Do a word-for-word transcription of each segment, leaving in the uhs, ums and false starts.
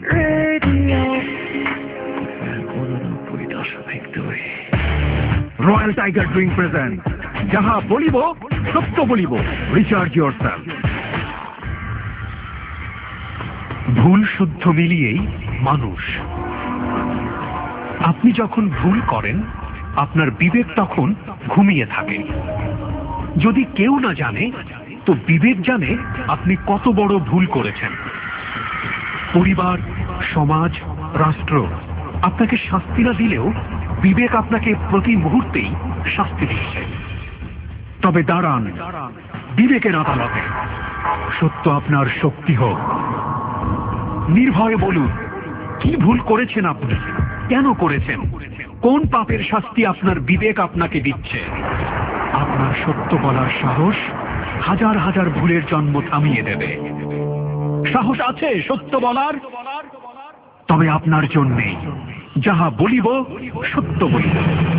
Royal tiger drink present যাহা বলিব সত্য বলিব, রিচার্জ ইয়োরসেলফ। ভুল শুদ্ধ মিলিয়েই মানুষ। আপনি যখন ভুল করেন আপনার বিবেক তখন ঘুমিয়ে থাকে। যদি কেউ না জানে তো বিবেক জানে আপনি কত বড় ভুল করেছেন। পরিবার, সমাজ, রাষ্ট্র আপনাকে শাস্তি না দিলেও বিবেক আপনাকে প্রতি মুহূর্তেই শাস্তি দিচ্ছে। তবে দাঁড়ান বিবেকের আদালতে, সত্য আপনার শক্তি হোক। নির্ভয়ে বলুন কি ভুল করেছেন আপনি, কেন করেছেন, কোন পাপের শাস্তি আপনার বিবেক আপনাকে দিচ্ছে। আপনার সত্য বলার সাহস হাজার হাজার ভুলের জন্ম থামিয়ে দেবে। সাহস আছে সত্য বলার? তবে আপনার জন্যেই যাহা বলিব সত্য বলিব।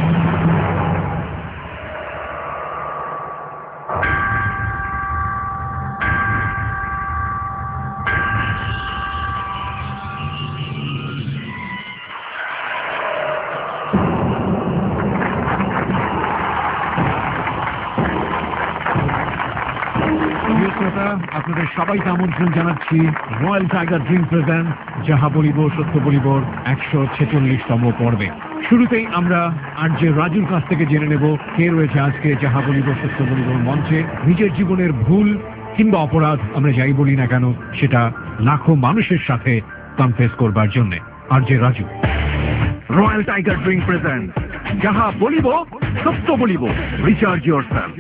আপনাদের সবাইকে আমন্ত্রণ জানাচ্ছি রয়্যাল টাইগার ড্রিঙ্ক প্রেজেন্ট যাহা বলিব সত্য বলিব একশো ছেচল্লিশতম পর্বে। শুরুতেই আমরা আর যে রাজুর কাছ থেকে জেনে নেব কে রয়েছে আজকে যাহা বলিব সত্য বলিব মঞ্চে নিজের জীবনের ভুল কিংবা অপরাধ আমরা যাই বলি না কেন সেটা লাখো মানুষের সাথে কনফেস করবার জন্য। আর যে Raju. Royal tiger drink present যাহা বলিব সত্য বলিব, রিচার্জ ইয়োরসেলফ।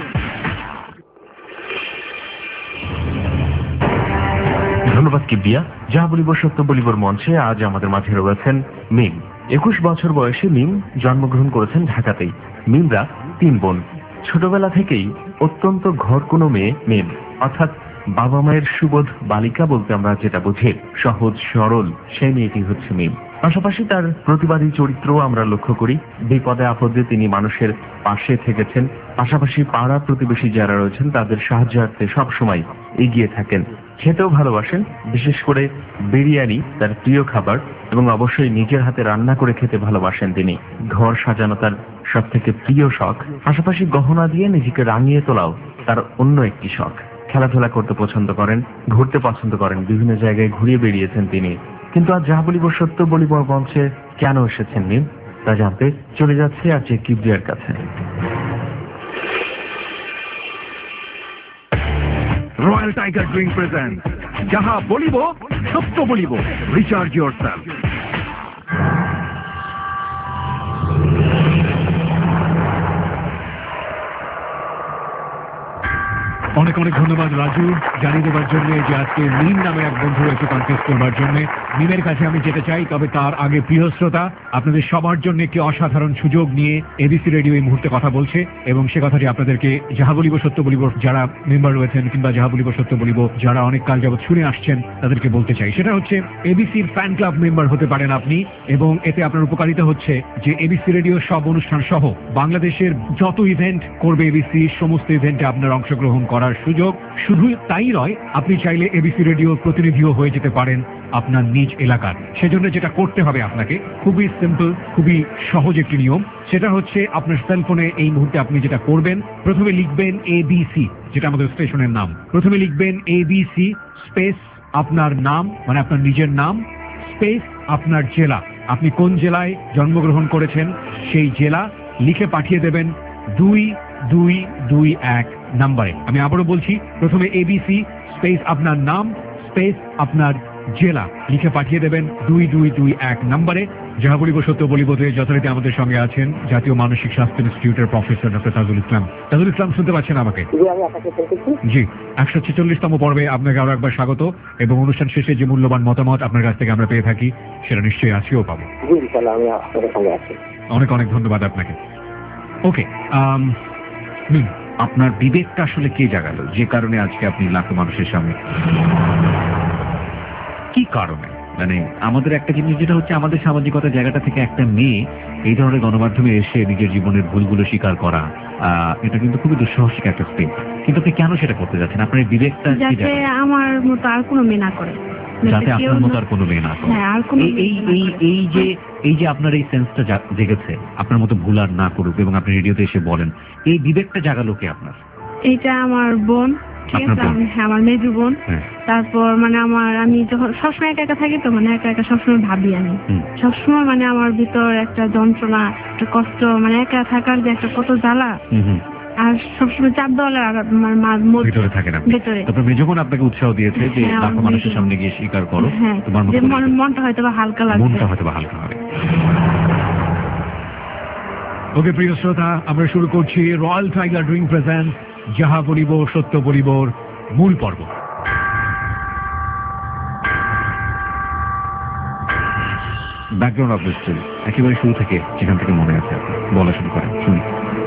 ধন্যবাদ কিবরিয়া। যাহা বলিব সত্য বলিবর মঞ্চে আজ আমাদের মাঝে রয়েছেন মিম। একুশ বছর বয়সে মিম জন্মগ্রহণ করেছেন ঢাকাতেই। মিমরা তিন বোন। ছোটবেলা থেকেই অত্যন্ত ঘর কোনো মেয়ে মিম, অর্থাৎ বাবা মায়ের সুবোধ বালিকা বলতে আমরা যেটা বুঝি সহজ সরল সেই মেয়েটি হচ্ছে মিম। পাশাপাশি তার প্রতিবাদী চরিত্র আমরা লক্ষ্য করি। বিপদে আপদে তিনি মানুষের পাশে থেকেছেন, পাশাপাশি পাড়া প্রতিবেশী যারা রয়েছেন তাদের সাহায্যার্থে সবসময় এগিয়ে থাকেন। খেতেও ভালোবাসেন, বিশেষ করে বিরিয়ানি তার প্রিয় খাবার, এবং অবশ্যই নিজের হাতে রান্না করে খেতে ভালোবাসেন তিনি। ঘর সাজানো তার সব থেকে প্রিয় শখ, পাশাপাশি গহনা দিয়ে নিজেকে রাঙিয়ে তোলাও তার অন্য একটি শখ। খেলাধুলা করতে পছন্দ করেন, ঘুরতে পছন্দ করেন, বিভিন্ন জায়গায় ঘুরিয়ে বেরিয়েছেন তিনি। কিন্তু আজ যাহা বলিব সত্য বলিব মঞ্চে কেন এসেছেন মিম তা জানতে চলে যাচ্ছে আর যে কিবরিয়ার কাছে। রয়্যাল টাইগার ড্রিঙ্ক প্রেজেন্ট যাহা বলিব সত্য বলিব, রিচার্জ ইয়োরসেলফ। অনেক অনেক ধন্যবাদ রাজু জানিয়ে দেবার জন্য যে আজকে মিম নামে এক বন্ধু একটু কনফেস করবার জন্য। মিমের কাছে আমি যেতে চাই, তবে তার আগে প্রিয় শ্রোতা আপনাদের সবার জন্য একটি অসাধারণ সুযোগ নিয়ে এবিসি রেডিও এই মুহূর্তে কথা বলছে, এবং সে কথাটি আপনাদেরকে যাহা বলিব সত্য বলিব যারা মেম্বার রয়েছেন কিংবা যাহা বলিব সত্য বলিব যারা অনেক কাল যাবৎ শুনে আসছেন তাদেরকে বলতে চাই। সেটা হচ্ছে এবিসির ফ্যান ক্লাব মেম্বার হতে পারেন আপনি, এবং এতে আপনার উপকারিতা হচ্ছে যে এবিসি রেডিওর সব অনুষ্ঠান সহ বাংলাদেশের যত ইভেন্ট করবে এবিসি সমস্ত ইভেন্টে আপনার অংশগ্রহণ করার সুযোগ। শুধু তাই নয়, আপনি চাইলে এবিসি রেডিওর প্রতিনিধিও হয়ে যেতে পারেন আপনার নিজ এলাকার। সেজন্য যেটা করতে হবে আপনাকে খুবই সিম্পল, খুবই সহজ একটি নিয়ম। সেটা হচ্ছে আপনার সেলফোনে এই মুহূর্তে আপনি যেটা করবেন, প্রথমে লিখবেন এবিসি, যেটা আমাদের স্টেশনের নাম। প্রথমে লিখবেন এবিসি স্পেস আপনার নাম, মানে আপনার নিজের নাম, স্পেস আপনার জেলা, আপনি কোন জেলায় জন্মগ্রহণ করেছেন সেই জেলা লিখে পাঠিয়ে দেবেন দুই দুই দুই এক নাম্বারে। আমি আবারও বলছি, প্রথমে এবিসি স্পেস আপনার নাম স্পেস আপনার জেলা লিখে পাঠিয়ে দেবেন দুই দুই দুই এক নাম্বারে। যাহা বলিব সত্য বলিব যথারীতি আমাদের সঙ্গে আছেন জাতীয় মানসিক স্বাস্থ্য ইনস্টিটিউটের প্রফেসর ডক্টর তাজুল ইসলাম। তাজুল ইসলাম শুনতে পাচ্ছেন আমাকে? জি, একশো ছেচল্লিশতম পর্বে আপনাকে আরো একবার স্বাগত, এবং অনুষ্ঠান শেষে যে মূল্যবান মতামত আপনার কাছ থেকে আমরা পেয়ে থাকি সেটা নিশ্চয়ই আছিও পাবো। অনেক অনেক ধন্যবাদ আপনাকে। ওকে, আপনার বিবেকটা আসলে কে জাগালো যে কারণে আজকে আপনি লাখো মানুষের সামনে? কি কারণে? মানে আমাদের একটা জিনিস যেটা হচ্ছে আমাদের সামাজিকতার জায়গাটা থেকে একটা মেয়ে এই ধরনের গণমাধ্যমে এসে নিজের জীবনের ভুলগুলো স্বীকার করা, এটা কিন্তু খুবই দুঃসাহসিক একটা স্টেপ। কিন্তু আপনি কেন সেটা করতে যাচ্ছেন? আপনার বিবেকটা যাতে আমার মতো আর কোনো মেয়ে না করে। যাতে আপনার মতো আর কোনো মেয়ে না করে। হ্যাঁ, আর কোনো এই এই এই এই যে এই যে আপনার এই সেন্সটা জেগেছে আপনার মতো ভুল আর না করুক এবং আপনি রেডিওতে এসে বলেন, এই বিবেকটা জাগালো কে আপনার? এইটা আমার বোন, ঠিক আপনার আছে, বোন? আমি- হ্যাঁ, আমার মেজু বোন। হ্যাঁ। তারপর মানে আমার আমি যখন সবসময় একা একা থাকি তো মানে একা একা সবসময় ভাবি আমি হুম। সবসময় মানে আমার ভিতর একটা যন্ত্রণা, একটা কষ্ট, মানে একা থাকার যে একটা কত জ্বালা, হুম হুম। আর সবসময় চাপ দেওয়ালে আর আমার মার মধ্যে ভিতরে থাকেন আপনি। ভেতরে। তারপর মেজগুণ আপনাকে উৎসাহ দিয়েছে যে হ্যাঁ, লাখো আমার মানুষের মেজো। সামনে গিয়ে স্বীকার করো, হ্যাঁ, তোমার মতো যে করে মন- করো। মনটা হয়তো বা হালকা লাগবে। মনটা হয়তো বা হালকা হবে। ওকে প্রিয় শ্রোতা, আমরা শুরু করছি রয়্যাল টাইগার ড্রিঙ্ক প্রেজেন্ট যাহা বলিব সত্য বলিবর মূল পর্ব। ব্যাকগ্রাউন্ড অফ দ্য স্টোরি একেবারে শুরু থেকে যেখান থেকে মনে আছে আপনার বলা শুরু করেন, শুনি।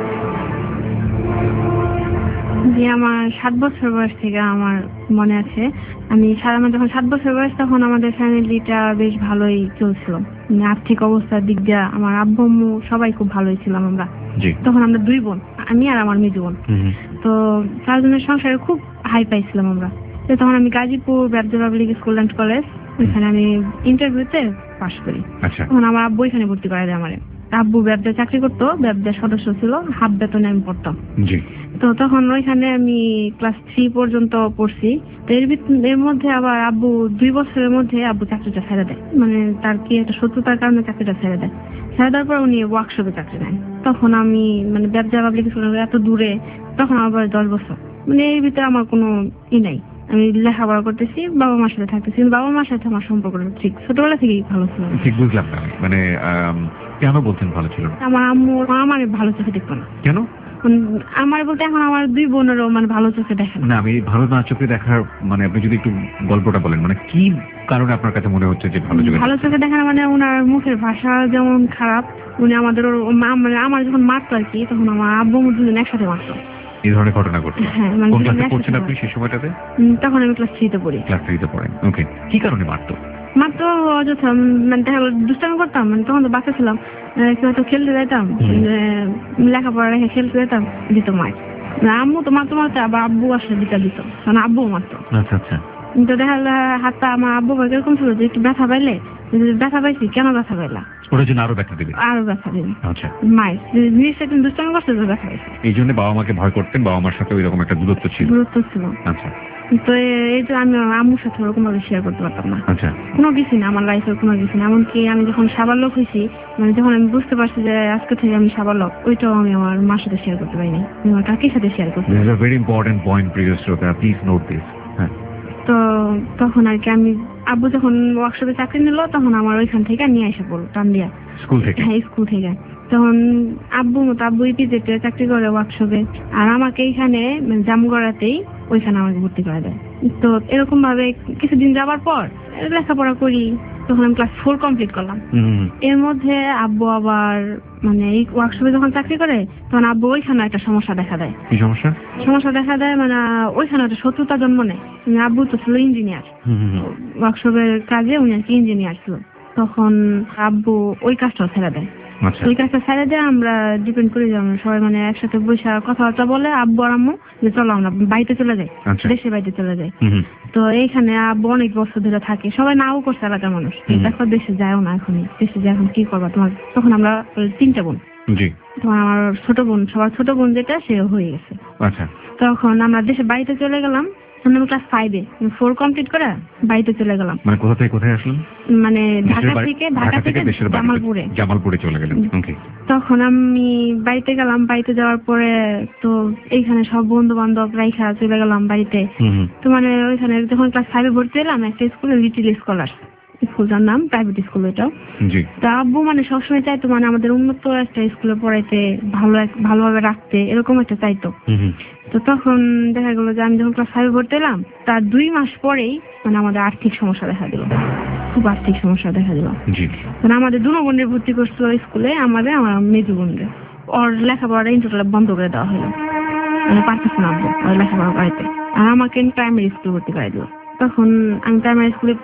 যে আমার সাত বছর বয়স থেকে আমার মনে আছে, আমি সারা আমার যখন সাত বছর বয়স তখন আমাদের ফ্যামিলিটা বেশ ভালোই চলছিল, মানে আর্থিক অবস্থার দিক দিয়ে আমার আব্বু আম্মু সবাই খুব ভালোই ছিলাম আমরা। জি। তখন আমরা দুই বোন, আমি আর আমার মেজো বোন। হুম হুম। তো চারজনের সংসারে খুব হাই পাইছিলাম আমরা। তো তখন আমি গাজীপুর ব্যবসা পাবলিক স্কুল অ্যান্ড কলেজ, ওইখানে আমি ইন্টারভিউতে পাশ করি। আচ্ছা। তখন আমার আব্বু এখানে ভর্তি করা দেয় আমারে। আব্বু ব্যবসায় চাকরি করতো, ব্যবসার সদস্য ছিল, হাফ বেতনে আমি পড়তাম। জি। তো তখন ওইখানে আমি ক্লাস থ্রি পর্যন্ত পড়ছি। তো এর ভিত- এর মধ্যে আবার আব্বু দুই বছরের মধ্যে আব্বু চাকরিটা ছেড়ে দেয়, মানে তার কি একটা শত্রুতার কারণে চাকরিটা ছেড়ে দেয়। ছেড়ে দেওয়ার পর উনি ওয়ার্কশপে চাকরি নেয়। তখন আমি মানে ব্যবসা পাবলিক স্কুল এত দূরে, তখন আবার দশ বছর, মানে এর ভিতরে আমার কোনো ই নাই। আমি লেখাপড়া করতেছি, বাবা মার সাথে থাকতেছি, কিন্তু বাবা মার সাথে আমার সম্পর্কটা ঠিক ছোটবেলা থেকেই ভালো ছিল না। ঠিক বুঝলাম না আমি। মানে আম, কেন বলছেন ভালো ছিল না? আমার আম্মু আমার ভালো চোখে দেখতো না। কেন? উম, আমার বলতে এখন আমার দুই বোনেরও মানে ভালো চোখে দেখে না। না আমি ভালো না চোখে দেখার মানে আপনি যদি একটু গল্পটা বলেন, মানে কি কারণে আপনার কাছে মনে হচ্ছে যে ভালো চোখে? ভালো চোখে দেখে না মানে ওনার মুখের ভাষা যেমন খারাপ, উনি আমাদের ওর- মা- মানে আমার যখন মারতো আর কি, তখন আমার আব্বু আম্মু দুজন একসাথে মারতো। এই ধরনের ঘটনা ঘটছে? হ্যাঁ, মানে কোন দুজন ক্লাসে একসাথে পড়ছেন আপনি মারতো। সেই সময়টাতে? উম, তখন আমি ক্লাস থ্রিতে পড়ি। ক্লাস থ্রিতে পড়েন। ওকে। কি কারণে মারতো? মারতো অযথা, উম, মানে দেখা গেলো দুষ্টামি করতাম, মানে তখন তো বাচ্চা ছিলাম, আহ, কেউ হয়তো খেলতে যাইতাম, হুম। আহ, লেখাপড়া রেখে খেলতে যেতাম, দিত মার। আম্মু তো মারতো মারতো, আবার আব্বু আসলে দিতে দিত, মানে আব্বু মারতো। আচ্ছা আচ্ছা। তো দেখা গেলো হাতটা আমার আব্বু ভাই এরকম ছিল যে একটু ব্যথা পাইলে, যে ব্যথা পাইছি কেন ব্যথা পাইলা, ওটার জন্য আরো ব্যথা দিবে? আরো ব্যথা দিন আচ্ছা। মায়ের জিনিসটা কিন্তু দুষ্টামি করছে তো ব্যথা পাইছে। এই জন্য বাবা মাকে ভয় করতেন, বাবা মার সাথে ওইরকম একটা দূরত্ব ছিল? গুরুত্ব ছিল। আচ্ছা তো এ- এই যে আমি আমার আম্মুর সাথে ওরকম ভাবে শেয়ার করতে পারতাম না আচ্ছা। কোনো কিছু না, আমার লাইফের কোনো কিছু না। এমনকি আমি যখন সাবালক হয়েছি, মানে যখন আমি বুঝতে পারছি যে আজকে থেকে আমি সাবালক, ওইটাও আমি আমার মার সাথে শেয়ার করতে পারিনি, আমি আমার কাকির সাথে শেয়ার করতে। This is a very important point প্রিয় শ্রোতা, প্লিজ নোট দিস। হ্যাঁ। তো তখন আর কি আমি আব্বু যখন ওয়ার্কশপে চাকরি নিল, তখন আমার ওইখান থেকে নিয়ে এসে বলল টান্ডিয়া, স্কুল থেকে? হ্যাঁ স্কুল থেকে। তখন আব্বু মতো আব্বু ইপিজেটে চাকরি করে ওয়ার্কশপে, আর আমাকে এইখানে মানে জামগড়াতেই ওইখানে আমাকে ভর্তি করে দেয়। তো এরকম ভাবে কিছুদিন যাবার পর লেখাপড়া করি, তখন আমি ক্লাস ফোর কমপ্লিট করলাম। হুম। এর মধ্যে আব্বু আবার মানে এই ওয়ার্কশপে যখন চাকরি করে, তখন আব্বু ওইখানে একটা সমস্যা দেখা দেয়। কি সমস্যা? সমস্যা দেখা দেয় মানে ওইখানে একটা শত্রুতা জন্ম নেয়। মানে আব্বু তো ছিল ইঞ্জিনিয়ার, হুম হুম হুম। ওয়ার্কশপের কাজে উনি আর কি ইঞ্জিনিয়ার ছিল। তখন আব্বু ওই কাজটাও ছেড়ে দেয়। আচ্ছা। ওই কাজটা ছেড়ে দেয়, আমরা ডিপেন্ড করে যাই, আমরা সবাই মানে একসাথে বসে কথাবার্তা বলে আব্বু আর আম্মু যে চলো আমরা বাড়িতে চলে যাই, আচ্ছা। দেশে বাড়িতে চলে যাই। হুম হুম। তো এইখানে আব্বু অনেক বছর ধরে থাকে, সবাই নাও করছে এলাকার মানুষ, হুম। দেখো দেশে যাও না, এখনই দেশে যায় এখন কি করবা তোমার। তখন আমরা তিনটা বোন, জি। তোমার আমার ছোট বোন, সবার ছোট বোন যেটা সে হয়ে গেছে। আচ্ছা। তখন আমরা দেশে বাড়িতে চলে গেলাম, তখন আমি ক্লাস ফাইভে ফোর কমপ্লিট করে বাড়িতে চলে গেলাম। মানে কোথা থেকে কোথায় আসলেন? মানে ঢাকা দেশের বাড়ি- থেকে ঢাকা থেকে দেশের বাড়িতে- জামালপুরে। জামালপুরে চলে গেলেন। ওকে। তখন আমি বাড়িতে গেলাম, বাড়িতে যাওয়ার পরে তো এইখানে সব বন্ধু বান্ধব রাইখা চলে গেলাম বাড়িতে। হুম হুম। তো মানে ওইখানে যখন ক্লাস ফাইভে ভর্তি হলাম একটা স্কুলে, লিটিল স্কলার স্কুলটার নাম, প্রাইভেট স্কুল ওইটাও। জি। তা আব্বু মানে সবসময় চাইতো মানে আমাদের উন্নত একটা স্কুলে পড়াইতে, ভালো এক- ভালোভাবে রাখতে, এরকম একটা চাইতো। হুম হুম। তো তখন দেখা গেলো যে আমি যখন ক্লাস ফাইভে ভর্তি হলাম, তার দুই মাস পরেই মানে আমাদের আর্থিক সমস্যা দেখা দিল, খুব আর্থিক সমস্যা দেখা দিল। জি। মানে আমাদের দুনো বোনের ভর্তি করছিল স্কুলে, আমাদের আমার মেজু বোনরে, ওর লেখাপড়াটা ইন্টারটাল বন্ধ করে দেওয়া হলো, মানে পারতেছে না আব্বু ওর লেখাপড়া করাইতে, আর আমাকে প্রাইমারি স্কুলে ভর্তি করে দিল। তখন আমি প্রাইমারি স্কুলে পড়ি,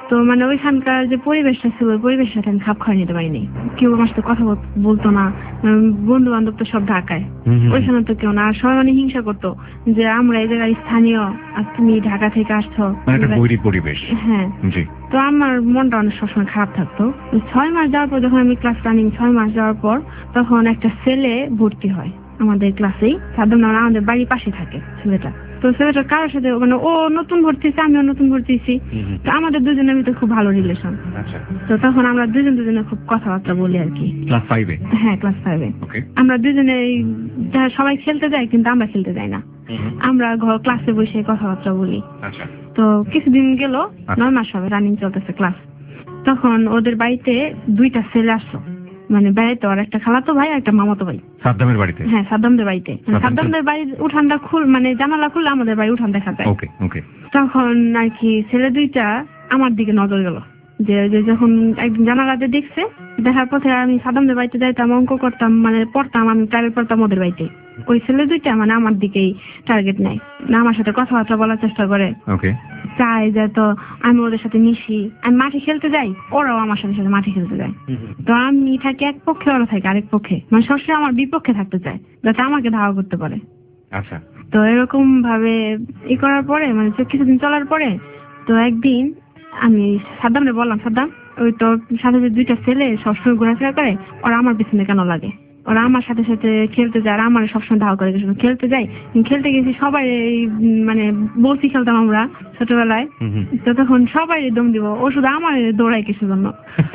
তো মানে ওইখানকার যে পরিবেশটা ছিল ওই পরিবেশের সাথে আমি খাপ খাওয়াই নিতে পারিনি। কেউ আমার সাথে কথা বলতো না, বন্ধু বান্ধব তো সব ঢাকায়, ওইখানে তো কেউ না। আর সবাই মানে হিংসা করতো যে আমরা এই জায়গায় স্থানীয় আর তুমি ঢাকা থেকে আসছো। পরিবেশ। হ্যাঁ, তো আমার মনটা অনেক সবসময় খারাপ থাকতো। ছয় মাস যাওয়ার পর যখন আমি ক্লাস রানিং ছয় মাস যাওয়ার পর তখন একটা ছেলে ভর্তি হয় আমাদের ক্লাসেই। সাধারণ আমাদের বাড়ির পাশে থাকে ছেলেটা। তো ছেলেটা কারোর সাথে মানে ও নতুন ভর্তি হয়েছে, আমিও নতুন ভর্তি হয়েছি। তো আমাদের দুজনের ভিতরে খুব ভালো রিলেশন। তো তখন আমরা দুজন দুজনে খুব কথাবার্তা বলি আর কি। ক্লাস ফাইভে? হ্যাঁ, ক্লাস ফাইভে। আমরা দুজনে সবাই খেলতে যাই কিন্তু আমরা খেলতে যাই না, আমরা ঘর ক্লাসে বসে কথাবার্তা বলি। তো কিছুদিন গেল, নয় মাস হবে রানিং চলতেছে ক্লাস, তখন ওদের বাড়িতে দুইটা ছেলে আসলো। মানে বাড়িতে ওর একটা খালাতো ভাই আর একটা মামাতো ভাই। সাদ্দামের বাড়িতে? হ্যাঁ, সাদ্দামদের বাড়িতে। সাদ্দামদের বাড়ির উঠানটা খুল মানে জানালা খুললে আমাদের বাড়ির উঠান দেখা যায়। ওকে ওকে। তখন আর কি ছেলে দুইটা আমার দিকে নজর গেল, যে যখন একদিন জানালাতে দেখছে, দেখার পথে আমি সাদ্দামদের বাড়িতে যাইতাম, অঙ্ক করতাম, মানে পড়তাম, আমি প্রাইভেট পড়তাম ওদের বাড়িতে। ওই ছেলে দুইটা মানে আমার দিকেই টার্গেট নেয়, না আমার সাথে কথাবার্তা বলার চেষ্টা করে, চায় যে তো আমি ওদের সাথে মিশি। আমি মাঠে খেলতে যাই, ওরাও আমার সাথে সাথে মাঠে খেলতে যায়। তো আমি থাকি এক পক্ষে, ওরা থাকে আরেক পক্ষে, মানে সবসময় আমার বিপক্ষে থাকতে চায় যাতে আমাকে ধাওয়া করতে পারে। আচ্ছা। তো এরকম ভাবে ই করার পরে মানে কিছুদিন চলার পরে তো একদিন আমি সাদ্দামরে বললাম, সাদ্দাম ওই তো সাথে যে দুইটা ছেলে সবসময় ঘোরাফেরা করে, ওরা আমার পিছনে কেন লাগে? ওরা আমার সাথে সাথে খেলতে যায়, আমার সবসময় ধাওয়া করে। খেলতে যাই, খেলতে গেছি সবাই মানে বলছি খেলতাম আমরা ছোটবেলায়, তো তখন সবাই দম দিব, ও শুধু আমার দৌড়াই কিছু জন্য।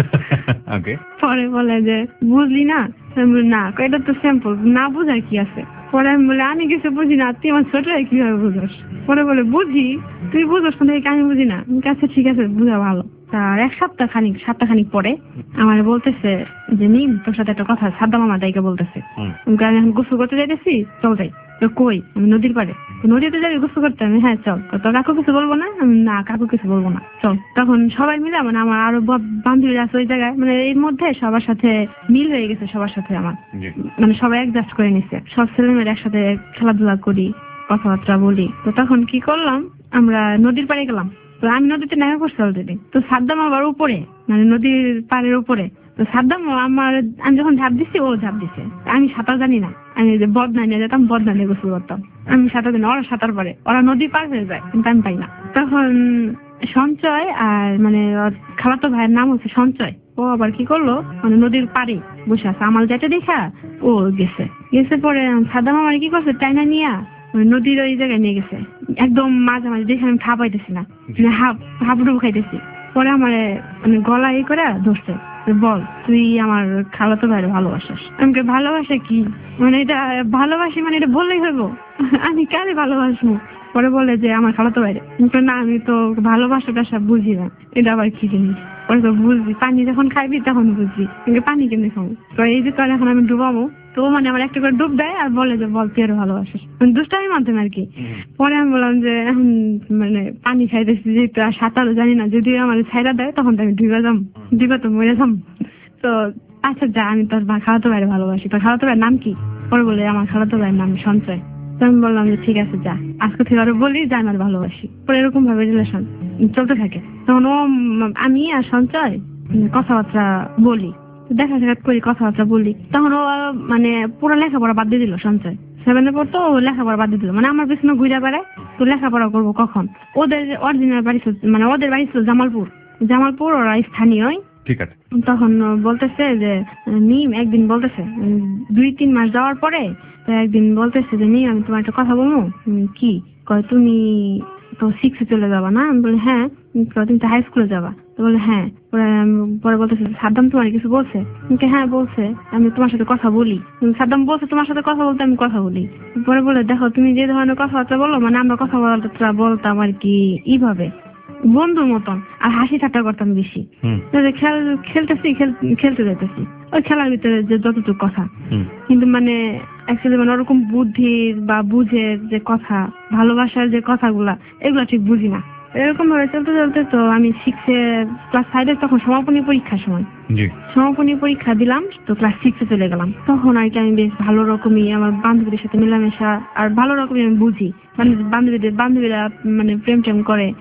পরে বলে যে বুঝলি না? না, এটা তো স্যাম্পল, না বুঝার কি আছে? পরে আমি বলে আমি কিছু বুঝি না, তুই আমার ছোট হয়ে কিভাবে বুঝোস? পরে বলে বুঝি, তুই বুঝোস না আমি বুঝি না। কাছে ঠিক আছে, বুঝা ভালো। তার এক সপ্তাহ খানিক সপ্তাহ খানিক পরে আমার বলতেছে যে নিম তোর সাথে একটা কথা। সাদ্দাম আমার দাইকে বলতেছে, আমি এখন গোসল করতে যাইতেছি, চল যাই। তো কই? আমি নদীর পাড়ে। নদীতে যাবি গোসল করতে? আমি হ্যাঁ চল। তো কাকু কিছু বলবো না? আমি না, কাকু কিছু বলবো না, চল। তখন সবাই মিলে মানে আমার আরো বান্ধবীরা আছে ওই জায়গায়, মানে এর মধ্যে সবার সাথে মিল হয়ে গেছে, সবার সাথে আমার মানে সবাই অ্যাডজাস্ট করে নিচ্ছে। সব ছেলে মেয়েরা একসাথে খেলাধুলা করি, কথাবার্তা বলি। তো তখন কি করলাম, আমরা নদীর পাড়ে গেলাম। তো আমি নদীতে নেমে পড়ছি অলরেডি। তো সাদ্দাম আবার উপরে, মানে নদীর পাড়ের উপরে। তো সাদ্দাম আমার, আমি যখন ঝাঁপ দিচ্ছি ও ঝাঁপ দিচ্ছে। আমি সাঁতার জানি না, আমি বদনা নিয়ে যেতাম, বদনা নিয়ে গোসল করতাম। আমি সাঁতার জানি, ওরা সাঁতার পারে, ওরা নদী পার হয়ে যায় কিন্তু আমি পাই না। তখন সঞ্চয় আর মানে খালাতো ভাইয়ের নাম হচ্ছে সঞ্চয়, ও আবার কি করলো, মানে নদীর পাড়ে বসে আছে, আমার যেটা দেখা ও গেছে। গেছে পরে সাদ্দাম আমার কি করছে, টাইনা নিয়ে নদীর ওই জায়গায় নিয়ে গেছে, একদম মাঝে মাঝে দেখে আমি থা পাইতেছি না, হাফ হাফ ডুবু খাইতেছি। পরে আমার মানে গলা এই করে ধরছে, বল তুই আমার খালাতো ভাইয়ের ভালোবাসিস? আমাকে ভালোবাসা কি মানে, এটা ভালোবাসি মানে এটা বললেই হইব? আমি কারে ভালোবাসবো? পরে বলে যে আমার খালাতো ভাইরে। না, আমি তো ভালোবাসাটা সব বুঝি না, এটা আবার কি জিনিস? পরে তো বুঝবি, পানি যখন খাইবি তখন বুঝবি, পানি কেমনি খাবো? তো এই যে তোর এখন আমি ডুবাবো, তো মানে আমার একটা করে ডুব দেয় আর বলে যে বল তুই আরো ভালোবাসিস, দুষ্টামির মাধ্যমে আর কি। পরে আমি বললাম যে এখন মানে পানি খাইতেছি, যেহেতু আর সাঁতারও জানি না, যদি আমার ছাইরা দেয় তখন তো আমি ডুবা যাম, ডুবা তো মরে যাম। তো আচ্ছা যা, আমি তোর খালাতো ভাইয়ের ভালোবাসি। তোর খালাতো ভাইয়ের নাম কি? পরে বলে আমার খালাতো ভাইয়ের নাম সঞ্চয়। তো আমি বললাম যে ঠিক আছে যা, আজকে থেকে আরো বলি যে আমার ভালোবাসি। পরে এরকম ভাবে রিলেশন চলতে থাকে। তখন ও আমি আর সঞ্চয় কথাবার্তা বলি, দেখা সাক্ষাৎ করি, কথাবার্তা বলি। তখন ও মানে পুরো লেখাপড়া বাদ দিয়ে দিল। সঞ্চয় সেভেনে পড়তো, ও লেখাপড়া বাদ দিয়ে দিল, মানে আমার পিছনে ঘুরে বেড়ায়। তো লেখাপড়া করবো কখন? ওদের অরিজিনাল বাড়ি মানে ওদের বাড়ি ছিল জামালপুর, জামালপুর ওরা স্থানীয়। ঠিক আছে। তখন বলতেছে যে নিম একদিন বলতেছে, দুই তিন মাস যাওয়ার পরে তো একদিন বলতেছে যে নিম আমি তোমার একটা কথা বলবো। কি কয়, তুমি তো সিক্সে চলে যাবা না? আমি বলি হ্যাঁ। তুমি তো হাই স্কুলে যাবা? তো বলে হ্যাঁ। পরে বলতেছে সাদ্দাম তোমার কিছু বলছে? হ্যাঁ বলছে, আমি তোমার সাথে কথা বলি। সাদ্দাম বলছে তোমার সাথে কথা বলতে, আমি কথা বলি। পরে বলে দেখো তুমি যে ধরনের কথাবার্তা বলো, মানে আমরা কথা বলতে বলতাম আর কি এইভাবে বন্ধুর মতন, আর হাসি ঠাট্টা করতাম বেশি। খেল খেলতেছি খেলতে যাইতেছি ওই খেলার ভিতরে যে যতটুকু কথা, কিন্তু মানে অ্যাকচুয়ালি মানে ওরকম বুদ্ধির বা বুঝের যে কথা, ভালোবাসার যে কথাগুলা, এগুলা ঠিক বুঝি না। এরকম ভাবে চলতে চলতে তো আমি সিক্সে ক্লাস ফাইভে তখন সমাপনী পরীক্ষার সময় সমাপনী পরীক্ষা দিলাম, তো ক্লাস সিক্সে চলে গেলাম। তখন আর কি আমি বেশ ভালো রকমই আমার বান্ধবীদের সাথে মেলামেশা আর ভালো রকমই আমি বুঝি, মানে বান্ধবীদের বান্ধবীরা মানে প্রেম টেম করে,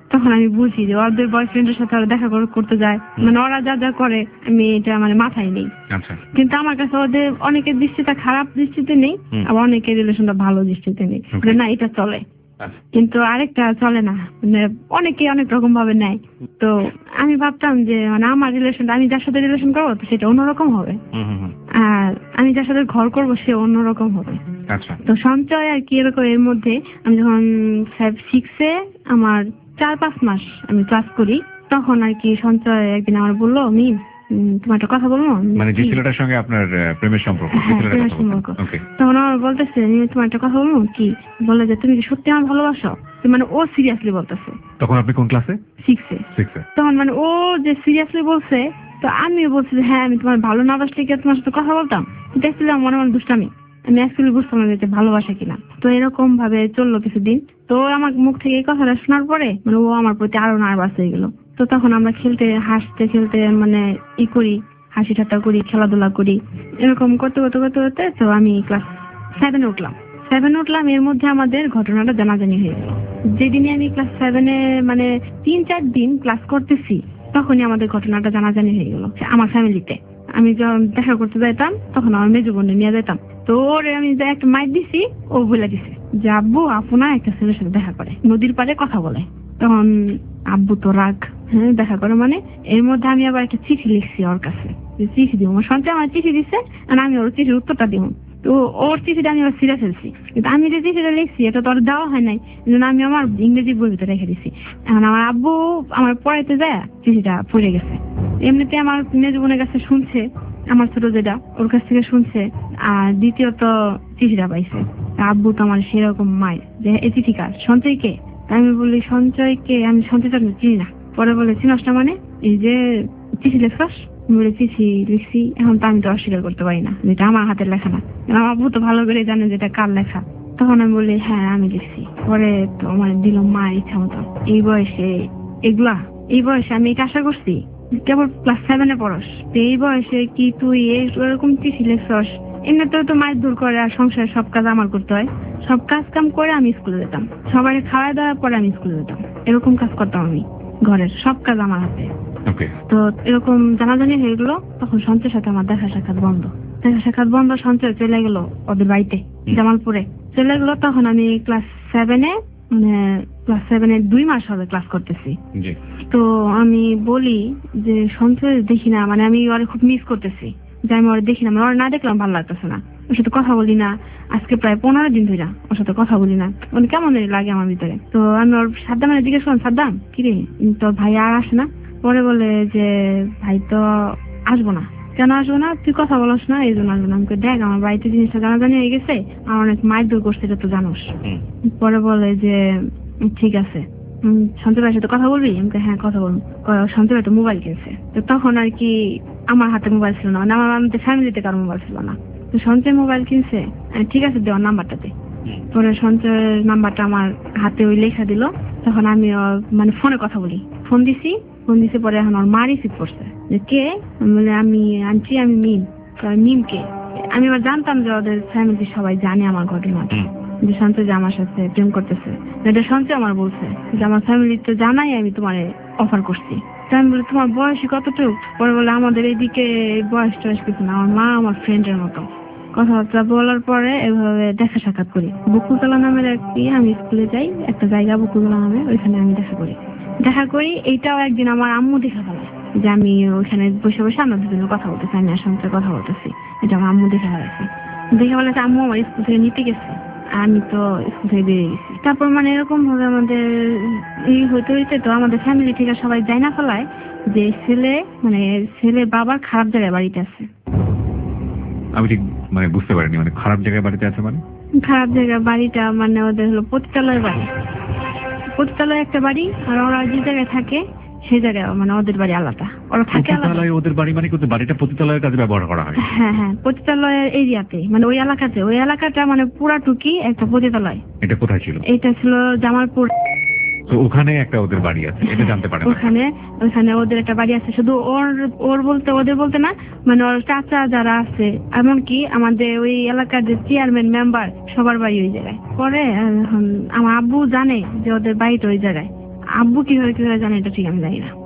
তখন আমি বুঝি যে ওদের বয়ফ্রেন্ডের সাথে ওরা দেখা কর- করতে যায়, মানে ওরা যা যা করে আমি এটা মানে মাথায় নেই। আচ্ছা কিন্তু আমার কাছে ওদের অনেকের দৃষ্টিতে খারাপ দৃষ্টিতে নেই, হুম। আবার অনেকের রিলেশনটা ভালো দৃষ্টিতে নেই, Okay. যে না এটা চলে, আচ্ছা কিন্তু আরেকটা চলে না, মানে অনেকে অনেক রকম ভাবে নেয়। তো আমি ভাবতাম যে মানে আমার রিলেশনটা, আমি যার সাথে রিলেশন করবো তো সেটা অন্যরকম হবে, হুম হুম হুম। আর আমি যার সাথে ঘর করবো সে অন্যরকম হবে। আচ্ছা তো সঞ্চয় আর কি এরকম, এর মধ্যে আমি যখন ফাইভ সিক্সে আমার চার পাঁচ মাস আমি ক্লাস করি, তখন আর কি সঞ্চয় একদিন আমার বললো, আমি তোমার একটা কথা বলবো। মানে যে কি? ছেলেটার সঙ্গে আপনার আহ, প্রেমের সম্পর্ক, যে হ্যাঁ, ছেলেটার প্রেমের কথা বলছেন। সম্পর্ক। ওকে তখন আমার বলতেছে, আমি তোমার একটা কথা বলবো কি, বলে যে তুমি কি সত্যি আমার ভালোবাসো? তো মানে ও সিরিয়াসলি বলতেছে তখন আপনি কোন ক্লাসে? সিক্সে। সিক্সে। তখন মানে ও যে সিরিয়াসলি বলছে, তো আমিও বলছি যে হ্যাঁ আমি তোমার ভালো না বাসলে কি আর তোমার সাথে কথা বলতাম, দেখছিলাম মনে মনে দুষ্টামি, আমি অ্যাকচুয়ালি বুঝতাম না যে ভালোবাসা কিনা। তো এরকম ভাবে চললো কিছুদিন। তো আমার মুখ থেকে এই কথাটা শোনার পরে মানে ও আমার প্রতি আরো নার্ভাস হয়ে গেল। তো তখন আমরা খেলতে হাসতে খেলতে মানে ই করি, হাসি ঠাট্টা করি, খেলাধুলা করি, এরকম করতে করতে করতে করতে তো আমি ক্লাস সেভেনে উঠলাম। সেভেনে উঠলাম, এর মধ্যে আমাদের ঘটনাটা জানাজানি হয়ে গেল। যেদিনে আমি ক্লাস সেভেনে মানে তিন চার দিন ক্লাস করতেছি, তখনই আমাদের ঘটনাটা জানাজানি হয়ে গেল আমার ফ্যামিলিতে। আমি যখন দেখা করতে যাইতাম তখন আমার মেজো বোনে নিয়ে যেতাম, তো ওরে আমি যে একটা মাইর দিছি, ও বলে দিছে যে আব্বু আপনা একটা ছেলের সাথে দেখা করে, নদীর পাড়ে কথা বলে। তখন আব্বু তো রাগ, হ্যাঁ দেখা করে মানে। এর মধ্যে আমি আবার একটা চিঠি লিখছি ওর কাছে, যে চিঠি দিব, আমার সঞ্চয় আমার চিঠি দিচ্ছে আর আমি ওর চিঠির উত্তরটা দিব। তো ওর চিঠিটা আমি আবার ছিঁড়ে ফেলছি, কিন্তু আমি যে চিঠিটা লিখছি এটা তো আর দেওয়া হয় নাই, এই জন্য আমি আমার ইংরেজি বই ভিতরে রেখে দিছি। এখন আমার আব্বু আমার পড়াইতে যায় চিঠিটা পড়ে গেছে। এমনিতে আমার মেজো বোনের কাছে শুনছে, আমার ছোট যেটা ওর কাছ থেকে শুনছে, আর দ্বিতীয়ত চিঠিটা পাইছে। আব্বু তো আমার সেরকম মায়ের যে এই চিঠি কার, সঞ্চয়কে? আমি বলি সঞ্চয়কে, আমি সঞ্চয়টা চিনি না। পরে বলে চিনস না মানে, এই যে চিঠি লেখস? বলে চিঠি লিখছি, এখন তো আমি তো অস্বীকার করতে পারি না যেটা আমার হাতের লেখা না, আমার আব্বু তো ভালো করে জানে যেটা কার লেখা। তখন আমি বলি হ্যাঁ আমি লিখছি। পরে তো আমার দিল মায়ের ইচ্ছা মতো। এই বয়সে এগুলা, এই বয়সে আমি এটা আশা করছি, কেবল ক্লাস সেভেনে পড়স, তো এই বয়সে কি তুই এরকম চিঠি লিখছস? এমনিতেও তো মায়ের দূর করে আর সংসারের সব কাজ আমার করতে হয়, সব কাজ কাম করে আমি স্কুলে যেতাম, সবাই খাওয়া দাওয়ার পরে আমি স্কুলে যেতাম, এরকম কাজ করতাম আমি, ঘরের সব কাজ আমার হাতে। ওকে। তো এরকম জানাজানি হয়ে গেলো, তখন সঞ্চয়ের সাথে আমার দেখা সাক্ষাৎ বন্ধ। দেখা সাক্ষাৎ বন্ধ, সঞ্চয় চলে গেল ওদের বাড়িতে জামালপুরে চলে গেলো। তখন আমি ক্লাস সেভেনে মানে ক্লাস সেভেনে দুই মাস হবে ক্লাস করতেছি। জি। তো আমি বলি যে সঞ্চয় দেখি না, মানে আমি ওরা খুব মিস করতেছি, যে আমি ওরা দেখি না, মানে ওরা না দেখলাম ভালো লাগতেছে না, ওর সাথে কথা বলি না, আজকে প্রায় পনেরো দিন ধরে ওর সাথে কথা বলি না, মানে কেমন লাগে আমার ভিতরে। তো আমি ওর সাদ্দাম জিজ্ঞেস করলাম, সাদ্দাম কিরে তোর ভাই আর আসে না? পরে বলে যে ভাই তো আসবো না। কেন আসবো না? তুই কথা বলস না এই জন্য আসবো না। আমাকে দেখ আমার বাড়িতে জিনিসটা জানাজানি হয়ে গেছে, আমার অনেক মায়ের দূর করছে, এটা তো জানোস। পরে বলে যে ঠিক আছে সঞ্জয় ভাইয়ের সাথে কথা বলবি? আমাকে হ্যাঁ কথা বলবো। সঞ্জয় ভাই তো মোবাইল কিনছে। তো তখন আর কি আমার হাতে মোবাইল ছিল না, মানে আমার আমাদের ফ্যামিলিতে কারো মোবাইল ছিল না। তো সঞ্জয় মোবাইল কিনছে, ঠিক আছে দেওয়ার নাম্বারটাতে। পরে সঞ্জয়ের নাম্বারটা আমার হাতে ওই লেখা দিল। তখন আমি মানে ফোনে কথা বলি, ফোন দিছি ফোন দিছে পরে এখন ওর মা রিসিভ করছে যে কে, বলে আমি আনছি, আমি মিম। মিম কে? আমি এবার জানতাম যে ওদের ফ্যামিলি সবাই জানে আমার ঘটনাটা, যে সঞ্চয় যে আমার সাথে প্রেম করতেছে, এটা সঞ্চয় আমার বলছে যে আমার ফ্যামিলি তো জানাই আমি তোমার অফার করছি। আমি বলি তোমার বয়সী কতটুকু? পরে বলে আমাদের এইদিকে বয়স টয়স কিছু না, আমার মা আমার ফ্রেন্ডের মতো। কথাবার্তা বলার পরে এভাবে দেখা সাক্ষাৎ করি। বকুলতলা নামের একটি আমি স্কুলে যাই, একটা জায়গা বকুলতলা নামে, ওইখানে আমি দেখা করি দেখা করি এইটাও একদিন আমার আম্মু দেখা ফেলে যে আমি ওইখানে বসে বসে আমরা দুজনে কথা বলতেছি, আমি আর সঙ্গে কথা বলতেছি, এটা আমার আম্মু দেখা ফেলেছে। দেখে বলেছে আম্মু আমার স্কুল থেকে নিতে গেছে, আমি তো স্কুল থেকে বেরিয়ে গেছি। তারপর মানে এরকম ভাবে আমাদের এই হইতে হইতে তো আমাদের ফ্যামিলি থেকে সবাই যাই না ফেলায় যে ছেলে মানে ছেলে বাবার খারাপ জায়গায় বাড়িতে আছে। আমি ঠিক মানে বুঝতে পারিনি, মানে খারাপ জায়গায় বাড়িতে আছে মানে? খারাপ জায়গায় বাড়িটা মানে ওদের হলো পতিতালয় বাড়ি, পতিতালয় একটা বাড়ি, আর ওরা যে জায়গায় থাকে সেই জায়গায় মানে ওদের বাড়ি আলাদা, ওরা থাকে আলাদা। ওদের বাড়ি মানে কিন্তু বাড়িটা পতিতালয়ের কাজে ব্যবহার করা হয়? হ্যাঁ হ্যাঁ, পতিতালয়ের এরিয়াতে মানে ওই এলাকাতে, ওই এলাকাটা মানে পুরাটুকি একটা পতিতালয়। এটা কোথায় ছিল? এটা ছিল জামালপুর। তো ওখানে একটা ওদের বাড়ি আছে, এটা জানতে পারেন? ওখানে ওখানে ওদের একটা বাড়ি আছে, শুধু ওর ওর বলতে ওদের বলতে না, মানে ওর চাচা যারা আছে, এমনকি আমাদের ওই এলাকার যে চেয়ারম্যান মেম্বার সবার বাড়ি ওই জায়গায়। পরে এখন আমার আব্বু জানে যে ওদের বাড়িটা ওই জায়গায়, আব্বু কিভাবে কিভাবে জানে এটা ঠিক আমি জানি না।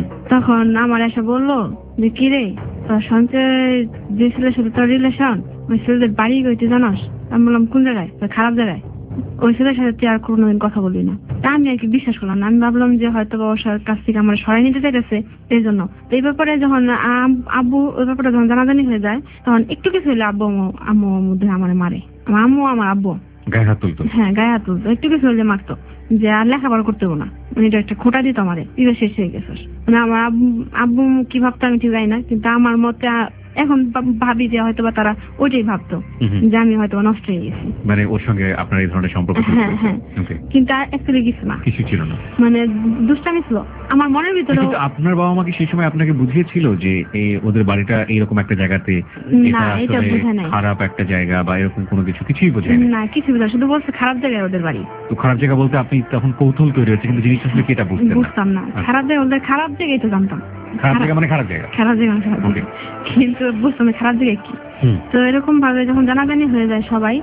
তখন আমার এসে বললো যে কিরে তোর সঞ্চয় যে ছেলের সাথে তোর রিলেশন ওই ছেলেদের বাড়ি গইতে জানাস? আমি বললাম কোন জায়গায়? খারাপ জায়গায়। ওই ছেলের সাথে তুই আর কোনোদিন কথা বলবি না। তা আমি আর কি বিশ্বাস করলাম না। আমি ভাবলাম যে হয়তো ওর কাছ থেকে আমার সরাই নিতে চাইতেছে এই জন্য। তো এই ব্যাপারে যখন আব্বু ওই ব্যাপারে যখন জানাজানি হয়ে যায় তখন একটু কিছু হলে আব্বু আম্মু মধ্যে আমার মারে। আমার আম্মু আমার আব্বু গায়ে হাত তুলতো। হ্যাঁ গায়ে হাত তুলতো, একটু কিছু হলে মারতো যে আর লেখাপড়া করতে না, মানে এটা একটা খোটা দিত আমারে, তুই শেষ হয়ে গেছিস। মানে আমার আব্বু আব্বু কি ভাবতো আমি ঠিক জানি না, কিন্তু আমার মতে এখন ভাবি যে হয়তো বা তারা ওইটাই ভাবতো যে আমি হয়তো নষ্ট হয়ে গেছি, মানে ওর সঙ্গে আপনার এই ধরনের সম্পর্ক। হ্যাঁ হ্যাঁ, কিন্তু অ্যাকচুয়ালি কিছু না, কিছু ছিল না, মানে দুষ্টামি ছিল আমার মনের ভিতরে। আপনার বাবা মা কি সেই সময় আপনাকে বুঝিয়েছিল যে এই ওদের বাড়িটা এইরকম একটা জায়গাতে, না এটা বুঝে নাই, খারাপ একটা জায়গা বা এরকম কোনো কিছু কিছুই বোঝে না, কিছু বুঝে শুধু বলছে খারাপ জায়গায় ওদের বাড়ি। তো খারাপ জায়গা বলতে আপনি তখন কৌতূহল তৈরি হচ্ছে, কিন্তু জিনিসটা আসলে কি এটা বুঝতেন না? বুঝতাম না, খারাপ জায়গা বলতে খারাপ জায়গায় তো জানতাম, খারাপ জায়গা মানে খারাপ জায়গা, খারাপ জায়গা খারাপ জায়গা, কিন্তু বুঝতাম না খারাপ জায়গায় কি। তো এরকম ভাবে যখন জানাজানি হয়ে যায় সবাই,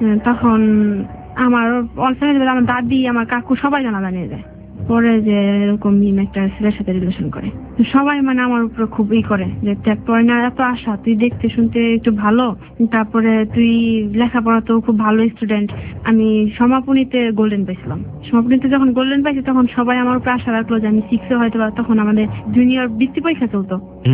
তখন আমার অল্প আমার দাদি আমার কাকু সবাই জানাজানি হয়ে যায় পরে যে এরকম একটা ছেলের সাথে রিলেশন করে। সবাই মানে আমার উপর খুব ই করে যে তোর না এত আশা, তুই দেখতে শুনতে একটু ভালো, তারপরে তুই লেখাপড়াতেও খুব ভালো স্টুডেন্ট। আমি সমাপনীতে গোল্ডেন পাইছিলাম, সমাপনীতে যখন গোল্ডেন পাইছি তখন সবাই আমার উপর আশা রাখলো যে আমি সিক্সে হয়তো, তখন আমাদের জুনিয়র বৃত্তি পরীক্ষা চলতো,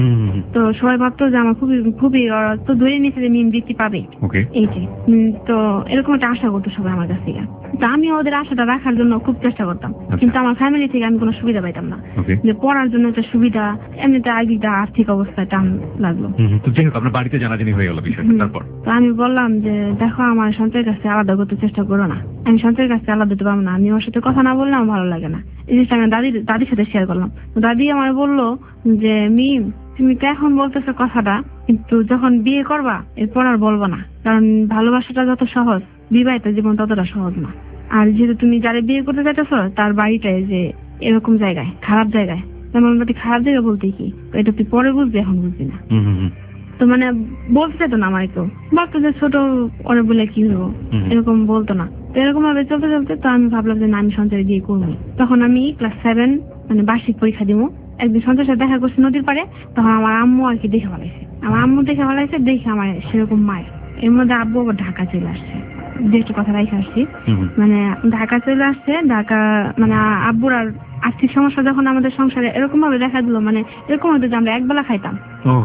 তো সবাই ভাবতো যে আমার খুবই খুবই তো ধরে নিয়েছে যে মিম বৃত্তি পাবে এইটি। তো এরকম একটা আশা করতো সবাই আমার কাছ থেকে। তো আমি ওদের আশাটা রাখার জন্য খুব চেষ্টা করতাম, কিন্তু আমার ফ্যামিলি থেকে আমি কোনো সুবিধা পাইতাম না, যে পড়ার জন্য একটা সুবিধা, এমনিতে আগে আর্থিক অবস্থায় টান লাগলো। তো যাই হোক আপনার বাড়িতে জানাজানি হয়ে গেল বিষয়টা, তারপর তো আমি বললাম যে দেখো আমার সন্তানের কাছে আলাদা করতে চেষ্টা করো না, আমি সন্তানের কাছে আলাদা দিতে পারবো না, আমি ওর সাথে কথা না বললে আমার ভালো লাগে না। এই জিনিসটা আমি দাদির দাদির সাথে শেয়ার করলাম। দাদি আমার বললো যে মিম তুমি তো এখন বলতেছো কথাটা, কিন্তু যখন বিয়ে করবা এরপর আর বলবো না, কারণ ভালোবাসাটা যত সহজ বিবাহিত জীবন ততটা সহজ না। আর যেহেতু তুমি যারা বিয়ে করতে চাইতেছো তার বাড়িটাই যে এরকম জায়গায়, খারাপ জায়গায়, তেমন খারাপ জায়গা বলতে কি এটা তুই পরে বুঝবি, এখন বুঝবি না। তো মানে বলতে তো না আমার কেউ, বলতো যে ছোট ওরে বলে কি হবো, এরকম বলতো না। তো এরকম ভাবে চলতে চলতে তো আমি ভাবলাম যে না আমি সঞ্চয় দিয়ে করবো। তখন আমি ক্লাস সেভেন মানে বার্ষিক পরীক্ষা দিব, একদিন সঞ্চয়ের সাথে দেখা করছি নদীর পাড়ে, তখন আমার আম্মু আর কি দেখে ফেলাইছে, আমার আম্মু দেখে ফেলাইছে, দেখে আমার সেরকম মায়ের। এর মধ্যে আব্বু আবার ঢাকা চলে আসছে, যে একটা কথা রাইখে আসছি, মানে ঢাকা চলে আসছে। ঢাকা মানে আব্বুর আর আর্থিক সমস্যা যখন আমাদের সংসারে এরকম ভাবে দেখা দিল, মানে এরকম হয়তো যে আমরা একবেলা খাইতাম,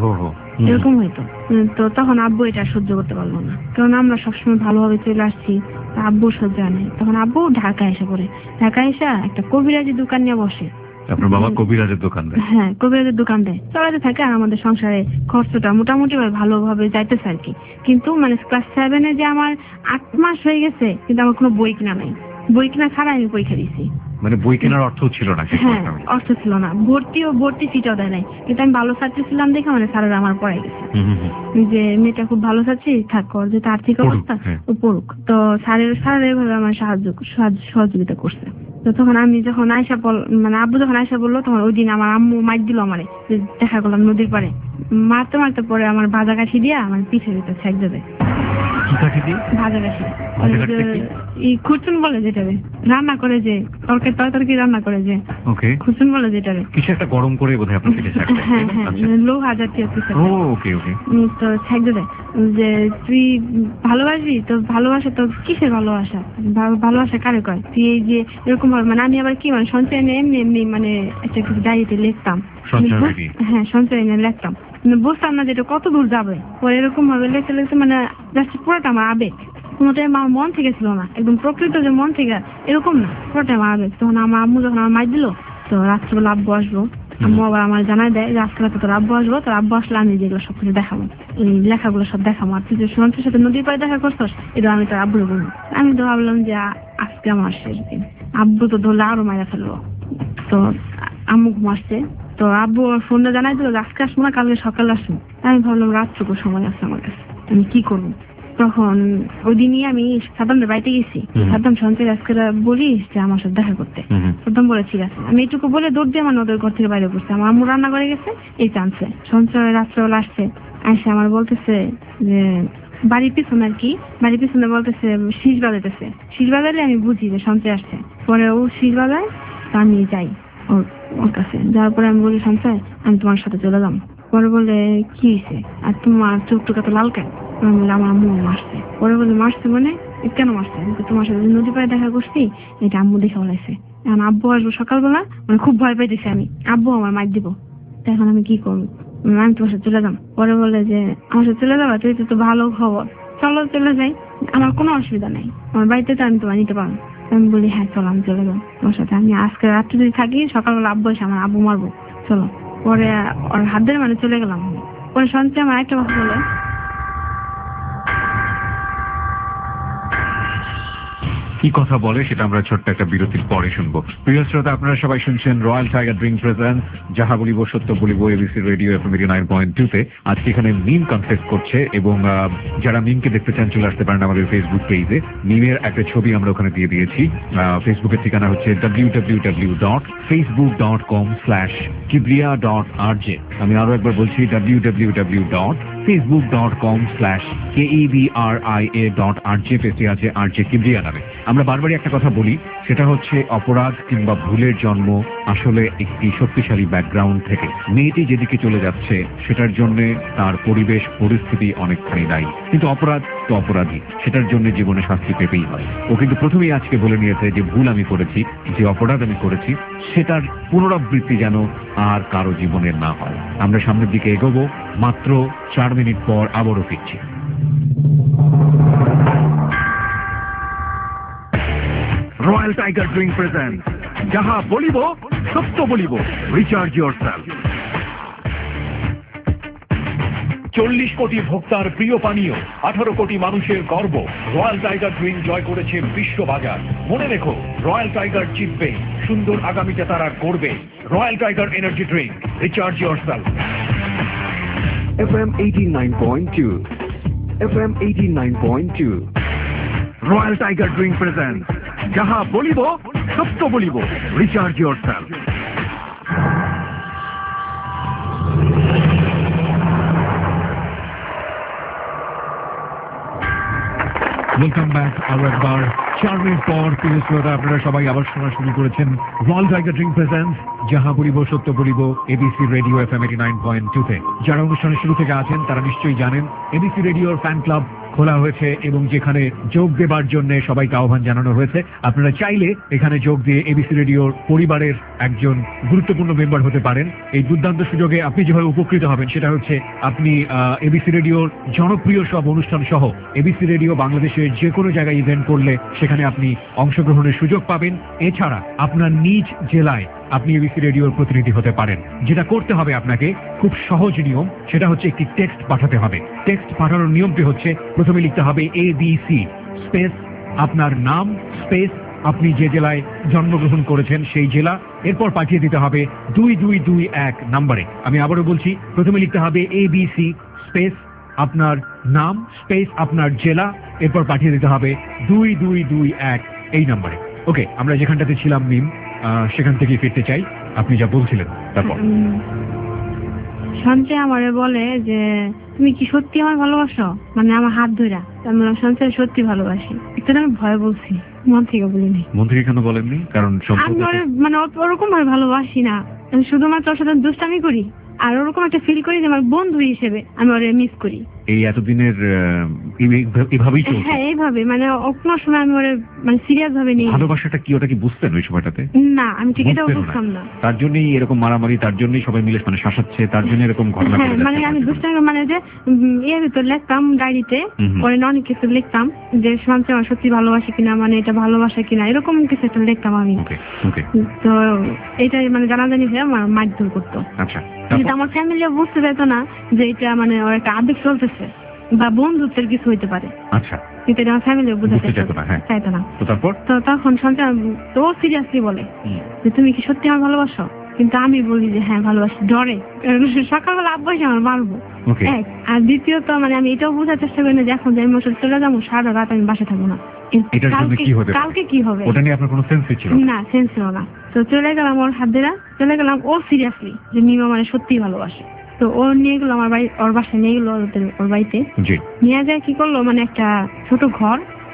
এরকম হইতো। তো তখন আব্বু এটা সহ্য করতে পারলো না, কারণ আমরা সবসময় ভালোভাবে চলে আসছি, আব্বু সহ্য নেই। তখন আব্বু ঢাকা এসে পড়ে, ঢাকা এসে একটা কবিরাজি দোকান নিয়ে বসে। আপনার বাবা কবিরাজের দোকান দেয়? হ্যাঁ কবিরাজের দোকান দেয়, চলাতে থাকে। আর আমাদের সংসারে খরচটা মোটামুটি ভালোভাবে যাইতেছে আর কি। কিন্তু মানে ক্লাস সেভেনে যে আমার আট মাস হয়ে গেছে, কিন্তু আমার কোনো বই কিনা নাই, বই কিনা ছাড়া আমি পরীক্ষা দিচ্ছি। মানে বই কেনার অর্থ ছিল না? হ্যাঁ অর্থ ছিল না, ভর্তিও ভর্তি ফিটাও দেয় নাই, কিন্তু আমি ভালো ছাত্রী ছিলাম দেখে মানে স্যারেরা আমার পড়াই গেছে যে মেয়েটা খুব ভালো ছাত্রী, থাক ওর যেটা আর্থিক অবস্থা ও পড়ুক। তো স্যারের স্যারের এইভাবে আমার সাহায্য সহযোগিতা করছে। তো তখন আমি যখন আয়সা মানে আব্বু যখন আয়সা বললো, তখন ওই দিন আমার আম্মু মাইক দিল আমারে, দেখা করলাম নদীর পাড়ে, মারতে মারতে পরে আমার ভাজা কাঠি দিয়ে আমার পিঠে দিতে ছেক দেবে। ভাজা কাঠি খুচুন বলে যেটারে রান্না করে, যে তরকারি তরকারি রান্না করে, যে খুচুন বলে যেটারে কিছু একটা গরম করে বোধহয় আপনার পিঠে ছেক দেয়। হ্যাঁ হ্যাঁ লোহা জাতীয় কিছু। ওকে ওকে। তো ছেক দেবে যে তুই ভালোবাসবি, তো ভালোবাসা তো কিসের ভালোবাসা, ভালোবাসা কারে কয়, তুই এই যে এরকম ভাবে, মানে আমি আবার কি মানে সঞ্চয় নিয়ে এমনি এমনি মানে একটা কিছু ডায়েরিতে লিখতাম, হ্যাঁ সঞ্চয় নিয়ে লিখতাম, বুঝতাম না যেটা কত দূর যাবে। পরে এরকম ভাবে লিখতে লিখতে মানে জাস্ট পুরোটা আমার আবেগ, কোনোটাই আমার মন থেকে ছিল না, একদম প্রকৃত যে মন থেকে এরকম না, পুরোটাই আমার আবেগ। তখন আমার আম্মু যখন আমার মাই দিল, তো রাত্রিবেলা আব্বু আসবো, আম্মু আবার আমার জানাই দেয় যে আজকে রাতে তোর আব্বু আসবো, তোর আব্বু আসলে আমি যেগুলো সবকিছু দেখাবো, এই লেখাগুলো সব দেখাবো, আর তুই যে সঞ্চয়ের সাথে নদীর পাড়ে দেখা করছস এটা আমি তোর আব্বুরে বলবো। আমি তো ভাবলাম যে আজকে আমার শেষ দিন, আব্বু তো ধরলে আরো মাইরা ফেলবো। তো আম্মু ঘুমাচ্ছে, তো আব্বু ফোনটা জানাই দিল আজকে আসবো না, কালকে সকালে আসবো। আমি ভাবলাম রাতটুকু সময় আছে আমার কাছে, আমি কি করবো। তখন ওই দিনই আমি সাদ্দামদের বাড়িতে গেছি, সাদ্দাম সঞ্চয় আজকে বলিস যে আমার সাথে দেখা করতে। সাদ্দাম বলে ঠিক আছে। আমি এইটুকু বলে দৌড় দিয়ে মানে ওদের ঘর থেকে বাইরে পড়ছে, আমার আম্মু রান্না করে গেছে এই চান্সে। সঞ্চয় রাত্রেবেলা আসছে, আসে আমার বলতেছে যে বাড়ির পিছনে আর কি, বাড়ির পিছনে বলতেছে শীষ বাজাইতেছে, শীষ বাজাইলে আমি বুঝি যে সঞ্চয় আসছে। পরে ও শীষ বাজায়, তা আমি যাই ওর ওর কাছে। যাওয়ার পরে আমি বলি সঞ্চয় আমি তোমার সাথে চলে যাবো। পরে বলে কি হয়েছে আর তোমার চোখ টোকা তো লাল কেন? আমি বলি আমার আম্মু মারছে। পরে বলে মারছে মানে কেন মারছে? তোমার সাথে নদী পাড়ে দেখা করছি এটা আম্মু দেখে বলাইছে। এখন আব্বু আসবো সকালবেলা, মানে খুব ভয় পাইতেছি আমি, আব্বু আমার মার দিব। এখন আমি কি করবো? আমি তোমার সাথে চলে যাম। পরে বলে যে আমার সাথে চলে যাবা, তুই তো ভালো খবর, চলো চলে যাই, আমার কোনো অসুবিধা নেই, আমার বাড়িতে তো আমি তোমার নিতে পারবো। আমি বলি হ্যাঁ চলো আমি চলে যাবো তোমার সাথে, আমি আজকে রাত্রে যদি থাকি সকালবেলা আব্বু এসে আমার আব্বু মারবো, চলো। পরে ওর হাত ধরে মানে চলে গেলাম। পরে সঞ্চয় আমার একটা কথা বলে, কি কথা বলে সেটা আমরা ছোট্ট একটা বিরতির পরে শুনবো। প্রিয় শ্রোতা, আপনারা সবাই শুনছেন রয়্যাল টাইগার ড্রিঙ্ক প্রেজেন্ট যাহা বলিব সত্য বলিব ABC radio FM nine point two তে। আজকে এখানে মিম কনফেস করছে এবং যারা মিমকে দেখতে চান চলে আসতে পারেন আমাদের ফেসবুক পেজে। মিমের একটা ছবি আমরা ওখানে দিয়ে দিয়েছি। ফেসবুকের ঠিকানা হচ্ছে W W W dot Facebook dot com slash Kibria dot R J. আমি আরো একবার বলছি W W W dot Facebook dot com slash K E B R I A dot R J. পেজে আছে আর জে কিবরিয়া নামে। আমরা বারবারই একটা কথা বলি, সেটা হচ্ছে অপরাধ কিংবা ভুলের জন্ম আসলে একটি শক্তিশালী ব্যাকগ্রাউন্ড থেকে। মেয়েটি যেদিকে চলে যাচ্ছে সেটার জন্য তার পরিবেশ পরিস্থিতি অনেকখানি দায়ী, কিন্তু অপরাধ তো অপরাধী, সেটার জন্য জীবনে শাস্তি পেতেই হয়। ও কিন্তু প্রথমেই আজকে বলে নিয়েছে যে ভুল আমি করেছি, যে অপরাধ আমি করেছি সেটার পুনরাবৃত্তি যেন আর কারো জীবনের না হয়। আমরা সামনের দিকে এগোবো, মাত্র চার মিনিট পর আবারও ফিরছি। রয়্যাল টাইগার ড্রিঙ্ক প্রেজেন্ট যাহা বলিব সত্য বলিব, রিচার্জ ইয়োরসেলফ। চল্লিশ কোটি ভোক্তার প্রিয় পানীয়, আঠারো কোটি মানুষের গর্ব, রয়্যাল টাইগার ড্রিঙ্ক জয় করেছে বিশ্ববাজার। মনে রেখো, রয়্যাল টাইগার জিতবে, সুন্দর আগামীতে তারা করবে। Royal tiger energy drink, recharge yourself. FM eighty nine point two, FM eighty nine point two. Royal tiger drink present যাহা বলিব সত্য বলিব, রিচার্জ ইয়োরসেলফ। Welcome back. আরো একবার চার মিনিট পর প্রিয় শ্রোতা, আপনারা সবাই আবার শোনা শুরু করেছেন রয়্যাল টাইগার ড্রিঙ্ক প্রেজেন্ট যাহা বলিব সত্য বলিব ABC radio FM eighty nine point two তে। যারা অনুষ্ঠানের শুরু থেকে আছেন তারা নিশ্চয়ই জানেন এবিসি রেডিওর ফ্যান ক্লাব খোলা হয়েছে এবং যেখানে যোগ দেবার জন্য সবাইকে আহ্বান জানানো হয়েছে। আপনারা চাইলে এখানে যোগ দিয়ে এবিসি রেডিওর পরিবারের একজন গুরুত্বপূর্ণ মেম্বার হতে পারেন। এই দুর্দান্ত সুযোগে আপনি যেভাবে উপকৃত হবেন সেটা হচ্ছে আপনি এবিসি রেডিওর জনপ্রিয় সব অনুষ্ঠান সহ এবিসি রেডিও বাংলাদেশের যে কোনো জায়গায় ইভেন্ট করলে সেখানে আপনি অংশগ্রহণের সুযোগ পাবেন। এছাড়া আপনার নিজ জেলায় আপনি এবিসি রেডিওর প্রতিনিধি হতে পারেন। যেটা করতে হবে আপনাকে, খুব সহজ নিয়ম, সেটা হচ্ছে একটি টেক্সট পাঠাতে হবে। টেক্সট পাঠানোর নিয়মটি হচ্ছে প্রথমে লিখতে হবে এ বি সি স্পেস আপনার নাম স্পেস আপনি যে জেলায় জন্মগ্রহণ করেছেন সেই জেলা, এরপর পাঠিয়ে দিতে হবে দুই দুই দুই এক নাম্বারে। আমি আবারও বলছি, প্রথমে লিখতে হবে এ বি সি স্পেস আপনার নাম স্পেস আপনার জেলা, এরপর পাঠিয়ে দিতে হবে দুই দুই দুই এক এই নাম্বারে। ওকে, আমরা যেখানটাতে ছিলাম মিম, সেখান থেকে ফিরতে চাই। আপনি যা বলছিলেন তারপর। সঞ্চয় আমারে বলে যে তুমি কি সত্যি আমার ভালোবাসো, মানে আমার হাত ধরা। আমি বললাম সঞ্চয় সত্যি ভালোবাসি। এটা আমি ভয় বলছি, মন থেকে বলিনি। মন থেকে কেন বলেননি? কারণ আমি মানে ওরকম ভাবে ভালোবাসি না, আমি শুধুমাত্র ওর সাথে দুষ্টামি করি আর ওরকম একটা ফিল করি যে আমার বন্ধু হিসেবে আমি ওরে মিস করি। এই এতদিনের এভাবেই চলছে? হ্যাঁ এইভাবে, মানে কোনো সময় আমি ওরে মানে সিরিয়াস ভাবে নিই। ভালোবাসাটা কি ওটা কি বুঝতেন ওই সময়টাতে? না, আমি ঠিক এটাও বুঝতাম না। তার জন্যই এরকম মারামারি, তার জন্যই সবাই মিলে মানে শাসাচ্ছে, তার জন্য এরকম ঘটনা ঘটে যাচ্ছে। মানে আমি দুষ্টামি মানে যে এর ভিতর লিখতাম ডায়েরিতে, পরে অনেক কিছু লিখতাম যে সঞ্চয় আমার সত্যি ভালোবাসে কিনা, মানে এটা ভালোবাসা কিনা, এরকম কিছু একটা লিখতাম আমি। তো এটাই মানে জানাজানি হয়ে আমার মারধর করতো। আচ্ছা, কিন্তু আমার ফ্যামিলিও বুঝতে চাইতো না যে এটা মানে ওর একটা আবেগ চলতেছে বা বন্ধুত্বের কিছু হইতে পারে। আচ্ছা, কিন্তু এটা আমার ফ্যামিলিও বুঝতে চাইতো না। তো তারপর তো তখন সঞ্চয় তো সিরিয়াসলি বলে যে তুমি কি সত্যি আমার ভালোবাসো? কিন্তু আমি বলি যে হ্যাঁ ভালোবাসি, ডরে। সকালবেলা আব্বু এসে আমার মারবো এক, আর দ্বিতীয়ত মানে আমি এটাও বোঝার চেষ্টা করি না যে এখন যে আমি ওর চলে যাবো সারা রাত আমি বাসা থাকবো না, কালকে কি হবে ওটা নিয়ে আপনার কোনো সেন্সই ছিল না? সেন্স ছিল না। তো চলে গেলাম ওর হাত ধরে, চলে গেলাম ও সিরিয়াসলি যে মিমা মানে সত্যি ভালোবাসে। তো ও নিয়ে গেলো আমার বাড়ি, ওর বাসায় নিয়ে গেলো ওর বাড়িতে। নিয়ে যায় কি করলো, মানে একটা ছোট ঘর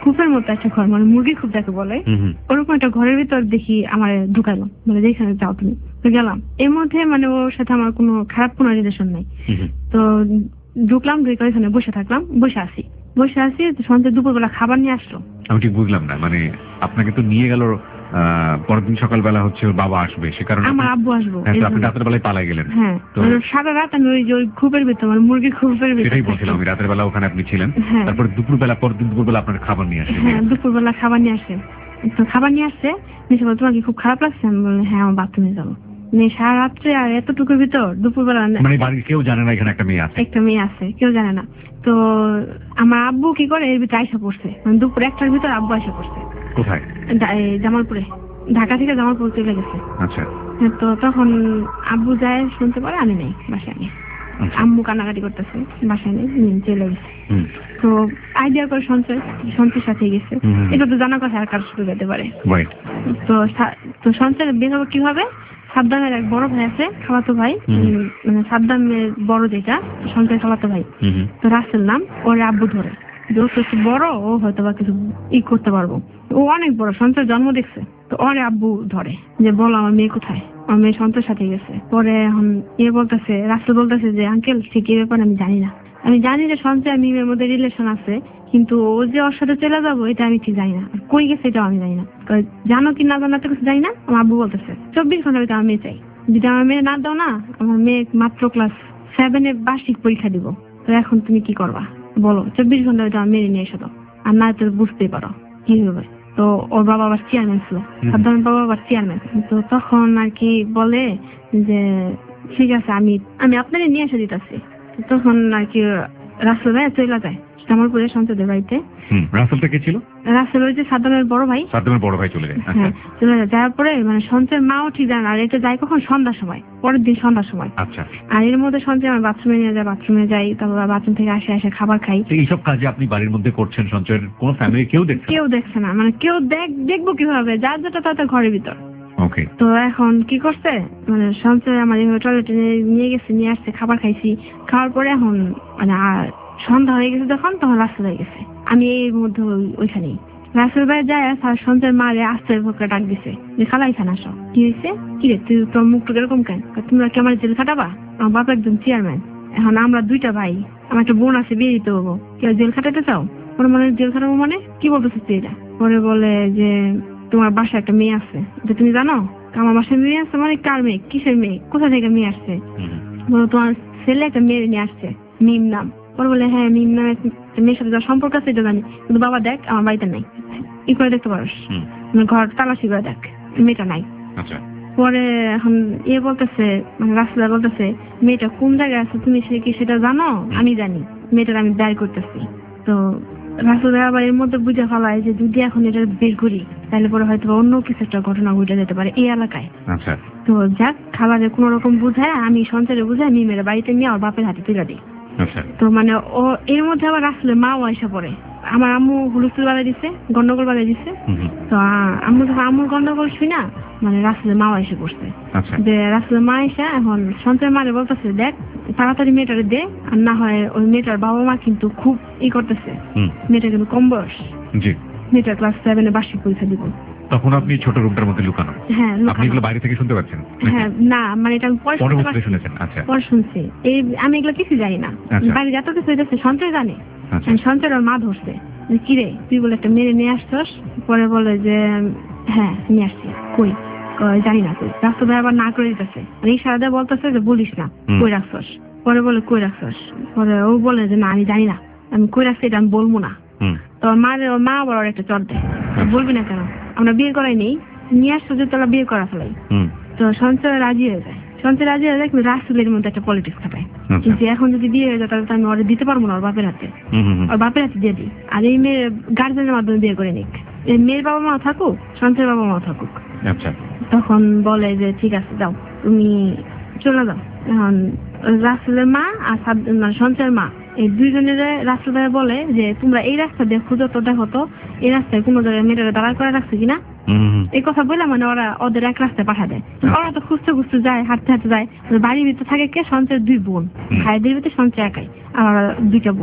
কূপের মতো একটা ঘর, মানে মুরগি খুব যাকে বলে, হুম হুম ওরকম একটা ঘরের ভিতর দেখি আমার ঢুকাইলো, মানে যেখানে যাও তুমি। তো গেলাম, এর মধ্যে মানে ওর সাথে আমার কোনো খারাপ কোনো রিলেশন নাই। হুম হুম। তো ঢুকলাম, ঢুকে ওইখানে বসে থাকলাম, বসে আছি বসে আছি সন্ধ্যে দুপুরবেলা খাবার নিয়ে আসলো। আমি ঠিক বুঝলাম না, মানে আপনাকে তো নিয়ে গেল আহ পরের দিন সকালবেলা হচ্ছে ওর বাবা আসবে, সে কারণে আমার আপনি- আব্বু আসবো, হ্যাঁ, এই তো আপনি জন্য। রাতের বেলায় পালাই গেলেন। হ্যাঁ, তো মানে সারা রাত আমি ওই যে ওই খুপের ভিতর, মানে মুরগির খুপের ভিতর সেটাই থাকতাম। বলছিলাম, আমি রাতের বেলা ওখানে আপনি ছিলেন। হ্যাঁ। তারপর দুপুরবেলা পরের দিন দুপুরবেলা আপনার খাবার নিয়ে আসে। হ্যাঁ, দুপুরবেলা খাবার নিয়ে আসে। তো খাবার নিয়ে আসছে, নিচে বলে তোমার কি খুব খারাপ লাগছে? আমি বললাম হ্যাঁ, আমার বাথরুমে যাবো। মানে সারা রাত্রে আর এতটুকুর ভিতর দুপুরবেলা মানে বাড়ির কেউ জানে না এখানে একটা মেয়ে আছে? একটা মেয়ে আছে, কেউ জানে না। তো আমার আব্বু কি করে এর ভিতরে আইসা পড়ছে, মানে দুপুর একটার ভিতর আব্বু আইসা পড়ছে। কোথায়? দা- এই জামালপুরে, ঢাকা থেকে জামালপুর চলে গেছে। আচ্ছা তো তখন আব্বু যায়, শুনতে পারে আমি নেই বাসায়, নেই। আচ্ছা। আম্মু কান্নাকাটি করতেছে, বাসায় নেই, উনি চলে গেছে। হুম তো আইডিয়া করে সঞ্চয় সঞ্চয় সাথে গেছে। হুম। এটা তো জানা কথা, আর কার সাথে যেতে পারে। রাইট। তো সা- তো সঞ্চয় বের হবে কিভাবে? সাদ্দামের এক বড় ভাই আছে, খালাতো ভাই, হুম। উম, মানে সাদ্দামের বড় যেটা সঞ্চয় খালাতো ভাই, হুম হুম। তো রাসেল নাম, ওর আব্বু ধরে যে ও তো একটু বড়, ও হয়তো বা কিছু ই করতে পারবো। ও অনেক বড়, সঞ্চয় জন্ম দেখছে। তো ওরে আব্বু ধরে যে বলো আমার মেয়ে কোথায়, আমার মেয়ে সঞ্চয়ের সাথে গেছে। পরে এখন ইয়ে বলতেছে, রাসেল বলতেছে যে আঙ্কেল ঠিক এই ব্যাপারে আমি জানি না, আমি জানি যে সঞ্চয় আর মিমের মধ্যে রিলেশন আছে, কিন্তু ও যে ওর সাথে চলে যাবো এটা আমি ঠিক জানি না, আর কই গেছে এটাও আমি জানি না। কয়, জানো কি না জানো তো কিছু জানি না। আমার আব্বু বলতেছে চব্বিশ ঘন্টার ভিতরে আমার মেয়ে চাই, যদি আমার মেয়ে না দাও না, আমার মেয়ে মাত্র ক্লাস সেভেনে বার্ষিক পরীক্ষা দিব। তো এখন তুমি কি করবা বলো, চব্বিশ ঘন্টার ভিতরে আমার মেয়ে নিয়ে এসো তো, আর না তো বুঝতেই পারো কি হবে। তো ওর বাবা আবার চেয়ারম্যান ছিল, সাধারণ বাবা আবার চেয়ারম্যান। তো তখন আর কি বলে যে ঠিক আছে, আমি আমি আপনারে নিয়ে এসে দিতেছি। তখন আর কি রাসেল ভাই চলে যায় জামালপুরে সঞ্চয়দের বাড়িতে। হুম। রাসেলটা কে ছিল? রাসেল ওই যে সাদ্দামের বড় ভাই। সাদ্দামের বড় ভাই চলে যায়। আচ্ছা হ্যাঁ, চলে যায়। যাওয়ার পরে মানে সঞ্চয়ের মাও ঠিক জানে না, আর এটা যায় কখন সন্ধ্যার সময়, পরের দিন সন্ধ্যার সময়। আচ্ছা। আর এর মধ্যে সঞ্চয় আমার বাথরুমে নিয়ে যায়, বাথরুমে যাই, তারপর বাথরুম থেকে আসে আসে খাবার খাই। তো এইসব কাজে আপনি বাড়ির মধ্যে করছেন, সঞ্চয়ের কোনো ফ্যামিলি কেউ দেখছে? কেউ দেখছে না, মানে কেউ দেখ দেখবো কিভাবে, যার যেটা তাদের ঘরের ভিতর। ওকে। তো এখন কি করছে, মানে সঞ্চয় আমার এইভাবে টয়লেটে নিয়ে গেছে, নিয়ে আসছে, খাবার খাইছি। খাওয়ার পরে এখন মানে আর সন্ধ্যা হয়ে গেছে যখন, তখন রাস্তা হয়ে গেছে, আমি এর মধ্যে ওই- ওইখানেই রাসেল ভাই যায় আর সঞ্চয় মারে আস্তে ভোকে ডাক দিছে যে খালা এখানে আসো। কি হয়েছে? কি রে তুই তোর মুখটা এরকম কেন? তোমরা কি আমার জেল খাটাবা? আমার বাবা একজন চেয়ারম্যান, এখন আমরা দুইটা ভাই, আমার একটা বোন আছে, বিয়ে দিতে হবো, কেউ জেল খাটাতে চাও? ওর মানে জেল খাটাবো মানে কি বলতেছিস তুই এটা? পরে বলে যে তোমার বাসায় একটা মেয়ে আছে, এটা তুমি জানো? আমার বাসায় মেয়ে আছে মানে কার মেয়ে, কিসের মেয়ে, কোথা থেকে মেয়ে আসছে? বলো তোমার ছেলে একটা মেয়ে নিয়ে আসছে, মিম নাম। পরে বলে হ্যাঁ, মিম নামে একটা মেয়ের সাথে যার সম্পর্ক আছে এটা জানি, কিন্তু বাবা দেখ আমার বাড়িতে নাই, ই করে দেখতে পারোস, মানে ঘর তালাশি করে দেখ, মেয়েটা নাই। আচ্ছা। পরে এখন ইয়ে বলতেছে, মানে রাসেল বলতেছে মেয়েটা কোন জায়গায় আছে তুমি সে কি সেটা জানো? আমি জানি, মেয়েটার আমি বের করতেছি। তো রাসেল আবার এর মধ্যে বুঝে ফেলায় যে যদি এখন এটা বের করি তাহলে পরে হয়তো অন্য কিছু একটা ঘটনা ঘটে যেতে পারে এই এলাকায়। আচ্ছা। তো যাক, খাবারে কোন রকম বুঝায়, আমি সঞ্চারে বুঝাই মিমের বাড়িতে নিয়ে ওর বাপের হাতে তুলে দিই। আচ্ছা। তো মানে ও এর মধ্যে আবার রাসেলের মাও এসে পড়ে, আমার আম্মু হুলস্থুল বাজায় দিচ্ছে, গন্ডগোল বাজায় দিচ্ছে। তো আ- আম্মু যখন আম্মুর গন্ডগোল শুই না, মানে রাসেলের মাও এসে পড়ছে। আচ্ছা। যে রাসেলের মা এসে এখন সঞ্চয় মারে বলতেছে দেখ তাড়াতাড়ি মেয়েটারে দে, আর না হয় ওই মেয়েটার বাবা মা কিন্তু খুব ই করতেছে, হুম। মেয়েটা কিন্তু কম বয়স, জি। মেয়েটা ক্লাস সেভেনে বার্ষিক পরীক্ষা দিব। তখন আপনি ছোট রুমটার মধ্যে লুকানো? হ্যাঁ, আপনি লুকানো। এগুলো বাইরে থেকে শুনতে পাচ্ছেন? হ্যাঁ, না মানে এটা আমি পরে শুনতে পরবর্তীতে পারছি। শুনেছেন? আচ্ছা। পরে শুনছি, এই আমি এগুলো কিছু জানি না, আচ্ছা। বাড়ি যত কিছু হইতেছে সঞ্চয় জানে। আচ্ছা। সঞ্চয় ওর মা ধরছে যে কিরে তুই বলে একটা মেরে নিয়ে আসছস? পরে বলে যে হ্যাঁ নিয়ে আসছি। কই? কয়, জানি না। তুই রাস্তা ভাই আবার না করে দিতেছে, মানে ইশারা দিয়ে বলতেছে যে বলিস না হুম। কই রাখছস। পরে বলে কই রাখছস? পরে ও বলে যে না আমি জানি না, আমি কই রাখছি এটা আমি বলবো না। হুম। তো ওর মার ওর মা আবার ওর একটা চট দেয়, বলবি না কেন? আমরা বিয়ে করাই নেই, নিয়ে আসছো যে তোরা বিয়ে করা ফেলাই। হুম। তো সঞ্চয় রাজি হয়ে যায়, সঞ্চয় রাজি হয়ে যায়, কিন্তু রাসেলের মধ্যে একটা পলিটিক্স খাটায় আচ্ছা। যে এখন যদি বিয়ে হয়ে যায় তাহলে তো আমি ওরা দিতে পারবো না ওর বাপের হাতে, হুম হুম হুম। ওর বাপের হাতে দিয়ে দিই, আর এই মেয়ে গার্জেনের মাধ্যমে বিয়ে করে নিক, এই মেয়ের বাবা মা থাকুক, সঞ্চয়ের বাবা মা থাকুক। আচ্ছা। তখন বলে যে ঠিক আছে যাও তুমি চলে যাও। এখন রাসেলের মা আর সাদ- মানে সঞ্চয়ের মা এই দুইজনের রাসেল ভাই বলে যে তোমরা এই রাস্তা দিয়ে খুঁজো তো, দেখো তো এই রাস্তায় কোনো জায়গায় মেয়েটারে দাঁড়া করে রাখছে কিনা। হুম হুম হুম। এই কথা বলে মানে ওরা ওদের এক রাস্তায় পাঠা দেয়। ওরা তো খুঁজতে খুঁজতে যায়, হাঁটতে হাঁটতে যায়। বাড়ির ভিতরে থাকে কে? সঞ্চয়ের দুই বোন, হুম। ভাইদের ভিতরে সঞ্চয় একাই, আর ওরা দুইটা বোন।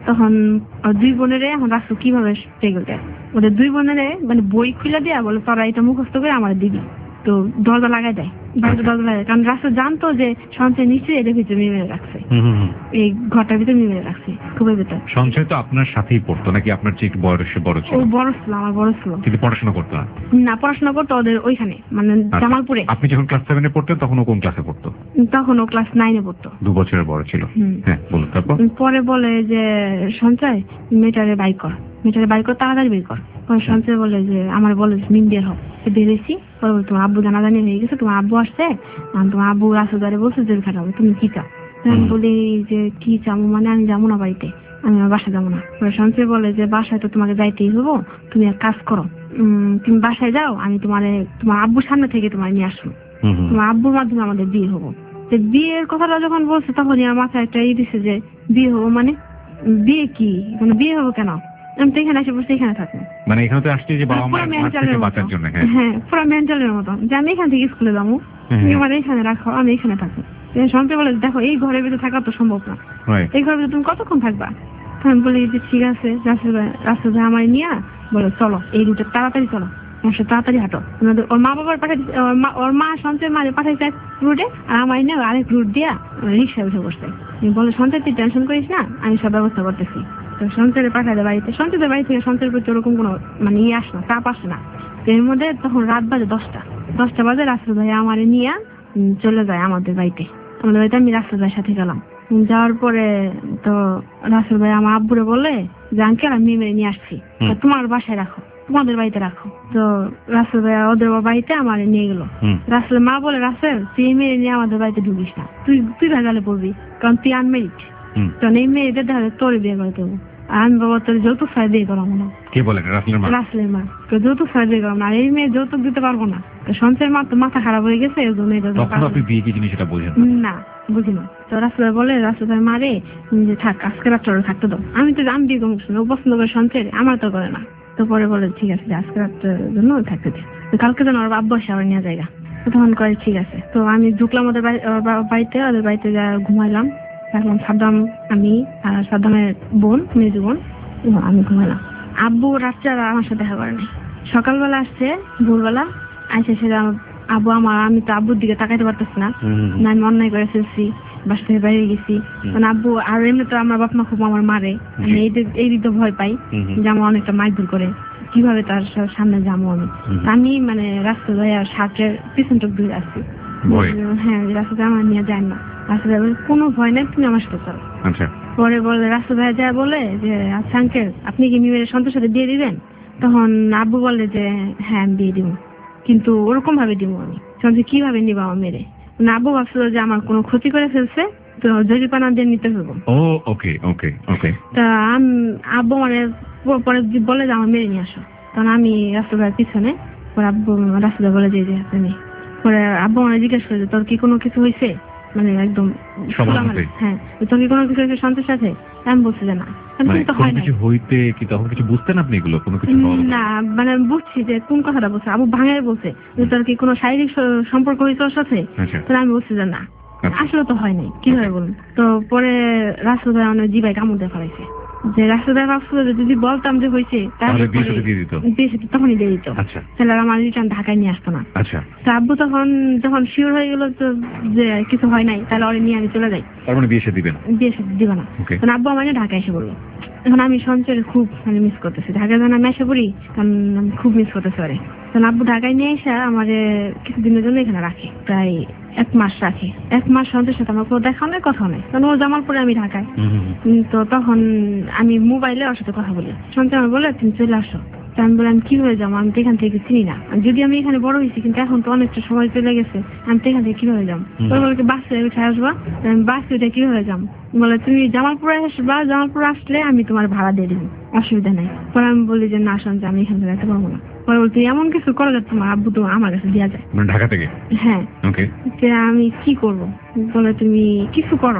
তখন ওর দুই বোনেরে এখন রাসু কিভাবে টেগল দেয়, ওদের দুই বোনেরে মানে বই খুলে দেয়া বলে তোরা এটা মুখস্থ করে আমার দিবি, তো দরজা লাগাই দেয়, বাড়িতে দরজা লাগাই, কারণ রাসু জানতো যে সঞ্চয় নিশ্চয়ই এদের ভিতরে মিমেরে রাখছে, এই ঘরটার ভিতরে মিমেরে রাখছে খুবই ভিতরে। সঞ্চয় তো আপনার সাথেই পড়তো নাকি আপনার চেয়ে একটু বয়সে বড় ছিল? ও বড় ছিল, আমার বড় ছিল, কিন্তু পড়াশোনা করতো না? না পড়াশোনা করতো ওদের ওইখানে মানে জামালপুরে। আপনি যখন ক্লাস সেভেনে পড়তেন তখন ও কোন ক্লাসে পড়তো? তখন ও ক্লাস নাইনে পড়তো। দু বছরের বড় ছিল। হ্যাঁ বলুন। তারপর পরে বলে যে সঞ্চয় মেয়েটারে বাই কর, মেয়েটারে বাই কর, তাড়াতাড়ি বের কর। পরে সঞ্চয় বলে যে আমার বলে মিম বের হোক, বেরিয়েছি। পরে বলে তোমার আব্বু জানাজানি হয়ে গেছে, তোমার আব্বু আসছে, তোমার আব্বু রাসুদারে বলছে জেল খাটাবো, তুমি কি চাও? আমি বলি যে কি চাবো মানে আমি যাবো না বাড়িতে, আমি আমার বাসায় যাবো না। পরে সঞ্চয় বলে যে বাসায় তো তোমাকে যাইতেই হবো, তুমি এক কাজ করো, তুমি বাসায় যাও, আমি তোমার তোমার আব্বুর সামনে থেকে তোমার নিয়ে আসবো, তোমার আব্বুর মাধ্যমে আমাদের বিয়ে হবো। বিয়ের কথাটা যখন বলছে তখনই আমার মাথায় একটা ই দিছে যে বিয়ে হবো মানে বিয়ে কি, মানে বিয়ে হবো কেন, আমি তো এখানে এসে বসে এখানে থাকবো, মানে এখানে তো আসছে যে বাবা মায়ের মার থেকে বাঁচার জন্য। হ্যাঁ পুরো মেন্টালের মতো যে আমি এখান থেকে স্কুলে যাবো, তুমি আমার এখানে রাখো, আমি এখানে থাকবো। সঞ্চয় বলে দেখো এই ঘরের ভিতরে থাকা তো সম্ভব না, এই ঘরের ভিতরে তুমি কতক্ষণ থাকবা? আমি বলি যে ঠিক আছে, রাস্তা রাস্তা আমার নিয়ে বলো চলো এই রুটে তাড়াতাড়ি চলো, তাড়াতাড়ি হাঁটো। ওর মা বাবার পাঠাই, ওর মা সঞ্চয় মাঝে পাঠাইছে এক রুটে, আর আমার না আরেক রুট দিয়া রিক্সা উঠে বসছে। বলে সঞ্চয় তুই টেনশন করিস না, আমি সব ব্যবস্থা করতেছি। তো সঞ্চয়ের পাঠাই দেয় বাড়িতে, সঞ্চয়ের বাড়ি থেকে সঞ্চয়ের প্রতি ওরকম কোনো মানে ইয়ে আস না, চাপ আসে না। এর মধ্যে তখন রাত বাজে দশটা দশটা বাজে রাস্তা ভাই আমার নিয়ে চলে যায় আমাদের বাড়িতে। আমাদের বাড়িতে আমি রাস্তা ভাইয়ের সাথে গেলাম। যাওয়ার পরে তো রাসেল ভাই আমার আব্বুরে বলে যে আঙ্কেল আমি মেরে নিয়ে আসছি, তোমার বাসায় রাখো, তোমাদের বাড়িতে রাখো। তো রাসেল ভাই ওদের বাড়িতে আমার নিয়ে গেলো। রাসেল মা বলে রাসেল তুই এই মেয়ে নিয়ে আমাদের বাড়িতে ঢুকিস না, তুই তুই ভেজালে পড়বি, কারণ তুই আনমেরিড, কারণ এই মেয়েদের দেখা যায় তোর বিয়ে করে দেবো, আর আমি বাবা তোর যৌতুক ছাড়া বিয়ে করাবো না। কে বলে? রাসেলের মা। রাসেলের মা যৌতুক ছাড়া বিয়ে করাবো না, আর এই মেয়ে যৌতুক দিতে পারবো না। সঞ্চয়ের মা তো মাথা খারাপ হয়ে গেছে, এই জন্য আপনি বিয়ে কি জিনিস সেটা বোঝেন না, বুঝি না। তো রাসেল বলে রাসেল ভাই মারে যে থাক আজকে রাত্রে থাকতে দাও, আমি তো আমি বিয়ে করবো, ও পছন্দ করে সঞ্চয়, আমার তো করে না। তো পরে বলে ঠিক আছে আজকে রাত্রের জন্য থাকতে দে, কালকে যেন ওর আব্বু আসে আবার নিয়ে জায়গা। তখন করে ঠিক আছে। তো আমি ঢুকলাম ওদের বাড়িতে, ওদের বাড়িতে যা ঘুমাইলাম, এখন সাদ্দাম আমি আর সাদ্দামের বোন মেজু বোন আমি ঘুমাইলাম। আব্বু রাত্রে আর আমার সাথে দেখা করে নাই, সকালবেলা আসছে ভোরবেলা আসে, সেটা আব্বু আমার, আমি তো আব্বুর দিকে তাকাইতে পারতেছি না, না আমি অন্যায় করে ফেলছি, বাসা থেকে বাইরে গেছি। মানে আব্বু আর এমনি তো আমার বাপ মা খুব আমার মারে, আমি এই দিক তো ভয় পাই যে আমার অনেকটা মারধর করে, কিভাবে তার সামনে যাবো আমি। আমি মানে রাস্তা ধরে শার্টের পিছনটুক ধরে আসছি, হ্যাঁ রাস্তাতে আমার নিয়ে যায় না, রাস্তা কোনো ভয় নেই, তুমি আমার সাথে চলো। পরে বলে রাস্তা ভাই যায় বলে যে আচ্ছা আঙ্কেল আপনি কি মেয়ের সন্তানের সাথে বিয়ে দিবেন? তখন আব্বু বলে যে হ্যাঁ আমি বিয়ে দিব, কিন্তু ওরকম ভাবে দিব আমি, সঞ্চয় কিভাবে নিব আমার মেরে। আব্বু ভাবছিল যে আমার কোনো ক্ষতি করে ফেলছে, তো জরিপানা দিয়ে নিতে হবো। ও ওকে ওকে ওকে। তা আব্বু মানে পরে বলে যে আমার মেরে নিয়ে আসো, তখন আমি রাস্তা ভাইয়ের পিছনে, পরে আব্বু রাস্তা বলে যে তুমি, পরে আব্বু মানে জিজ্ঞেস করে তোর কি কোনো কিছু হয়েছে, মানে একদম হ্যাঁ তোর কি কোনো কিছু হয়েছে সন্তানের সাথে? আমি বলছি যে না, কিছু হইতে কি তখন কিছু বুঝতেন আপনি এগুলো কোনো কিছু না, মানে আমি বুঝছি যে কোন কথাটা বলছে, আবু ভাঙায় বলছে যে তোর কি কোনো শারীরিক সম্পর্ক হয়েছে ওর সাথে, তাহলে আমি বলছি যে না আসলে তো হয় নাই, কিভাবে বলুন। তো পরে রাস্তা অনেক জিবাই কামড় দিয়ে ফেলাইছে, যে রাস্তা ভাবছিল যে যদি বলতাম যে হয়েছে তাহলে তখনই দিয়ে দিত, তাহলে আমার রিটার্ন ঢাকায় নিয়ে আসতো না। তো আব্বু তখন যখন শিওর হয়ে গেল যে কিছু হয় নাই, তাহলে ওরে নিয়ে আমি চলে যাই, তার মানে বিয়ে দিবেন বিয়ে দিব না। তখন আব্বু আমার ঢাকায় এসে বললো, এখন আমি সঞ্চয়ের খুব মানে মিস করতেছি, ঢাকায় যেন আমি এসে পড়ি, কারণ আমি খুব মিস করতেছি ওরে। তখন আব্বু ঢাকায় নিয়ে এসে আমার কিছুদিনের জন্য এখানে রাখে, প্রায় এক মাস রাখে। এক মাস সঞ্চয়ের সাথে আমার কোনো দেখা নেই, কথা নেই, কারণ ও জামালপুরে আমি ঢাকায়। তো তখন আমি মোবাইলে ওর সাথে কথা বলি, সঞ্চয় আমার বলে তুমি চলে আসো। আমি বললাম কি হয়ে যাবো, আমি তো এখান থেকে চিনি না, যদি আমি এখানে বড় হয়েছি, কিন্তু এখন তো অনেকটা সময় চলে গেছে, আমি তো এখান থেকে কিভাবে যাবো? বলে বাসে উঠে আসবা, বাসে উঠে কিভাবে যাবো? বলে তুমি জামালপুরে আসবা, জামালপুর আসলে আমি তোমার ভাড়া দিয়ে দিবো, অসুবিধা নেই। পরে আমি বলি যে না সঞ্চয় আমি এখান থেকে যেতে পারবো না। পরে বলতে এমন কিছু করা যায় তোমার আব্বু তো আমার কাছে দেওয়া যায় ঢাকা থেকে? হ্যাঁ। আমি কি করবো? বলে তুমি কিছু করো,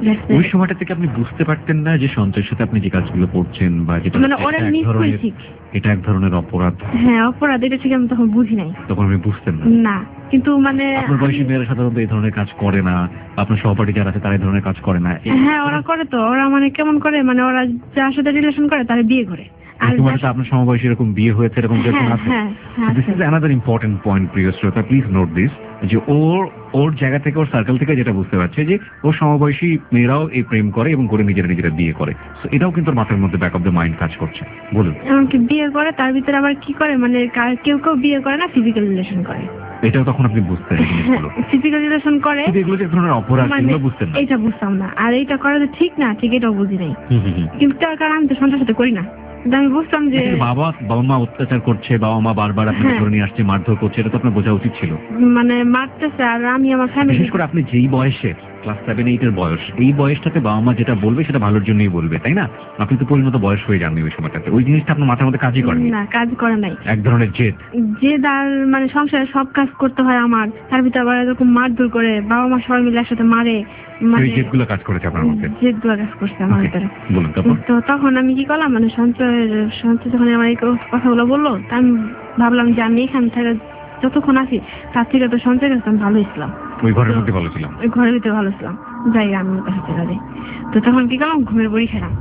That's ওই it. সময়টা থেকে আপনি বুঝতে পারতেন না যে সঞ্চয়ের সাথে আপনি যে কাজগুলো করছেন বা যেটা মানে এটা ওরা এক নিশ্চয়ই ধরনের ঠিক। এটা এক ধরনের অপরাধ, হ্যাঁ অপরাধ, এটা ঠিক আমি তখন বুঝি নাই। তখন আপনি বুঝতেন না? না, কিন্তু মানে আপনার বয়সী মেয়েরা সাধারণত এই ধরনের কাজ করে না, আপনার সহপাঠী যারা আছে তারা এই ধরনের কাজ করে না। হ্যাঁ ওরা করে তো, ওরা মানে কেমন করে, মানে ওরা যার সাথে রিলেশন করে তারা বিয়ে করে। আর তোমার যার- সাথে আপনার সমবয়সী এরকম বিয়ে হয়েছে, এরকম হ্যাঁ যেরকম আছে। হ্যাঁ হ্যাঁ this is another important point, প্রিয় শ্রোতা, প্লিজ নোট দিস, যে ওর ওর জায়গা থেকে, ওর সার্কেল থেকে যেটা বুঝতে পারছে যে ওর সমবয়সী মেয়েরাও এই প্রেম করে এবং করে নিজেরা নিজেরা বিয়ে করে। So এটাও কিন্তু ওর মাথার মধ্যে ব্যাক অফ দ্য মাইন্ড কাজ করছে। বলুন। এমনকি বিয়ে করে, তার ভিতরে আবার কি করে, মানে কার- কেউ কেউ বিয়ে করে না, ফিজিক্যাল রিলেশন করে। এটাও তখন আপনি বুঝতেন এই জিনিসগুলো, ফিজিক্যাল রিলেশন করে, কিন্তু এগুলো যে এক ধরনের অপরাধ, মানে এগুলো বুঝতেন না। এইটা বুঝতাম না। আর এইটা করা যে ঠিক না, ঠিক এটাও বুঝি নাই। হুম, হুম, হুম। কিন্তু তার কারণ আমি তো সন্তানের সাথে করি না, কিন্তু আমি বুঝতাম যে কিন্তু বাবা বাবা মা অত্যাচার করছে, বাবা মা বারবার আপনাকে হ্যাঁ। ধরে নিয়ে আসছে, মারধর করছে, এটা তো আপনার বোঝা উচিত ছিল। মানে মারতেছে, আর আমি আমার ফ্যামিলি বিশেষ করে আপনি যেই বয়সে, ক্লাস সেভেন এইট এর বয়স, এই বয়সটাতে বাবা মা যেটা বলবে সেটা ভালোর জন্যই বলবে, তাই না? আপনি তো পরিণত বয়স হয়ে যাননি ওই সময়টাতে, ওই জিনিসটা আপনার মাথার মধ্যে কাজই করেনি। না কাজ করে নাই। এক ধরনের জেদ। যে তার মানে সংসারে সব কাজ করতে হয় আমার, তার ভিতরে আবার এরকম মারধর করে, বাবা মা সবাই মিলে একসাথে মারে, মানে ওই জেদগুলো কাজ করেছে আপনার মধ্যে। জেদগুলো কাজ করছে আমার Okay, ভিতরে। বলুন তারপর। তো তখন আমি কি করলাম, মানে সঞ্চয়ের সঞ্চয় যখন আমার এই কথাগুলো বললো, তা আমি ভাবলাম যে আমি এখান থেকে যতক্ষণ আছি তার থেকে তো সঞ্চয় কাছে আমি ভালো ছিলাম, ওই ঘরের মধ্যে ভালো ছিলাম। ওই ঘরের ভিতরে ভালো ছিলাম, যাই আমি ওর কাছে চলে যাই। তো তখন কি করলাম, ঘুমের বড়ি খেলাম,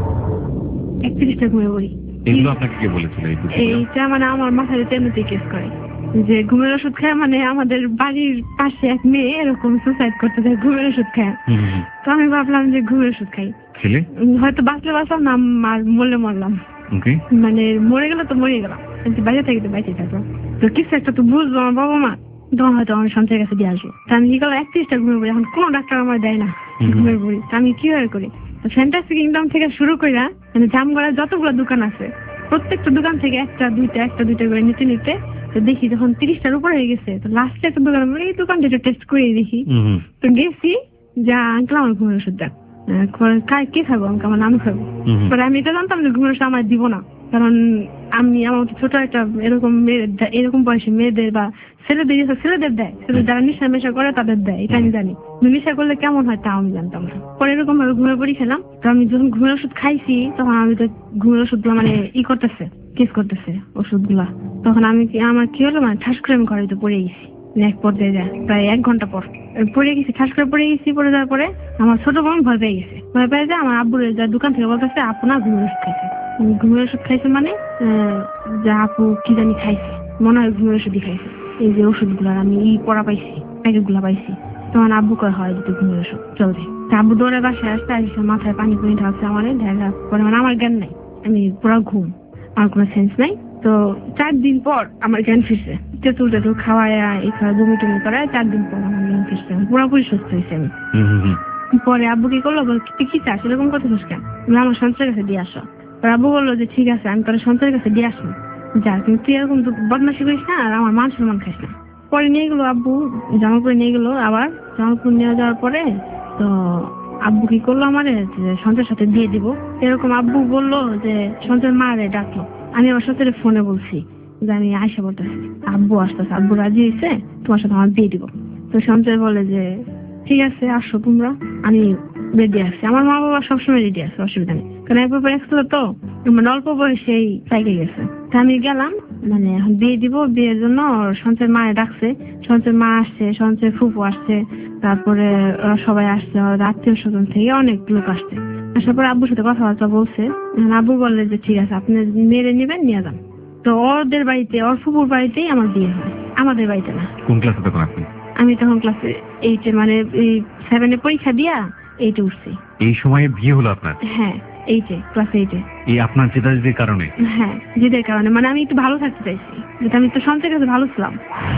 একত্রিশটা ঘুমের বড়ি। এগুলো আপনাকে কে বলেছিল এই বুদ্ধিগুলো? এইটা মানে আমার মাথায় তেমনিতে কেস করে যে ঘুমের ওষুধ খায়, মানে আমাদের বাড়ির পাশে এক মেয়ে এরকম সুসাইড করতে যায় ঘুমের ওষুধ খায়। হুম, হুম, হুম। তো আমি ভাবলাম যে ঘুমের ওষুধ খাই, ছেলে? উম, হয়তো বাঁচলে বাঁচলাম না, আর মরলে মরলাম, ওকে। মানে মরে গেলে তো মরে গেলাম, কিন্তু বাইরে থেকে তো বাইরে থাকলাম। তো কিছু একটা তো বুঝবো আমার বাবা মা, তখন হয়তো আমার সঞ্চয়ের কাছে দিয়ে আসবো। তা আমি কি করলাম, একত্রিশটা ঘুমের বড়ি, এখন কোনো ডাক্তার আমার দেয় না হুম। ঘুমের বড়ি, তা আমি কিভাবে করি, ফ্যান্টাসি কিংডম থেকে শুরু করে মানে জামগড়ায় যতগুলো দোকান আছে প্রত্যেকটা দোকান থেকে একটা দুইটা একটা দুইটা করে নিতে নিতে, তো দেখি যখন তিরিশটার উপর হয়ে গেছে, তো লাস্টে একটা দোকান, আমি এই দোকানটা একটু টেস্ট করে দেখি। হুম, হুম, তো গেছি, যা আঙ্কেল আমার ঘুমের ওষুধ দেন, আহ, কয়- কার কি খাবো, আমাকে আমার নাম খাবো। হুম, হুম। পরে আমি এটা জানতাম যে ঘুমের ওষুধ আমার দিব না, কারণ আমি আমার মতো ছোট একটা এরকম মেয়ে, এরকম বয়সী মেয়েদের বা ছেলেদের ছেলেদের দেয়, ছেলে যারা নেশা মেশা করে তাদের দেয়, এটা আমি জানি। কিন্তু নেশা করলে কেমন হয় তা আমি জানতাম না। পরে এরকম ভাবে ঘুমের পড়ি খেলাম। তো আমি যখন ঘুমের ওষুধ খাইছি, তখন আমি তো ঘুমের ওষুধ গুলো মানে ই করতেছে, কেস করতেছে ওষুধ গুলা। তখন আমি কি আমার কি হলো, মানে ঠাস করে আমি ঘরে তো পড়ে গেছি, এক পর্যায়ে যায় প্রায় এক ঘন্টা পর পড়ে গেছি, ঠাস করে পড়ে গেছি। পড়ে যাওয়ার পরে আমার ছোট বোন ভয় পেয়ে গেছে, ভয় পেয়ে যায় আমার আব্বুর যা দোকান থেকে বলতেছে, আপু না ঘুমের ওষুধ খাইছে। উম, ঘুমের ওষুধ খাইছে মানে আহ, যা আপু কি জানি খাইছে, মনে হয় ঘুমের ওষুধই খাইছে। এই যে ওষুধ গুলার আমি ই পড়া পাইছি, প্যাকেট গুলা পাইছি। তখন আব্বু কয় হয় দুটো ঘুমের ওষুধ চলবে। তা আব্বু দৌড়ে বাসায় আসতে আসছে, মাথায় পানি পানি ঢালছে আমার, ঢাকা পরে মানে আমার জ্ঞান নাই, আমি পুরো ঘুম, আমার কোনো সেন্স নাই। তো চার দিন পর আমার জ্ঞান ফিরছে, তেঁতুল টেতুল খাওয়ায় এই খাওয়া জমি টমি করায়, চার দিন পর আমার জ্ঞান ফিরছে, আমি পুরোপুরি সুস্থ হয়েছি আমি। হুম, হুম, হুম। পরে আব্বু কি করলো, বল তুই কি চাস, এরকম কথা বলছিস কেন, আমি আমার সঞ্চয়ের কাছে দিয়ে আসো। পরে আব্বু বললো যে ঠিক আছে, আমি তোর সঞ্চয়ের কাছে দিয়ে আসবো, যা, কিন্তু তুই এরকম তো বদমাশি করিস না, আর আমার মান সম্মান খাইস না। পরে নিয়ে গেলো আব্বু, জামালপুরে নিয়ে গেলো, আবার জামালপুর নিয়ে যাওয়ার পরে তো আব্বু কি করলো আমারে যে সঞ্চয়ের সাথে দিয়ে দিব, এরকম আব্বু বললো যে সঞ্চয়ের মারে ডাকলো। আমি আমার সাথে ফোনে বলছি যে আমি আয়সা বলতেছি, আব্বু আসতেছে, আব্বু রাজি হয়েছে, তোমার সাথে আমার দিয়ে দিব। তো সঞ্চয় বলে যে ঠিক আছে আসো তোমরা, আমি রেডি আছি। আমার মা বাবা সবসময় রেডি আছে, অসুবিধা নেই, কারণ একবার পর একছিল তো, মানে অল্প বয়সেই পাইকে গেছে। তা আমি গেলাম, মানে এখন বিয়ে দিব, বিয়ের জন্য সঞ্চয়ের মায়ে ডাকছে, সঞ্চয়ের মা আসছে, সঞ্চয়ের ফুফু আসছে, তারপরে ওরা সবাই আসছে, ওর আত্মীয় স্বজন থেকে অনেক লোক আসছে। আসার পরে আব্বুর সাথে কথাবার্তা বলছে, এখন আব্বু বললে যে ঠিক আছে আপনি মেরে নেবেন, নিয়ে যান। তো ওদের বাড়িতে, ওর ফুপুর বাড়িতেই আমার বিয়ে হয়, আমাদের বাড়িতে না। কোন ক্লাসে তখন আপনি? আমি তখন ক্লাস এইটে, মানে এই সেভেনে পরীক্ষা দিয়া এইটে উঠছি। এই সময়ে বিয়ে হলো আপনার? হ্যাঁ এইটে, ক্লাস এইটে। এই আপনার জেদাজেদির কারণে? হ্যাঁ জিদের কারণে, মানে আমি একটু ভালো থাকতে চাইছি, যেটা আমি তো সঞ্চয়ের কাছে ভালো ছিলাম।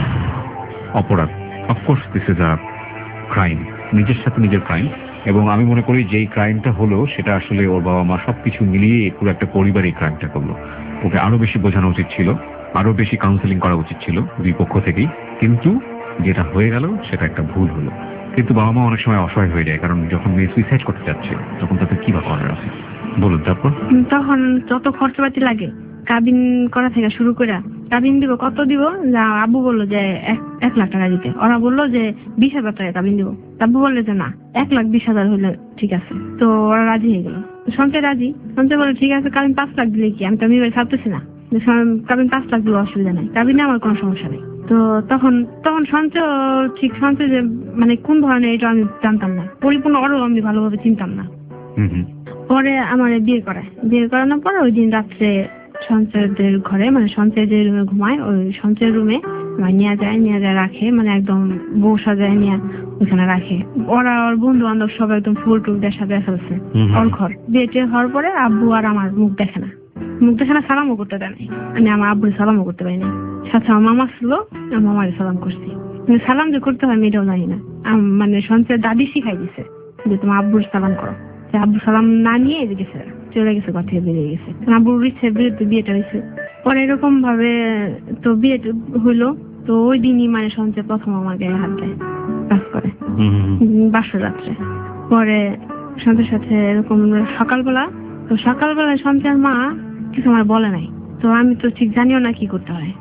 অপরাধ, of course this is a crime, নিজের সাথে নিজের ক্রাইম। এবং আমি মনে করি যেই ক্রাইমটা হলো সেটা আসলে ওর বাবা মা সবকিছু মিলিয়ে পুরো একটা পরিবার এই ক্রাইমটা করলো। ওকে আরো বেশি বোঝানো উচিত ছিল, আরো বেশি কাউন্সেলিং করা উচিত ছিল দুই পক্ষ থেকেই, কিন্তু যেটা হয়ে গেল সেটা একটা ভুল হলো। কিন্তু বাবা মা অনেক সময় অসহায় হয়ে যায়, কারণ যখন মেয়ে সুইসাইড করতে যাচ্ছে তখন তাদের কি বা করার আছে। বলুন তারপর। তখন যত খরচাপাতি লাগে, কাবিন করা থেকে শুরু করে কাবিন দিব, কত দিব? যা আব্বু বললো যে এক এক লাখ টাকা দিতে, ওরা বললো যে বিশ হাজার টাকা কাবিন দিব। আব্বু বললো যে না, এক লাখ বিশ হাজার হলে ঠিক আছে। তো ওরা রাজি হয়ে গেল। সঞ্চয় রাজি, সঞ্চয় বলে ঠিক আছে, কাবিন পাঁচ লাখ দিলে কি, আমি তো আমি ছাড়তেছি না, কাবিন পাঁচ লাখ দিলে অসুবিধা নাই, কাবিনে আমার কোনো সমস্যা নেই। তো তখন তখন সঞ্চয় ঠিক সঞ্চয় যে মানে কোন ধরনের এটা আমি জানতাম না, পরিপূর্ণ ওরও আমি ভালোভাবে চিনতাম না। পরে আমার বিয়ে করায়, বিয়ে করানোর পর ওই দিন রাত্রে সঞ্চয়দের ঘরে, মানে সঞ্চয় যে রুমে ঘুমায় ওই সঞ্চয়ের রুমে নিয়ে যায়, নিয়ে যায় রাখে, মানে একদম বউ সাজায় নিয়ে ওখানে রাখে। ওরা ওর বন্ধু বান্ধব সব একদম ফুল টুল দিয়ে সাজায় ফেলছে ওর ঘর। বিয়ে টিয়ে হওয়ার পরে আব্বু আর আমার মুখ দেখে না, মুখ দেখে না, সালামও করতে দেয় নাই। আমি আমার আব্বুর সালামও করতে পারিনি। সাথে আমার মামা ছিল, আমি মামারে সালাম করছি। সালাম যে করতে হয় আমি এটাও জানি না, মানে সঞ্চয়ের দাদি শিখাই দিছে যে তোমার আব্বুর সালাম করো। আব্বু সালাম না নিয়ে গেছে, চলে গেছে, ঘর থেকে বেরিয়ে গেছে। আব্বুর ইচ্ছে বিরুদ্ধে বিয়েটা হয়েছে। পরে এরকম ভাবে তো বিয়েটা হইলো। তো ওই দিনই মানে সঞ্চয় প্রথম আমার গায়ে হাত দেয়, কাজ করে বাসর রাত্রে। পরে সঞ্চয়ের সাথে এরকম সকালবেলা, তো সকালবেলা সঞ্চয়ের মা কিছু আমার বলে নাই, তো আমি তো ঠিক জানিও না কি করতে হয়।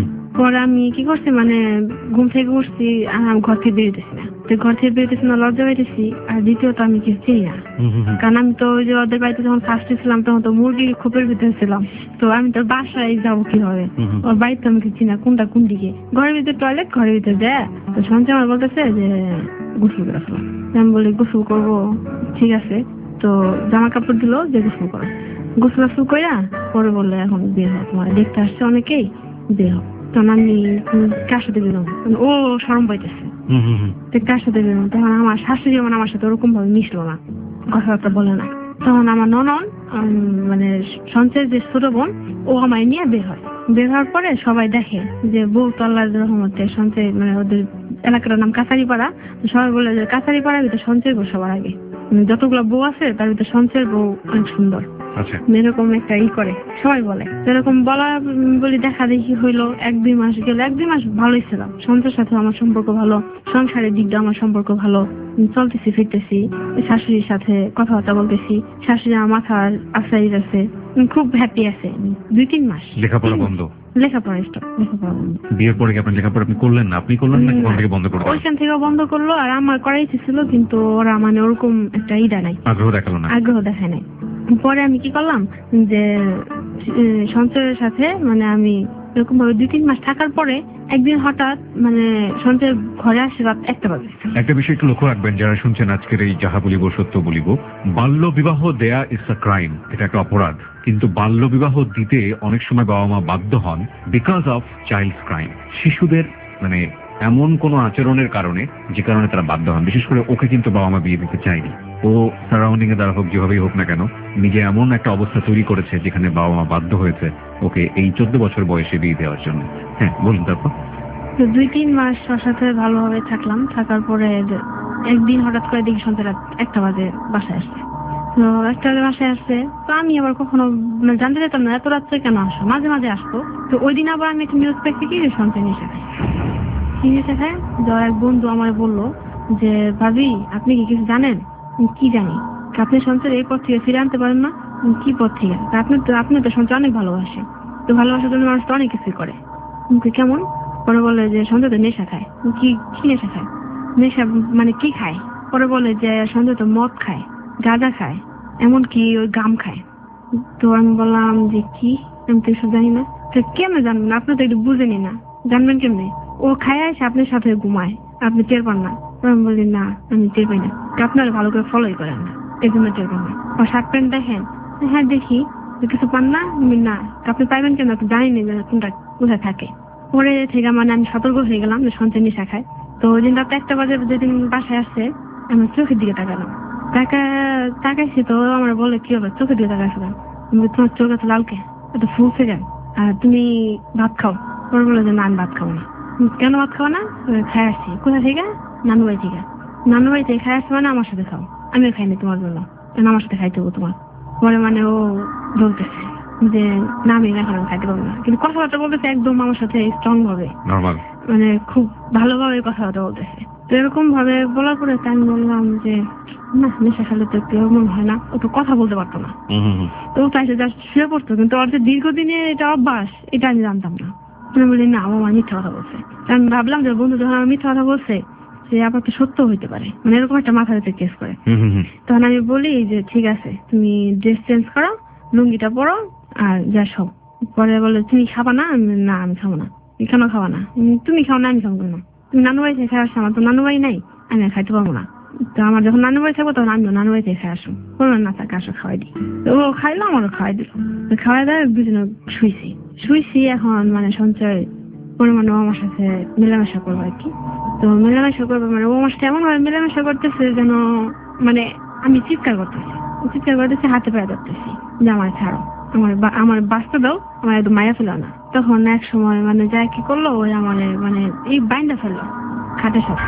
পরে আমি কি করছি, মানে ঘুম থেকে উঠছি আর আমি ঘর থেকে বেরোতেছি না, তো ঘর থেকে বেরোতেছি না, লজ্জা পাইতেছি। আর দ্বিতীয়ত আমি কিছু চিনি না, কারণ আমি তো ওই যে ওদের বাড়িতে যখন ফার্স্টে ছিলাম তখন তো মুরগির খোপের ভিতরে ছিলাম, তো আমি তো বাসায় যাবো কিভাবে, ওর বাড়িতে আমি কিছু চিনি না কোনটা কোন দিকে। ঘরের ভিতরে টয়লেট, ঘরের ভিতরে দেয়। তো সঞ্চয় আমার বলতেছে যে গোসল করে ফেলাম। আমি বলি গোসল করবো, ঠিক আছে। তো জামা কাপড় দিল যে গোসল করো, গোসল গোসল কইরা পরে বললো এখন বের হোক, তোমার দেখতে আসছে অনেকেই, বের হোক। তখন আমি কার সাথে বেরোম, ও শরম পাইতেছে, কার সাথে বেরোম। তখন আমার শাশুড়ি যেমন আমার সাথে ওরকম ভাবে মিশলো না, কথাবার্তা বলে না। তখন আমার ননদ মানে সঞ্চয়ের যে ছোট বোন, ও আমায় নিয়ে বের হয়। বের হওয়ার পরে সবাই দেখে যে বউ তো আল্লাহর রহমতে সঞ্চয়, মানে ওদের এলাকাটার নাম কাছারিপাড়া। সবাই বলে যে কাছারিপাড়ার ভিতরে সঞ্চয় বউ সবার আগে, যতগুলো বউ আছে তার ভিতরে সঞ্চয়ের বউ অনেক সুন্দর, এরকম একটা ই করে সবাই বলে। সেরকম বলা বলি দেখা দেখি হইলো। এক দুই মাস গেল, এক দুই মাস ভালোই ছিলাম, সঞ্চয়ের সাথে আমার সম্পর্ক ভালো, সংসারের দিক দিয়ে আমার সম্পর্ক ভালো, চলতেছি ফিরতেছি, শাশুড়ির সাথে কথাবার্তা বলতেছি, শাশুড়ি আমার মাথার আশ্রয় আছে, খুব হ্যাপি আছে। দুই তিন মাস লেখাপড়া বন্ধ, লেখাপড়া স্টপ, লেখাপড়া বন্ধ। বিয়ের পরে কি আপনি লেখাপড়া আপনি করলেন না? আপনি করলেন না, ওখান থেকে বন্ধ করে দিলেন? ওইখান থেকে বন্ধ করলো। আর আমার করাই ছিল, কিন্তু ওরা মানে ওরকম একটা ইডা নাই, আগ্রহ দেখালো না, আগ্রহ দেখায় নাই। পরে আমি কি করলাম যে সঞ্চয়ের সাথে মানে আমি এরকম ভাবে দুই তিন মাস থাকার পরে একদিন হঠাৎ মানে সঞ্চয়ের ঘরে আসে রাত একটা বাজে। একটা বিষয় একটু লক্ষ্য রাখবেন যারা শুনছেন আজকের এই যাহা বলিব সত্য বলিব, বাল্য বিবাহ দেয়া ইজ আ ক্রাইম, এটা একটা অপরাধ। কিন্তু বাল্য বিবাহ দিতে অনেক সময় বাবা মা বাধ্য হন বিকজ অফ চাইল্ডস ক্রাইম, শিশুদের মানে এমন কোন আচরণের কারণে যে কারণে তারা বাধ্য হন। বিশেষ করে ওকে কিন্তু বাবা মা বিয়ে দিতে চায়নি, ও সারাউন্ডিং এ দ্বারা হোক যেভাবেই হোক না কেন নিজে এমন একটা অবস্থা তৈরি করেছে যেখানে বাবা মা বাধ্য হয়েছে ওকে এই চোদ্দ বছর বয়সে বিয়ে দেওয়ার জন্য। হ্যাঁ বলুন। তারপর দুই তিন মাস ওর সাথে ভালোভাবে থাকলাম, থাকার পরে একদিন হঠাৎ করে দেখি সন্ধ্যা রাত একটা বাজে বাসায় আসছে। তো একটা বাজে বাসায় আসছে, তো আমি আবার কখনো জানতে যেতাম না এত রাত্রে কেন আসো, মাঝে মাঝে আসতো। তো ওই দিন আবার আমি একটা নিউজ পেয়েছি কি যে সঞ্চয় নেশা খায়, কি নেশা খায়। যার এক বন্ধু আমার বললো যে ভাবি আপনি কি কিছু জানেন? কি জানি, আপনি সঞ্চয় এই পথ থেকে ফিরে আনতে পারেন না। কি পথ থেকে? আপনি তো আপনি তো সঞ্চয় অনেক ভালোবাসে, তো ভালোবাসার জন্য মানুষ তো অনেক কিছুই করে। কেমন? পরে বলে যে সঞ্জয় তো নেশা খায়। কি কি নেশা খায়? নেশা মানে কি খায়? পরে বলে যে সঞ্জয় তো মদ খায়, গাঁজা খায়, এমনকি ওই গাম খায়। তো আমি বললাম যে কি, আমি তো এসব জানি না। তো কেমনে জানবেন? আপনি তো একটু বুঝেনি না, জানবেন কেমনে? ও খায় আসে আপনার সাথে ঘুমায়, আপনি টের পান না। আমি বলি না আমি টের পাই না, আপনারা ভালো করে ফলোই করেন না, এই জন্য টের পান না। ও শার্ট প্যান্ট দেখেন? হ্যাঁ দেখি। কিছু পান না? না। আপনি পাইবেন কেন? আপনি জানেন না কোনটা কোথায় থাকে। পরে থেকে মানে আমি সতর্ক হয়ে গেলাম যে সঞ্চয় নেশা খায়। তো ওই দিন রাত একটা বাজে যেদিন বাসায় আসছে, আমি চোখের দিকে তাকালাম, টাকা তাকাইছি। তো আমার বলে কি হবে চোখের দিকে তাকাইছি, তোমার চোখ আছে লালকে এটা ফুলছে কেন, আর তুমি ভাত খাও। পরে বলে যে না আমি ভাত খাবো না। কেন ভাত খাবো না? খাই আসছি। কোথা থেকে? নানু বাড়ি থেকে। নানু বাড়ি থেকে খাই আসছি মানে আমার সাথে খাও, আমিও খাইনি তোমার জন্য, আমার সাথে খাইতে হবো তোমার। পরে মানে ও বলতেছে যে না আমি এখন খাইতে পারবো না, কিন্তু কথাবার্তা বলতেছে একদম আমার সাথে স্ট্রং ভাবে, মানে খুব ভালোভাবে কথাবার্তা বলতেছে। তো এরকম ভাবে বলার পরে আমি বললাম যে না নেশা খেলে তো একটু এমন হয় না, ও তো কথা বলতে পারতো না। তো ও চাইছে যা শুয়ে পড়তো, কিন্তু ওর যে দীর্ঘদিনে এটা অভ্যাস এটা আমি জানতাম না। আমি বলি না, ও আমার মিথ্যা কথা বলছে। আমি ভাবলাম যে বন্ধু যখন আমার মিথ্যা কথা বলছে সে আবার তো সত্য হইতে পারে, মানে এরকম একটা মাথা হইতে কেস করে। তখন আমি বলি যে ঠিক আছে, তুমি ড্রেস চেঞ্জ করো, লুঙ্গিটা পরো আর যা সব। পরে বলে তুমি খাবা না? আমি বলি, না আমি খাবো না। কেন খাবা না? তুমি খাও না, আমি খাবো কেন? তুমি নানু বাড়ি থেকে খাই আসছো, আমার তো নানু বাড়ি নাই, আমি আর খাইতে পারবো না। তো আমার যখন নানু বাড়ি থাকবো তখন আমিও নানু বাড়ি থেকে খাই আসবো। বললো না তাকে আসো খাওয়াই দিই। তো ও খাইলো, আমারও খাওয়াই দিল। খাওয়াই দেয়, দুজনে শুইছি শুইছি এখন মানে সঞ্চয় পরিমাণে ও আমার সাথে মেলামেশা করবো আর কি। তো মেলামেশা করবো মানে ও আমার সাথে এমন ভাবে মেলামেশা করতেছে যেন মানে আমি চিৎকার করতেছি চিৎকার করতেছি হাতে পায়ে ধরতেছি যে আমার ছাড়ো, আমার আমার বাঁচতে দাও, আমার একদম মায়া ফেলো না। তখন এক সময় মানে যা কি করলো, ওই আমার মানে এই বাইন্ডা ফেললো খাটের সাথে।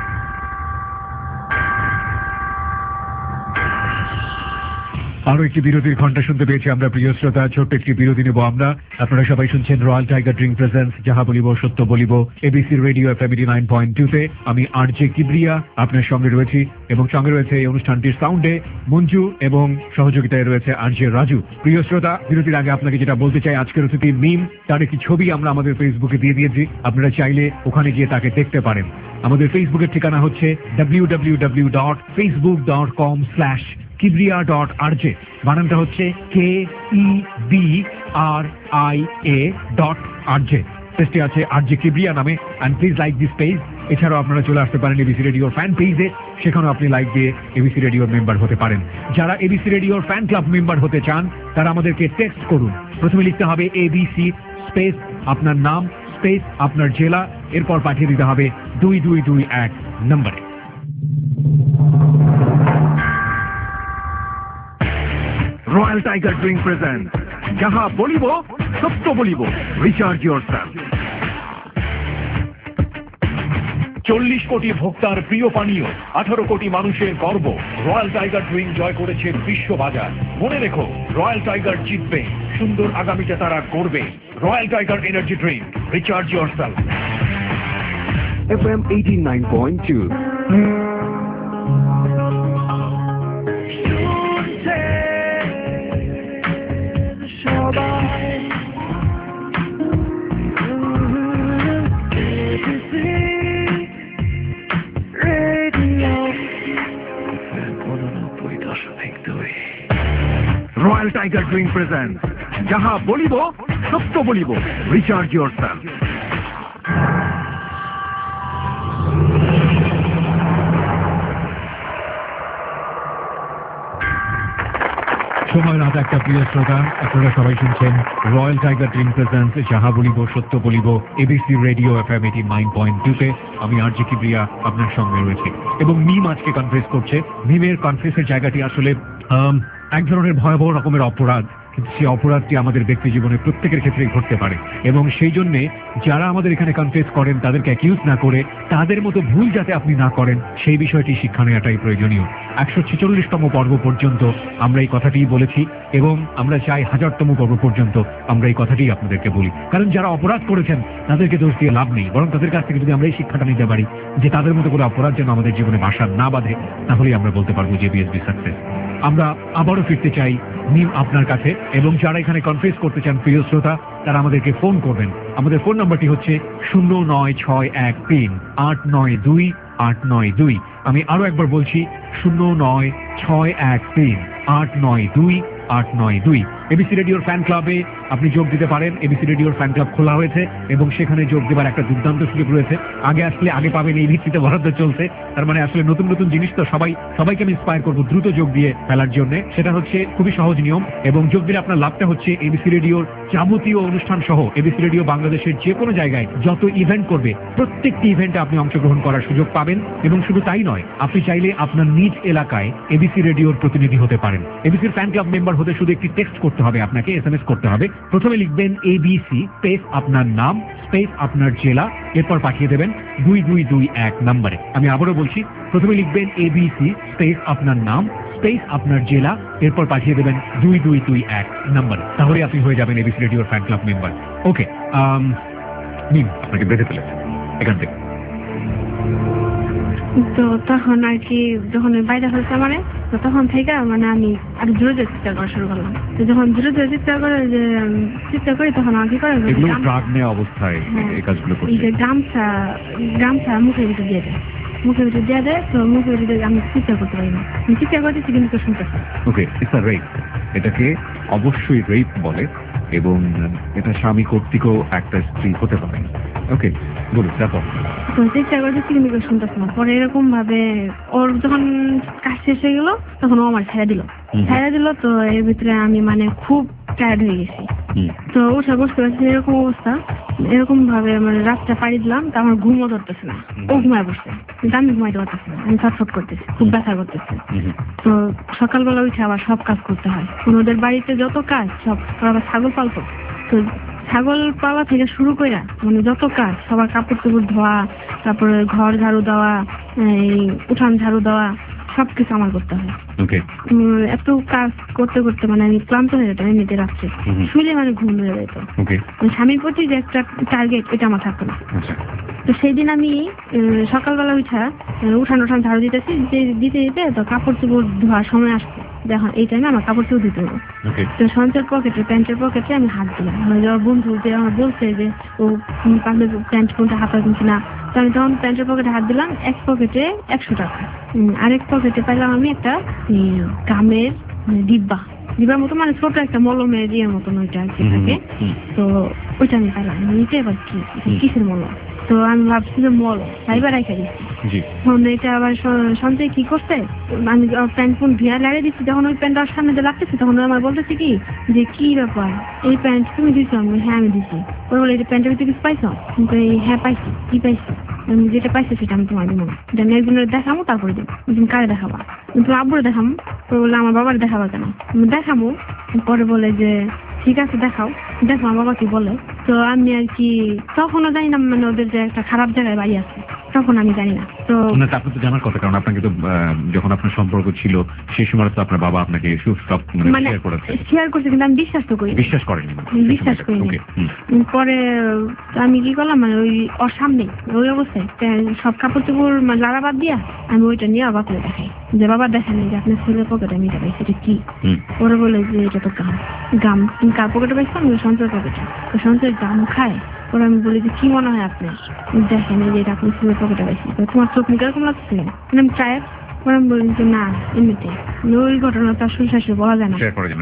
আরো একটি বিরতির ঘন্টা শুনতে পেয়েছি আমরা প্রিয় শ্রোতা। ছোট্ট একটি বিরতি নেব আমরা। আপনারা সবাই শুনছেন রয়্যাল টাইগার ড্রিঙ্ক প্রেজেন্স যাহা বলিব সত্য বলিব ABC radio FM nine point two তে। আমি আরজে কিবরিয়া আপনার সঙ্গে রয়েছি এবং সঙ্গে রয়েছে এই অনুষ্ঠানটির সাউন্ডে মঞ্জু এবং সহযোগিতায় রয়েছে আরজে রাজু। প্রিয় শ্রোতা, বিরতির আগে আপনাকে যেটা বলতে চাই, আজকের অতিথি মিম, তার একটি ছবি আমরা আমাদের ফেসবুকে দিয়ে দিয়েছি। আপনারা চাইলে ওখানে গিয়ে তাকে দেখতে পারেন। আমাদের ফেসবুকের ঠিকানা হচ্ছে W W W dot Facebook dot com slash Kibria dot RJ. বানানটা হচ্ছে K E B R I A dot RJ. পেজটি আছে আরজে কিবরিয়া নামে। And please like this page. এছাড়াও আপনারা চলে আসতে পারেন এবিসি রেডিওর ফ্যান পেজে, সেখানেও আপনি লাইক দিয়ে এবিসি রেডিওর মেম্বার হতে পারেন। যারা এবিসি রেডিওর ফ্যান ক্লাব মেম্বার হতে চান তারা আমাদেরকে টেক্সট করুন। প্রথমে লিখতে হবে এবিসি স্পেস আপনার নাম স্পেস আপনার জেলা, এরপর পাঠিয়ে দিতে হবে দুই দুই দুই এক নম্বরে। রয়্যাল টাইগার ড্রিঙ্ক প্রেজেন্ট যাহা বলিব সত্য বলিব, রিচার্জ ইয়োরসেলফ। চল্লিশ কোটি ভোক্তার প্রিয় পানীয়, আঠারো কোটি মানুষের গর্ব, রয়্যাল টাইগার ড্রিঙ্ক জয় করেছে বিশ্ব বাজার। মনে রেখো, রয়্যাল টাইগার জিতবে, সুন্দর আগামীতে তারা করবে। Royal tiger energy drink, recharge yourself. FM eighty nine point two. Royal tiger drink present যাহা বলিব সত্য বলিব, রিচার্জ ইয়োরসেলফ। সময় রাত একটা। প্রিয় শ্রোতা, আপনারা সবাই শুনছেন রয়্যাল টাইগার ড্রিঙ্ক প্রেজেন্ট যাহা বলিব সত্য বলিব ABC radio FM eighty nine point two তে। আমি আরজে কিবরিয়া আপনার সঙ্গে রয়েছে এবং মিম আজকে কনফেস করছে। মিমের কনফেসের জায়গাটি আসলে এক ধরনের ভয়াবহ রকমের অপরাধ, কিন্তু সেই অপরাধটি আমাদের ব্যক্তি জীবনে প্রত্যেকের ক্ষেত্রেই ঘটতে পারে এবং সেই জন্যে যারা আমাদের এখানে কনফেস করেন তাদেরকে অ্যাকিউজ না করে তাদের মতো ভুল যাতে আপনি না করেন সেই বিষয়টি শিক্ষা নেওয়াটাই প্রয়োজনীয়। একশো ছেচল্লিশতম পর্ব পর্যন্ত আমরা এই কথাটিই বলেছি এবং আমরা চাই হাজারতম পর্ব পর্যন্ত আমরা এই কথাটি আপনাদেরকে বলি, কারণ যারা অপরাধ করেছেন তাদেরকে দোষ দিয়ে লাভ নেই, বরং তাদের কাছ থেকে যদি আমরা এই শিক্ষাটা নিতে পারি যে তাদের মতো করে অপরাধ যেন আমাদের জীবনে বাসা না বাঁধে, তাহলেই আমরা বলতে পারবো যে বিএসবি সাকসেস। আমরা আবারও ফিরতে চাই মিম আপনার কাছে, এবং যারা এখানে কনফেস করতে চান প্রিয় শ্রোতা তারা আমাদেরকে ফোন করবেন। আমাদের ফোন নাম্বারটি হচ্ছে শূন্য নয় ছয় এক তিন আট নয় দুই আট নয় দুই। আমি আরো একবার বলছি শূন্য নয় ছয় এক তিন আট নয় দুই আট নয় দুই। এবিসি রেডিওর ফ্যান ক্লাবে আপনি যোগ দিতে পারেন। এবিসি রেডিওর ফ্যান ক্লাব খোলা হয়েছে এবং সেখানে যোগ দেবার একটা দুর্দান্ত সুযোগ রয়েছে। আগে আসলে আগে পাবেন এই ভিত্তিতে বরাদ্দ চলছে। তার মানে আসলে নতুন নতুন জিনিস তো সবাই সবাইকে আমি ইন্সপায়ার করবো দ্রুত যোগ দিয়ে ফেলার জন্য। সেটা হচ্ছে খুবই সহজ নিয়ম এবং যোগ দিলে আপনার লাভটা হচ্ছে এবিসি রেডিওর যাবতীয় অনুষ্ঠান সহ এবিসি রেডিও বাংলাদেশের যে কোনো জায়গায় যত ইভেন্ট করবে প্রত্যেকটি ইভেন্টে আপনি অংশগ্রহণ করার সুযোগ পাবেন। এবং শুধু তাই নয়, আপনি চাইলে আপনার নিজ এলাকায় এবিসি রেডিওর প্রতিনিধি হতে পারেন। এবিসির ফ্যান ক্লাব মেম্বার হতে শুধু একটি টেক্সট করতে হবে, আপনাকে এস এম এস করতে হবে। প্রথমে লিখবেন এবিসি স্পেস আপনার নাম স্পেস আপনার জেলা, এরপর পাঠিয়ে দেবেন দুই দুই দুই এক নম্বরে। আমি আবারও বলছি, প্রথমে লিখবেন এবিসি স্পেস আপনার নাম স্পেস আপনার জেলা, এরপর পাঠিয়ে দেবেন দুই দুই দুই এক নম্বরে। তাহলে আপনি হয়ে যাবেন এবিসি রেডিওর ফ্যান ক্লাব মেম্বার। ওকে, নিন আপনাকে বেঁধে ফেলেছে এখান থেকে। তো তখন আর কি যখন বাইরে হয়েছে মানে তো তখন থেকে মানে আমি আরো জোরে জোরে চিৎকার করা শুরু করলাম। তো যখন জোরে জোরে চিৎকার করে যে চিৎকার করি তখন আমাকে কি করে এগুলো ড্রাগ নেওয়া অবস্থায় এই কাজগুলো এই যে করছে। গামছা গামছা মুখের ভিতরে দিয়ে দেয়, মুখের ভিতরে দিয়ে দেয়। তো মুখের ভিতরে আমি চিৎকার করতে পারি না, আমি চিৎকার করতেছি কিন্তু কেউ শুনতেছে। Okay, it's a rape. এটাকে অবশ্যই রেপ বলে এবং এটা স্বামী কর্তৃকও একটা স্ত্রী হতে পারে। ওকে, বলুন তারপর। তো চিৎকার করতেছি কিন্তু কেউ শুনতেছে না। পরে এরকম ভাবে ওর যখন কাজ শেষ হয়ে গেল তখন ও আমার ছেড়ে দিল ছেড়ে দিল তো এর ভিতরে আমি মানে খুব টায়ার্ড হয়ে গেছি। তো উঠে বসতে পারছি, এরকম অবস্থা। এরকম ভাবে মানে রাতটা পাড়ি দিলাম, তো আমার ঘুমও ধরতেছে না। ও ঘুমায় বসছে কিন্তু আমি ঘুমাইতে পারতেছি না, আমি ছটফট করতেছি, খুব ব্যথা করতেছে। তো সকালবেলা উঠে আবার সব কাজ করতে হয়, ওদের বাড়িতে যত কাজ সব। ওরা আবার ছাগল পালতো, তো ছাগল পালা থেকে শুরু করে মানে যত কাজ, সবার কাপড় চোপড় ধোয়া, তারপরে ঘর ঝাড়ু দেওয়া, এই উঠান ঝাড়ু দেওয়া, সবকিছু আমার করতে হয়। এত কাজ করতে করতে মানে আমি ক্লান্ত হয়ে যেতাম এমনিতে রাত্রে, শুলে মানে ঘুম ধরে যেত। স্বামীর প্রতি যে একটা টার্গেট এটা আমার থাকতো না। তো সেই দিন আমি সকালবেলা উঠা উঠান উঠান ঝাড়ু দিতেছি, দিতে দিতে তো কাপড় চোপড় ধোয়ার সময় আসছে, দেখো এই টাইমে আমার কাপড় চোপড় দিতে হবে। তো সঞ্চয়ের পকেটে প্যান্টের পকেটে আমি হাত দিলাম, বন্ধু যে আমার বলছে যে ও পাগলের প্যান্ট কোনটা হাতা কিনছি না। তো আমি তখন প্যান্টের পকেটে হাত দিলাম, এক পকেটে একশো টাকা, আরেক পকেটে পাইলাম আমি একটা গামের ডিব্বা ডিব্বার মতো, মানে ছোট একটা মলমের ইয়ের মতন ওইটা আর কি থাকে। তো ওইটা আমি পাইলাম, নিতে এবার কি কিসের মলম। তো আমি ভাবছি যে মল সাইবার রাইখা দিচ্ছি। এটা আবার সঞ্চয় কি করছে, আমি প্যান্ট ফোন ভিয়া লাগিয়ে দিচ্ছি। যখন ওই প্যান্ট সামনে দিয়ে লাগতেছি তখন আমার বলতেছি কি যে কি ব্যাপার এই প্যান্ট তুমি দিচ্ছ? আমি হ্যাঁ আমি দিচ্ছি। ওরা বলে এই প্যান্টের ভিতরে কিছু পাইছো? হ্যাঁ পাইছি। কি পাইছি? যেটা পাইছে সেটা আমি তোমার দিব না, এটা আমি একজনের দেখাবো তারপরে দিব। তুমি কারে দেখাবা? তুমি আব্বুরে দেখাবো। পরে বললে আমার বাবার দেখাবা কেন? দেখাবো। পরে বলে যে ঠিক আছে দেখাও, দেখো আমার বাবা কি বলে। তো আমি আর কি তখনও জানি না মানে ওদের যে একটা খারাপ জায়গায় বাড়ি আছে, তখন আমি জানি না। তো আপনি তো জানার কথা, কারণ আপনাকে তো যখন আপনার সম্পর্ক ছিল সেই সময় তো আপনার বাবা আপনাকে সব মানে শেয়ার করেছে শেয়ার করছে কিন্তু আমি বিশ্বাস তো করি বিশ্বাস করেনি বিশ্বাস করিনি। পরে আমি কি করলাম মানে ওই ওর সামনে ওই অবস্থায় সব কাপড় চোপড় লাড়া বাদ দিয়া আমি ওইটা নিয়ে বাবা করে দেখাই যে বাবা দেখেন যে আপনার ছেলের পকেটে আমি এটা পাইছি, এটা কি? ওরা বলে যে এটা তো গাম। গাম তুমি কার পকেটে পাইছো? আমি সঞ্চয় পকেটে। তো সঞ্চয় গাম খায়। ওরা আমি বলি যে কি মনে হয় আপনার, দেখেন এই যে এটা আপনি ছেলের পকেটে পাইছি, তোমার চোখ মুখে এরকম লাগছে? আমি চাই। ওরা আমি বলি যে না এমনিতে, ওই ঘটনা তার শ্বশুর বলা যায় না।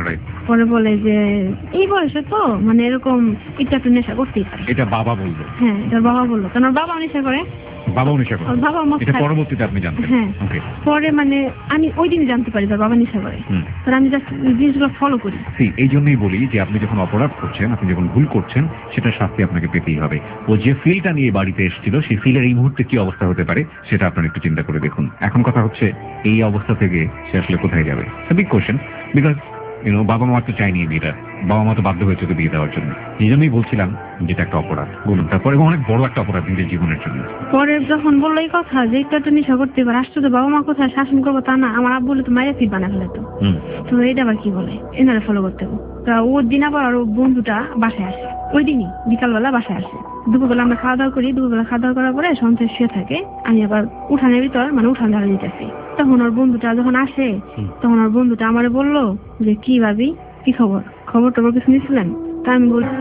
পরে বলে যে এই বয়সে তো মানে এরকম এটা একটু নেশা করতেই পারে। এটা বাবা বললো? হ্যাঁ এটা বাবা বললো। তোমার বাবা নেশা করে? বাবাও নেশা করে? বাবা এটা পরবর্তীতে আপনি জানতেন? হ্যাঁ পরে মানে আমি ওই দিনই জানতে পারি তার বাবা নেশা করে। তার আমি জাস্ট জিনিসগুলো ফলো করি। এই জন্যই বলি যে আপনি যখন অপরাধ করছেন, আপনি যখন ভুল করছেন, সেটা শাস্তি আপনাকে পেতেই হবে। ও যে ফিলটা নিয়ে বাড়িতে এসেছিল সেই ফিলের এই মুহূর্তে কি অবস্থা হতে পারে সেটা আপনার একটু চিন্তা করে দেখুন। এখন কথা হচ্ছে এই অবস্থা থেকে সে আসলে কোথায় যাবে? বিগ কোয়েশ্চেন, বিকজ ইউনো বাবা মা তো চাইনি বিয়েটা, বাবা মা তো বাধ্য হয়েছে তো বিয়ে দেওয়ার জন্য। এই জন্যই বলছিলাম যেটা একটা অপরাধ। বলুন তারপরে অনেক বড় একটা অপরাধ নিজের জীবনের জন্য। পরে যখন বললো এই কথা যে একটু একটা নেশা করতে পারে, আসতো তো বাবা মা কোথায় শাসন করবো তা না, আমার আব্বু বলে তো মায়ের ফিট বানা ফেলে। তো তো এটা আবার কি বলে এনারা ফলো করতে হবে। তা ওর দিন আবার ওর বন্ধুটা বাসায় আসে, ওই দিনই বিকালবেলা বাসায় আসে। দুপুরবেলা আমরা খাওয়া দাওয়া করি, দুপুরবেলা খাওয়া দাওয়া করার পরে সন্ধ্যা শুয়ে থাকে, আমি আবার উঠানের ভিতর মানে উঠান ঝাড়ু দিতেছি। তখন ওর বন্ধুটা যখন আসে তখন ওর বন্ধুটা আমারে বললো যে কি ভাবি কি খবর, খবর টবর কিছু নিয়েছিলেন? তা আমি বলছি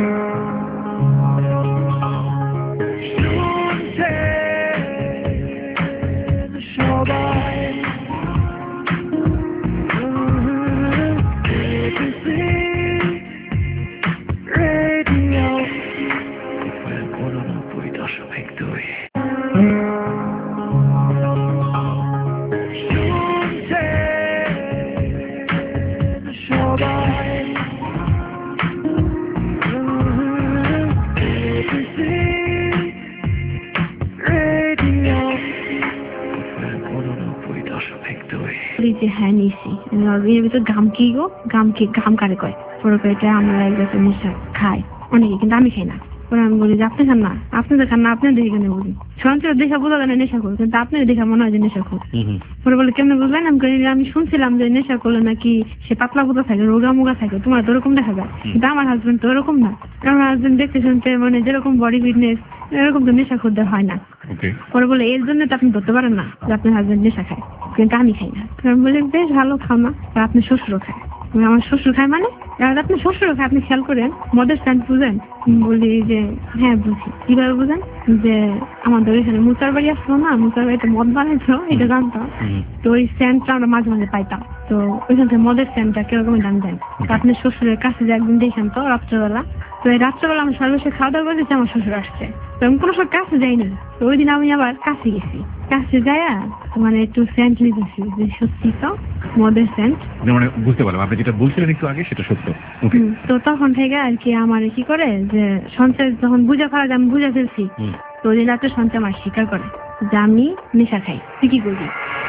হ্যাঁ নিয়েছি। এর ভিতরে গাম কি গো, গাম কি গাম কারে কয়? পরে এটা আমরা এক গাছের নেশা খাই অনেকে, কিন্তু আমি খাই না। পরে আমি বলি যে আপনি খান না, আপনি যে খান না, আপনি দেখে কেন বলি সঞ্চয় দেখা বোঝা যায় না নেশা করো, কিন্তু আপনি দেখা মনে হয় যে নেশা করো। পরে বলে কেমন বুঝলেন? আমি কই আমি শুনছিলাম যে নেশা করলে নাকি সে পাতলা পোতা থাকে, রোগা মুগা থাকে, তোমার তো ওরকম দেখা যায়, কিন্তু আমার হাজবেন্ড তো ওরকম না। আমার হাজবেন্ড দেখতে শুনতে মানে যেরকম বডি ফিটনেস এরকম তো নেশা করতে হয় না। পরে বলে এর জন্য তো আপনি ধরতে পারেন না যে আপনার হাজবেন্ড নেশা খায়, কিন্তু আমি খাই না। আমি বলি বেশ ভালো খাও না, আপনি শ্বশুরও খায়। আমার শ্বশুর খায় মানে আপনি শ্বশুরও খায়, আপনি খেয়াল করেন মদের স্ট্যান্ড বুঝেন? বলি যে হ্যাঁ বুঝি। কিভাবে বুঝেন? যে আমাদের এখানে মুচার বাড়ি আসলো না, মুচার বাড়িতে মদ বানাইছো এটা জানতাম, তো ওই স্ট্যান্ডটা আমরা মাঝে মাঝে পাইতাম, তো ওইখান থেকে মদের স্ট্যান্ডটা কিরকম দাম দেন। আপনি শ্বশুরের কাছে যে একদিন দেখেন তো রাত্রেবেলা, তো এই রাত্রেবেলা আমি সর্বশেষ খাওয়া দাওয়া করেছি, আমার শ্বশুর আসছে, তো আমি কোনো সময় কাছে যাইনি। তো ওই দিন আমি আবার কাছে গেছি, কাছে যাইয়া মানে একটু সেন্ট লিখেছি যে সত্যি তো মদের সেন্ট, মানে বুঝতে পারলাম আপনি যেটা বলছিলেন একটু আগে সেটা সত্য। তো তখন থেকে আর কি আমার কি করে যে সঞ্চয় যখন বুঝা ফেলা যায় আমি বুঝা ফেলছি, তো ওই দিন রাত্রে সঞ্চয় আমার স্বীকার করে যে আমি নেশা খাই। তুই কি করবি?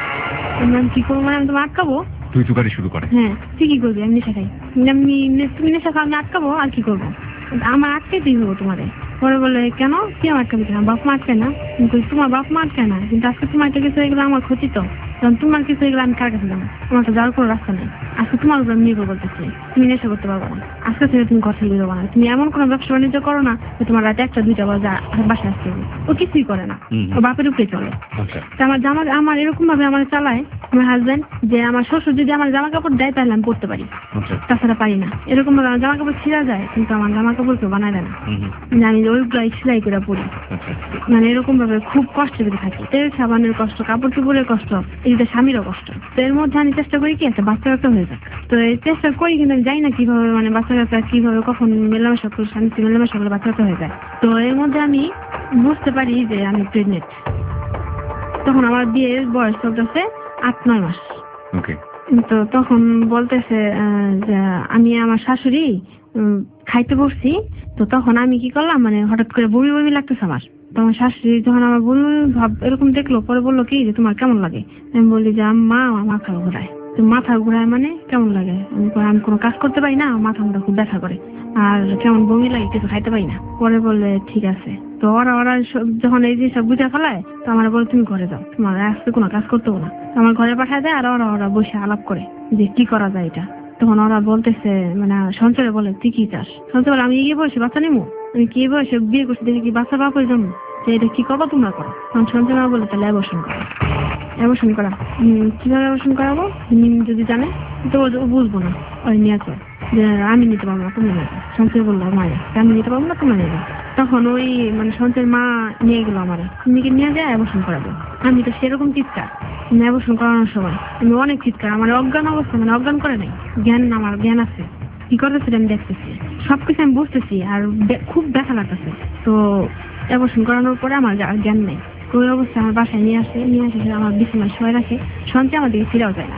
আমি কি করবো মানে আমি তোমার আটকাবো? তুই তুকারি শুরু করে। হ্যাঁ তুই কি করবি? আমি নেশা খাই, আমি তুমি নেশা খাও আমি আটকাবো, আর কি করবো? আমার আটকাইতেই হবো তোমারে। পরে বলে কেন কি আমার আটকাবি কেন? বাপ মা আটকায় না? তোমার বাপ মা আটকায় না, কিন্তু আজকে তোমার একটা কিছু এগুলো আমার ক্ষতি, তো কারণ তোমার কিছু এগুলো আমি কার কাছে যাবো? আমার তো যাওয়ার কোনো রাস্তা নেই। আজকে তোমার উপর আমি নির্ভর করতেছি, তুমি নেশা করতে পারবো না, আজকে থেকে তুমি কথা বলতে পারো না, তুমি এমন কোনো ব্যবসা বাণিজ্য করো না যে তোমার রাতে একটা দুইটা বাজে বাসায় আসতে হবে। ও কিছুই করে না, ও বাপের উপরে চলে। আমার জামা আমার এরকম ভাবে আমার চালায় আমার হাজবেন্ড যে আমার শ্বশুর যদি আমার জামা কাপড় দেয় তাহলে আমি পড়তে পারি, তাছাড়া পারি না। এরকম ভাবে আমার জামা কাপড় ছিঁড়া যায় কিন্তু আমার জামা কাপড় কেউ বানায় দেয় না, আমি ওইগুলাই সেলাই করে পড়ি। মানে এরকম ভাবে খুব কষ্ট পেতে থাকি, তেল সাবানের কষ্ট, কাপড় চোপড়ের কষ্ট, এইটা স্বামীরও কষ্ট। তো এর মধ্যে আমি চেষ্টা করি কি একটা বাচ্চা কাচ্চা হয়ে যায়, তো এই চেষ্টা করি কিন্তু আমি জানি না কিভাবে মানে বাচ্চা কাচ্চা কিভাবে কখন মেলামেশা করে শান্তি মেলামেশা করে বাচ্চা কাচ্চা হয়ে যায়। তো এর মধ্যে আমি বুঝতে পারি যে আমি প্রেগনেন্ট। তখন আমার বিয়ের বয়স চলতেছে আট নয় মাস। তো তখন বলতেছে যে আমি আমার শাশুড়ি খাইতে বসছি, তো তখন আমি কি করলাম মানে হঠাৎ করে বমি বমি লাগতেছে আমার। তো আমার শাশুড়ি যখন আমার বমি ভাব এরকম দেখলো, পরে বললো কি যে তোমার কেমন লাগে? আমি বলি যে মা আমার মাথা ঘোরায়। তো মাথা ঘোরায় মানে কেমন লাগে? আমি কোনো কাজ করতে পারি না, মাথা মোটা খুব ব্যথা করে, আর কেমন বমি লাগে, কিছু খাইতে পারি না। পরে বললে ঠিক আছে। তো ওরা ওরা যখন এই যে সব বুঝা ফেলায়, তো আমার বলে তুমি ঘরে যাও, তোমার আজকে কোনো কাজ করতে হবে না। আমার ঘরে পাঠায় দেয়, আর ওরা ওরা বসে আলাপ করে যে কি করা যায় এটা। তখন ওরা বলতেছে মানে সঞ্চয় বলে তুই কি চাস? সঞ্চয় বলে আমি এই বয়সে বাচ্চা নিবো, আমি কি বয়সে বিয়ে করছি দেখে কি বাচ্চা বাপ হয়ে যাবো, যে এটা কি করবো তোমরা করো। তখন সঞ্চয় মা বলে তাহলে অ্যাবর্শন করো। অ্যাবর্শন করা কিভাবে অ্যাবর্শন করাবো যদি জানে, তো ও বুঝবো না, ওই নিয়ে আসো যে আমি নিতে পারবো না তুমি নিয়ে। সঞ্চয় বললো মায়ের আমি নিতে পারবো না তোমরা নিয়ে। তখন ওই মানে সঞ্চয়ের মা নিয়ে গেলো আমার, তুমিকে নিয়ে যায় অ্যাবর্শন করাবো। আমি তো সেরকম চিৎকার অ্যাবর্শন করানোর সময় আমি অনেক চিৎকার, আমার অজ্ঞান অবস্থা, মানে অজ্ঞান করে নাই, জ্ঞান আমার জ্ঞান আছে, কি করতেছে আমি দেখতেছি, সবকিছু আমি বুঝতেছি, আর খুব ব্যথা লাগতেছে। তো অ্যাবর্শন করানোর পরে আমার জ্ঞান নেই, ওই অবস্থায় আমার বাসায় নিয়ে আসে, নিয়ে আসে আমার বিছানায় শুয়ে রাখে। সঞ্চয় আমার দিকে ফিরেও যায় না।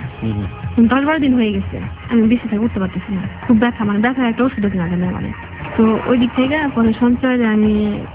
দশ বারো দিন হয়ে গেছে আমি বিছানা থেকে উঠতে পারতেছি না, খুব ব্যথা, মানে ব্যথার একটা ওষুধ কিনা দেয় মানে। তো ওই দিক থেকে পরে সঞ্চয় আমি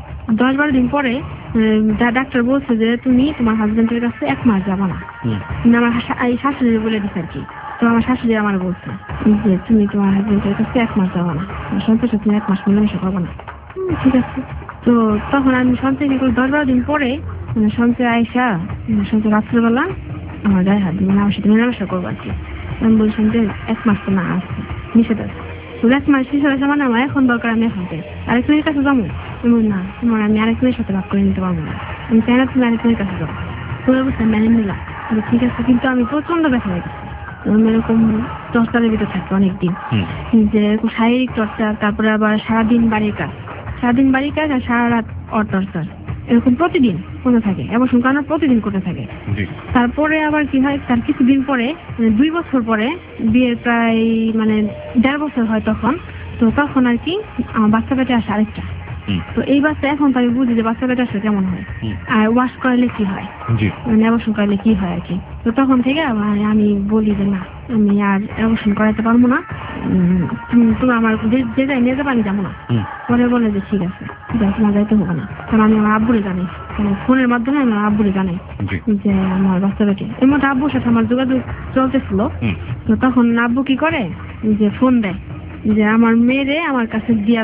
দশ বারো দিন পরে ডাক্তার বলছে যে তুমি তোমার হাজবেন্ডের কাছে এক মাস যাবো না, আমার শাশুড়ি বলে দিচ্ছে আর কি। তো আমার শাশুড়ি আমার বলছে যে তুমি তোমার হাজবেন্ডের কাছে এক মাস যাবো না, সঞ্চয় তুমি এক মাস মিলামেশা করবো না। ঠিক আছে। তো তখন আমি সঞ্চয় কি করি, দশ বারো দিন পরে মানে সঞ্চয় আইসা সঞ্চয় রাত্রেবেলা আমার গায়ে হাত দিবে, আমার সাথে মেলামেশা করবো আর কি। আমি বলছিলাম যে এক মাস তো না আসছে নিষেধ আছে, তো এক মাস শেষ হয়েছে মানে আমার এখন দরকার, আমি এখন চাই আরেকজনের কাছে যাবো না, তোমার আমি আরেকজনের সাথে ভাগ করে নিতে পারবো না, আমি চাই না তুমি আরেকজনের কাছে যাবো। তো অবস্থা মেনে নিলাম, ঠিক আছে। কিন্তু আমি প্রচন্ড ব্যথা হয়ে গেছি, এরকম টর্চারের ভিতরে থাকি অনেকদিন, যে এরকম শারীরিক টর্চার, তারপরে আবার সারাদিন বাড়ির কাজ, সারাদিন বাড়ির কাজ আর সারা রাত অর টর্চার, এরকম প্রতিদিন করতে থাকে, এবং সংক্রান্ত প্রতিদিন করতে থাকে। তারপরে আবার কি হয়, তার কিছুদিন পরে দুই বছর পরে বিয়ের প্রায় মানে দেড় বছর হয় তখন, তো তখন আর কি আমার বাচ্চা পেটে আসে আরেকটা। তো এই বাচ্চা এখন তো আমি বুঝি যে বাচ্চা পেটে আসলে কেমন হয় আর ওয়াশ করালে কি হয়, মানে অবসর করালে কি হয় আর কি। তো তখন থেকে আমি বলি যে না আমি আর অবসর করাতে পারবো না, তুমি আমার যে যাই নিয়ে যাবো আমি যাবো না। পরে বলে যে ঠিক আছে তোমার যাইতে হবে না, কারণ আমি আমার আব্বুরে জানাই, ফোনের মাধ্যমে আমি আমার আব্বুরে জানাই যে আমার বাচ্চা পেটে। এর মধ্যে আব্বুর সাথে আমার যোগাযোগ চলতেছিল। তো তখন আব্বু কি করে যে ফোন দেয় যে আমার মেয়েরে আমার কাছে দিয়া দাও,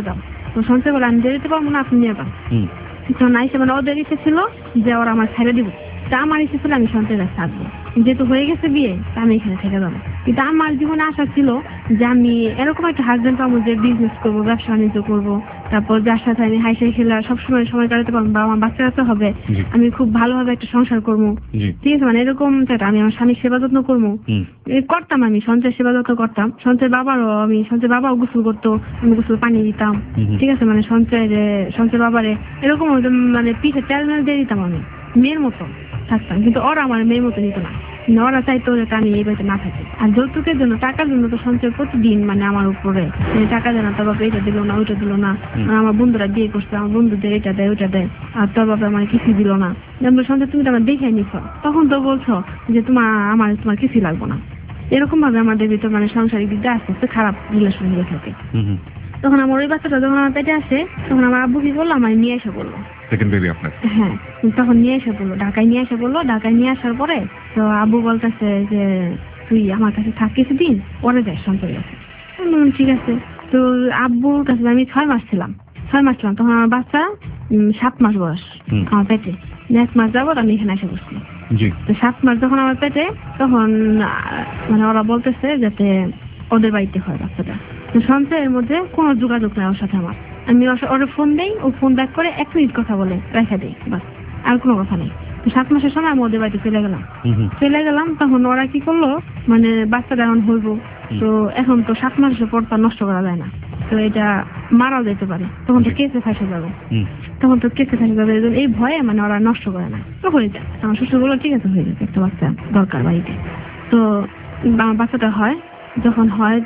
তো সঞ্চয় বলে আমি দিয়ে দিতে পারবো না, আপনি নিয়ে যান। তো না এসে মানে ওদের ইচ্ছে ছিল যে ওরা আমার ছেড়ে দিব, তা আমার ইচ্ছে ছিল আমি সঞ্চয় কাছে থাকবো, যেহেতু হয়ে গেছে বিয়ে তা আমি এখানে থেকে যাবো। কিন্তু আমার জীবনে আশা ছিল যে আমি এরকম একটা হাজবেন্ড পাবো যে বিজনেস করবো, ব্যবসা বাণিজ্য করবো, তারপর যার সাথে আমি হাসি খেলা সবসময় সময় কাটাতে পারবো, বা আমার বাচ্চা কাচ্চা হবে, আমি খুব ভালোভাবে একটা সংসার করবো, ঠিক আছে, মানে এরকম আমি আমার স্বামীর সেবা যত্ন করবো করতাম। আমি সঞ্চয় সেবা যত্ন করতাম, সঞ্চয় বাবারও আমি সঞ্চয় বাবাও গোসল করতো, আমি গোসল পানি দিতাম, ঠিক আছে, মানে সঞ্চয়ের সঞ্চয় বাবারে এরকম মানে পিঠে তেল মেল দিয়ে দিতাম, আমি মেয়ের মতো থাকতাম। কিন্তু ওরা আমার মেয়ের মতো নিত না, ওরা চাইতো যে আমি এই বাড়িতে না থাকি। আর যৌতুকের জন্য টাকার জন্য তো সঞ্চয় প্রতিদিন মানে আমার উপরে টাকা দেয় না, তোর বাবা এটা দিল না ওইটা দিল না, আমার বন্ধুরা বিয়ে করছে, আমার বন্ধুদের এটা দেয় ওইটা দেয়, আর তোর বাবা আমার কিছু দিল না, সঞ্চয় তুমি তো আমার দেখে নিছ, তখন তো বলছো যে তোমার আমার তোমার কিছুই লাগবো না। এরকম ভাবে আমাদের ভিতর মানে সাংসারিক দিকটা আস্তে আস্তে খারাপ রিলেশন হয়ে থাকে। তখন আমার ওই বাচ্চাটা যখন আমার পেটে আসে তখন আমার আব্বু কি করলো, আমার নিয়ে এসে বললো, হ্যাঁ তখন নিয়ে এসে বললো, ঢাকায় নিয়ে এসে বললো। ঢাকায় নিয়ে আসার পরে তো আব্বু বলতেছে যে তুই আমার কাছে থাক কিছুদিন, পরে যাই সঞ্চয় কাছে। ঠিক আছে। তো আব্বুর কাছে আমি ছয় মাস ছিলাম ছয় মাস ছিলাম তখন আমার বাচ্চা সাত মাস বয়স আমার পেটে। এক মাস যাবো আমি এখানে এসে বসছি। তো সাত মাস যখন আমার পেটে তখন মানে ওরা বলতেছে যাতে ওদের বাড়িতে হয় বাচ্চাটা। তো সঞ্চয়ের মধ্যে কোনো যোগাযোগ নেই ওর সাথে আমার। আমি ওর ফোন দেই, ও ফোন ব্যাক করে এক মিনিট কথা বলে রেখে দেই, বাস, আর কোনো কথা নেই। তো সাত মাসের সময় আমি ওদের বাড়িতে চলে গেলাম চলে গেলাম তখন ওরা কি করলো, মানে বাচ্চাটা এখন হইব, তো এখন তো সাত মাসের পর তার নষ্ট করা যায় না, তো এটা মারাও যেতে পারে, তখন তো কেসে ফাঁসে যাবে, তখন তো কেসে ফাঁসে যাবে, এই ভয়ে মানে ওরা নষ্ট করে না, তো হয়ে যায়। আমার শ্বশুর বললো ঠিক আছে হয়ে যাবে, একটা বাচ্চা দরকার বাড়িতে। তো আমার বাচ্চাটা হয়, যখন হয়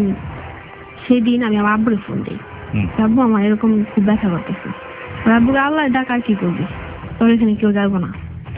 সেই দিন আমি আমার আব্বুরে ফোন দিই, আব্বু আমার এরকম খুব ব্যথা করতেছে। আব্বুকে আল্লাহ ডাক আর কি করবি, তোর এখানে কেউ যাবো না। তো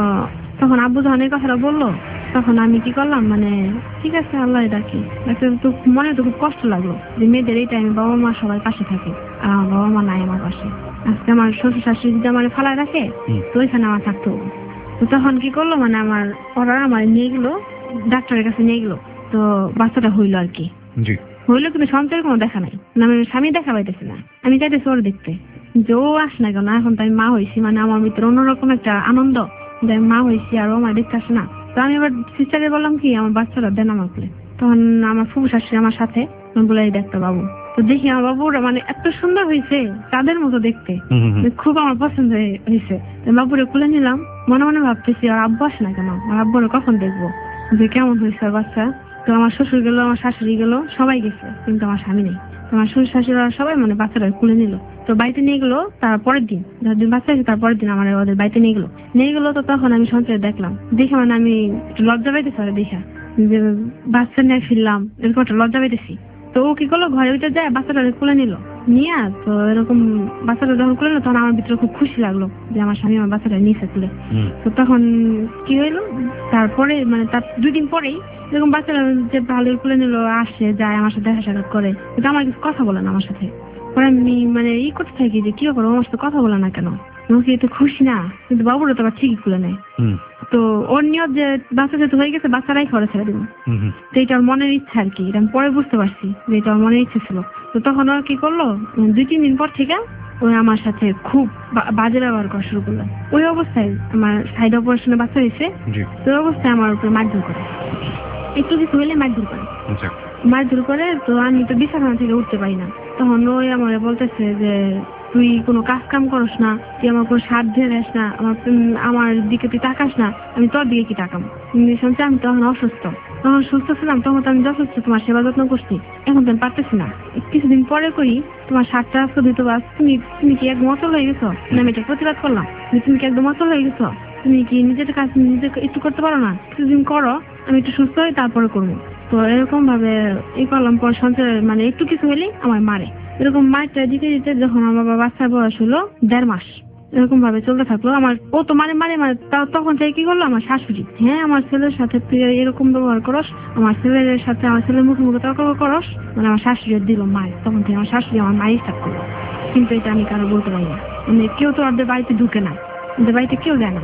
তখন আব্বু যখন এই কথাটা বললো তখন আমি কি করলাম, মানে ঠিক আছে আল্লাহ ডাকি, তো মনে তো খুব কষ্ট লাগলো যে মেয়েদের এই টাইমে বাবা মা সবাই পাশে থাকে আর আমার বাবা মা নাই আমার পাশে। আজকে আমার শ্বশুর শাশুড়ি যদি আমার ফালায় রাখে তো ওইখানে আমার থাকতে হবে। তো তখন কি করলো, মানে আমার ওরা আমার নিয়ে গেলো ডাক্তারের কাছে নিয়ে গেলো, তো বাচ্চাটা হইলো আর কি হইলো, কিন্তু সঞ্চয়ের কোনো দেখা নাই, আমি স্বামী দেখা পাইতেছি না, আমি চাইতেছি ওর দেখতে যে ও আস না কেন, এখন তো আমি মা হয়েছি, মানে আমার ভিতরে অন্যরকম একটা আনন্দ যে আমি মা হয়েছি আর ও আমার দেখতে আসে না। তো আমি এবার সিস্টারে বললাম কি আমার বাচ্চাটা দেন আমার বলে, তখন আমার ফুফু শাশুড়ি আমার সাথে বলে এই দেখতে বাবু, তো দেখি আমার বাবুরা মানে এত সুন্দর হয়েছে তাদের মতো দেখতে, খুব আমার পছন্দ হয়েছে। বাবুরে খুলে নিলাম, মনে মনে ভাবতেছি আর আব্বু আসে না কেন, আর আব্বুরে কখন দেখবো যে কেমন হয়েছে বাচ্চা। তো আমার শ্বশুর গেল, আমার শাশুড়ি গেল, সবাই গেছে, কিন্তু আমার স্বামী নেই। আমার শ্বশুর শাশুড়ি সবাই মানে বাচ্চাটা খুলে নিল, তো বাড়িতে নিয়ে গেলো। তার পরের দিন যতদিন বাচ্চা আছে তার পরের দিন আমার ওদের বাড়িতে নিয়ে গেলো নিয়ে গেলো তো তখন আমি সঞ্চয় দেখলাম, দেখে মানে আমি লজ্জা পাইতেছি দেখা যে বাচ্চা নিয়ে ফিরলাম, এরকম একটা লজ্জা পাইতেছি। তো ও কি করলো, ঘরে ওইটা যায় বাচ্চাটা খুলে নিল নিয়ে, তো এরকম বাচ্চাটা যখন খুলে নিল তখন আমার ভিতরে খুব খুশি লাগলো যে আমার স্বামী আমার বাচ্চাটা নিয়েছে খুলে। তো তখন কি হইলো, তারপরে মানে তার দুই দিন পরেই এরকম বাচ্চারা যে ভালো খুলে নিল, আসে যায় আমার সাথে দেখা সাক্ষাৎ করে, কিন্তু আমার কিছু কথা বলে না আমার সাথে। পরে আমি মানে ই করতে থাকি যে কি করো আমার সাথে কথা বলে না কেন, আমাকে তো খুশি না, কিন্তু বাবুরা তো আবার ঠিকই খুলে নেয়। তো ওর নিয়ত যে বাচ্চা যেহেতু হয়ে গেছে বাচ্চারাই খরচ ছেড়ে দিব, তো এটা ওর মনের ইচ্ছা আর কি, এটা আমি পরে বুঝতে পারছি যে এটা ওর মনের ইচ্ছা ছিল। তো তখন ওর কি করলো, দুই তিন দিন পর থেকে ওই আমার সাথে খুব বাজে ব্যবহার করা শুরু করলো। ওই অবস্থায় আমার সাইড অপারেশনে বাচ্চা হয়েছে, তো ওই অবস্থায় আমার উপরে মারধর করে, একটু কিছু হইলে মারধর করে মারধর করে তো আমি তো বিছানা থেকে উঠতে পারি না। তখন ওই আমার বলতেছে যে তুই কোনো কাজ কাম করস না, তুই আমার কোনো সাথ দিয়ে দেস না, আমার আমার দিকে তুই তাকাস না, আমি তোর দিকে কি তাকাম। শুনছি আমি তখন অসুস্থ, তখন সুস্থ ছিলাম, তখন তো আমি যথেষ্ট তোমার সেবা যত্ন করছি, এখন তো আমি পারতেছি না। কিছুদিন পরে করি তোমার সাতটা আসতো দিতে পার, তুমি তুমি কি একদম অচল হয়ে গেছো, আমি এটা প্রতিবাদ করলাম যে তুমি কি একদম অচল হয়ে গেছো, তুমি কি নিজের কাজ নিজে একটু করতে পারো না, কিছুদিন করো, আমি একটু সুস্থ হই তারপরে করবো। তো এরকম ভাবে ই করলাম, পর সঞ্চয় মানে একটু কিছু হলেই আমার মারে, এরকম মারটা দিতে দিতে যখন আমার বাবা বাচ্চার বয়স হলো দেড় মাস, এরকম ভাবে চলতে থাকলো। আমার ও তো মানে মানে মানে তখন থেকে কি করলো আমার শাশুড়ি, হ্যাঁ আমার ছেলের সাথে তুই এরকম ব্যবহার করস, আমার ছেলের সাথে আমার ছেলের মুখে মুখে তর্ক করস, মানে আমার শাশুড়ি দিল মায়। তখন থেকে আমার শাশুড়ি আমার মায়ের স্টার্ট করলো, কিন্তু এটা আমি কারো বলতে পারি না, মানে কেউ তো ওদের বাড়িতে ঢুকে না, ওদের বাড়িতে কেউ যায় না।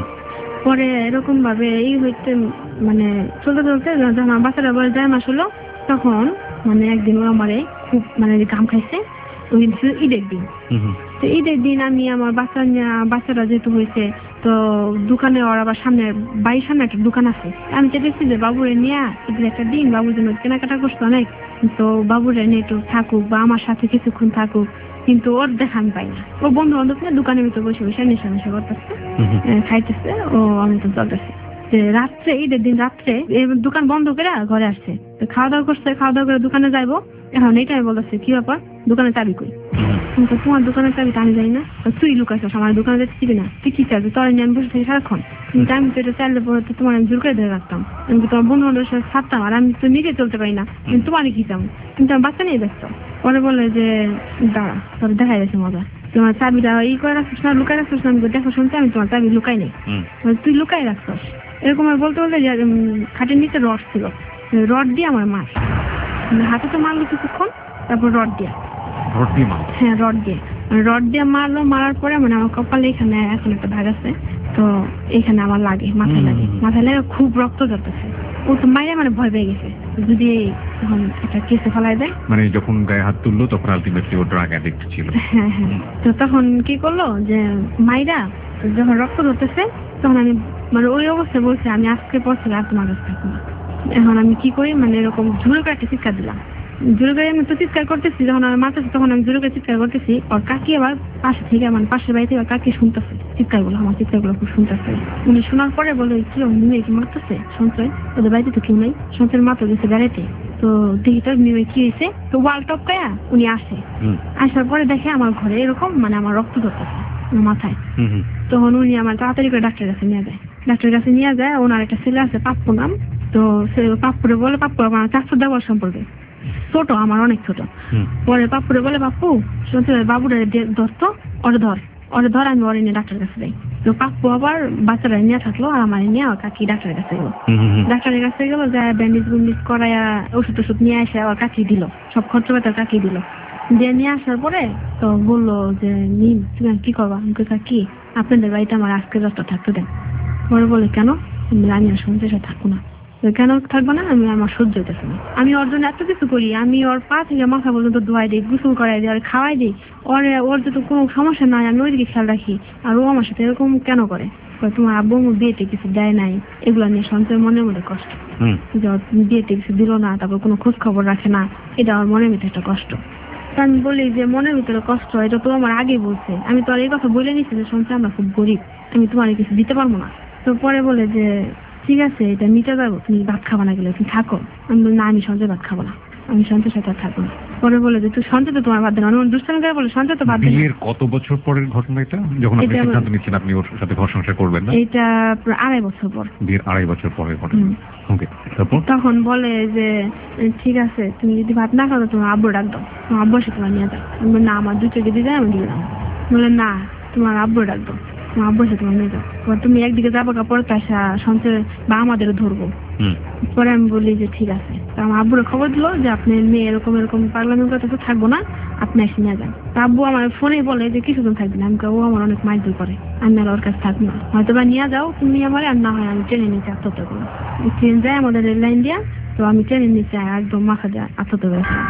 পরে এরকম ভাবে এই হইতে মানে চলতে চলতে যখন আমার বাচ্চারা বয়স দেড় মাস হলো তখন মানে একদিন ও আমারে খুব মানে গাম খাইছে, ওই দিন ছিল ঈদের দিন। তো ঈদের দিন আমি আমার বাচ্চা বাচ্চাটা যেহেতু হয়েছে, তো দোকানে ওর আবার সামনে বাড়ির সামনে একটা দোকান আছে, আমি চেয়েছি যে বাবুরে নিয়ে ঈদের একটা দিন বাবুর জন্য কেনাকাটা করছে অনেক, তো বাবুরে নিয়ে একটু থাকুক বা আমার সাথে কিছুক্ষণ থাকুক, কিন্তু ওর দেখা আমি পাই না। ও বন্ধু বান্ধব নিয়ে দোকানের ভিতরে বসে বসে নেশা নেশা করতেছে, খাইতেছে, ও আমি তো চলতেছে। রাত্রে ঈদের দিন রাত্রে দোকান বন্ধ করে ঘরে আসছে, তো খাওয়া দাওয়া করছে, খাওয়া দাওয়া করে দোকানে যাইবো। এখন এইটাই বলতেছে কি ব্যাপার, দোকানের চাবি কই? তোমার দোকানের চাবি আমি জানি না, তুই লুকাইছিস আমার দোকানে যেতে দিবি না, তুই কি চাবি? তোর নিয়ে আমি বসে থাকি সারাক্ষণ, কিন্তু আমি তো এটা চাইলে পরে তো তোমার আমি জোর করে ধরে রাখতাম, আমি তোমার বন্ধু বান্ধবের সাথে থাকতাম, আর আমি তো নিজে চলতে পারি না, কিন্তু তোমার কি চাবো? কিন্তু আমার বাচ্চা নিয়ে ব্যস্ত। পরে বলে যে দাঁড়া, তোর দেখাই গেছে মজা, তোমার চাবিটা ই করে রাখছিস না, লুকাই রাখছিস না? আমি দেখো শুনতে আমি তোমার চাবি লুকাই নেই, তুই লুকাই রাখছিস। এরকম আর বলতে বলতে খাটের নিচে রড ছিল, রড দিয়ে আমার মার, হাতে তো মারলো কিছুক্ষণ, তারপর রড দিয়ে রড দিয়ে মারলো। হ্যাঁ রড দিয়ে রড দিয়ে মারলো। মারার পরে মানে আমার কপালে এখানে এখন একটা ভাগ আছে, তো এখানে আমার লাগে, মাথায় লাগে, মাথায় লাগে খুব রক্ত ঝরতেছে। ও তো মাইরে মানে ভয় পেয়ে গেছে, যদি তখন একটা কেসে ফেলাই দেয়। মানে যখন গায়ে হাত তুললো তখন আলটিমেটলি ও ড্রাগ অ্যাডিক্ট ছিল। হ্যাঁ হ্যাঁ। তো তখন কি করলো যে মাইরা যখন রক্ত ধরতেছে তখন আমি মানে ওই অবস্থায় বলছি আমি আজকে পর থেকে আর তোমার কাছে থাকবো না। এখন আমি কি করি, মানে এরকম ঝুড়ে করে একটা চিৎকার দিলাম, জোরে করে আমি তো চিৎকার করতেছি, যখন আমার মাথাতে তখন আমি জোরে করে চিৎকার করতেছি, ওর কাকি আবার পাশে থেকে মানে পাশের বাড়ি থেকে কাকি শুনতেছে চিৎকার গুলো, আমার চিৎকার গুলো খুব শুনতেছে। উনি শোনার পরে বলে কি মেয়ে কি মারতেছে সঞ্চয়, ওদের বাড়িতে তো কেউ নেই, সঞ্চয়ের মা তো গেছে বেড়াইতে, তো দেখি তো মেয়ে কি হয়েছে, তো ওয়াল টপকায়া উনি আসে, আসার পরে দেখে আমার ঘরে এরকম মানে আমার রক্ত ধরতেছে মাথায়। তখন উনি আমার তাড়াতাড়ি করে ডাক্তারের কাছে নিয়ে যায়, ডাক্তারের কাছে নিয়ে যায়। ওনার একটা ছেলে আছে পাপ্পু নাম, তো সে পাপ্পুরে বলে, পাপ্পু আমার চারশো দেওয়ার সম্পর্কে ছোট, আমার অনেক ছোট। পরে পাপ্পুরে বলে পাপ্পু শুনতে বাবুরে ধরতো, ওরে ধর ওরে ধর আমি ওরে নিয়ে ডাক্তারের কাছে যাই। তো পাপ্পু আবার বাচ্চারা নিয়ে থাকলো আর আমার নিয়ে কাকি ডাক্তারের কাছে গেলো। ডাক্তারের কাছে গেলো, যা ব্যান্ডেজ ব্যান্ডেজ করাইয়া ওষুধ ওষুধ নিয়ে আসে আবার কাকি দিল, সব খরচ পাতা কাকি দিল। দিয়ে নিয়ে আসার পরে তো বললো যে নিন তুমি কি করবা? আমি কাকি আপনাদের বাড়িতে আমার আজকে রাতটা থাকতে দেন। পরে বলে কেন? আমি আর সঞ্চয় সাথে থাকবো না। কেন থাকবো না? আমি আমার সহ্য হইতেছে না, আমি ওর জন্য এত কিছু করি, আমি ওর পা থেকে মাথা পর্যন্ত ধোয়াই দিই, গোসল করাই দিই, আর খাওয়াই দিই, ওর ওর যত কোনো সমস্যা নাই আমি ওইদিকে খেয়াল রাখি, আর ও আমার সাথে এরকম কেন করে? তোমার আব্বু বিয়েতে কিছু দেয় নাই, এগুলো নিয়ে সঞ্চয় মনের মধ্যে কষ্ট, বিয়েতে কিছু দিল না, তারপর কোনো খোঁজ খবর রাখে না, এটা আমার মনের ভিতরে একটা কষ্ট। আমি বলি যে মনের ভিতরে কষ্ট, এটা তো আমার আগেই বলছে, আমি তো আর এই কথা বলে নিচ্ছি যে সঞ্চয় আমরা খুব গরিব, আমি তোমার কিছু দিতে পারবো না। তো পরে বলে যে ঠিক আছে এটা নিতে যাবো, তুমি ভাত খাবা না গেলে তুমি থাকো। আমি বলি না আমি সঞ্চয় ভাত খাবো না, আমি সঞ্চয়ের সাথে থাকবো না। পরে বলে যে তুই সঞ্চয় তো তোমার বাদ দেন, আমি দুষ্টামি করে বলে সঞ্চয় তো বাদ দেন। বিয়ের কত বছর পরের ঘটনা এটা, যখন আপনি সিদ্ধান্ত নিচ্ছেন আপনি ওর সাথে ঘর সংসার করবেন না? এটা আড়াই বছর পর, বিয়ের আড়াই বছর পরের ঘটনা। ওকে, তারপর তখন বলে যে ঠিক আছে তুমি যদি ভাত না খাও তোমার আব্বু ডাক দাও, তোমার আব্বু এসে তোমার নিয়ে যাও। আমি না আমার দু চোখে দিয়ে যায় আমি দিয়ে যাবো। বলে না তোমার আব্বু ডাক দাও, তোমার আব্বু এসে তোমার নিয়ে যাও, তুমি একদিকে যাবো কাপড় আসা সঞ্চয় বা আমাদেরও ধরবো। পরে আমি বলি যে ঠিক আছে। আমার আব্বুর খবর দিল যে আপনার মেয়ে এরকম এরকম পার্লামেন্ট করতে থাকবো না, আপনি এসে নিয়ে যান। আব্বু আমার ফোনে বলে যে কিছুদিন থাকবে না, আমি ও আমার অনেক মাইল করে, আমি আর ওর কাছে থাকবো না, হয়তো বা নিয়ে যাও তুমি আমার, আর না হয় আমি ট্রেনে নিচে আত্মহত্যা করবো। ট্রেন যায় আমাদের রেল লাইন দিয়া, তো আমি ট্রেনের নিচে একদম মাথা দিয়ে আত্মহত্যা করেছিলাম।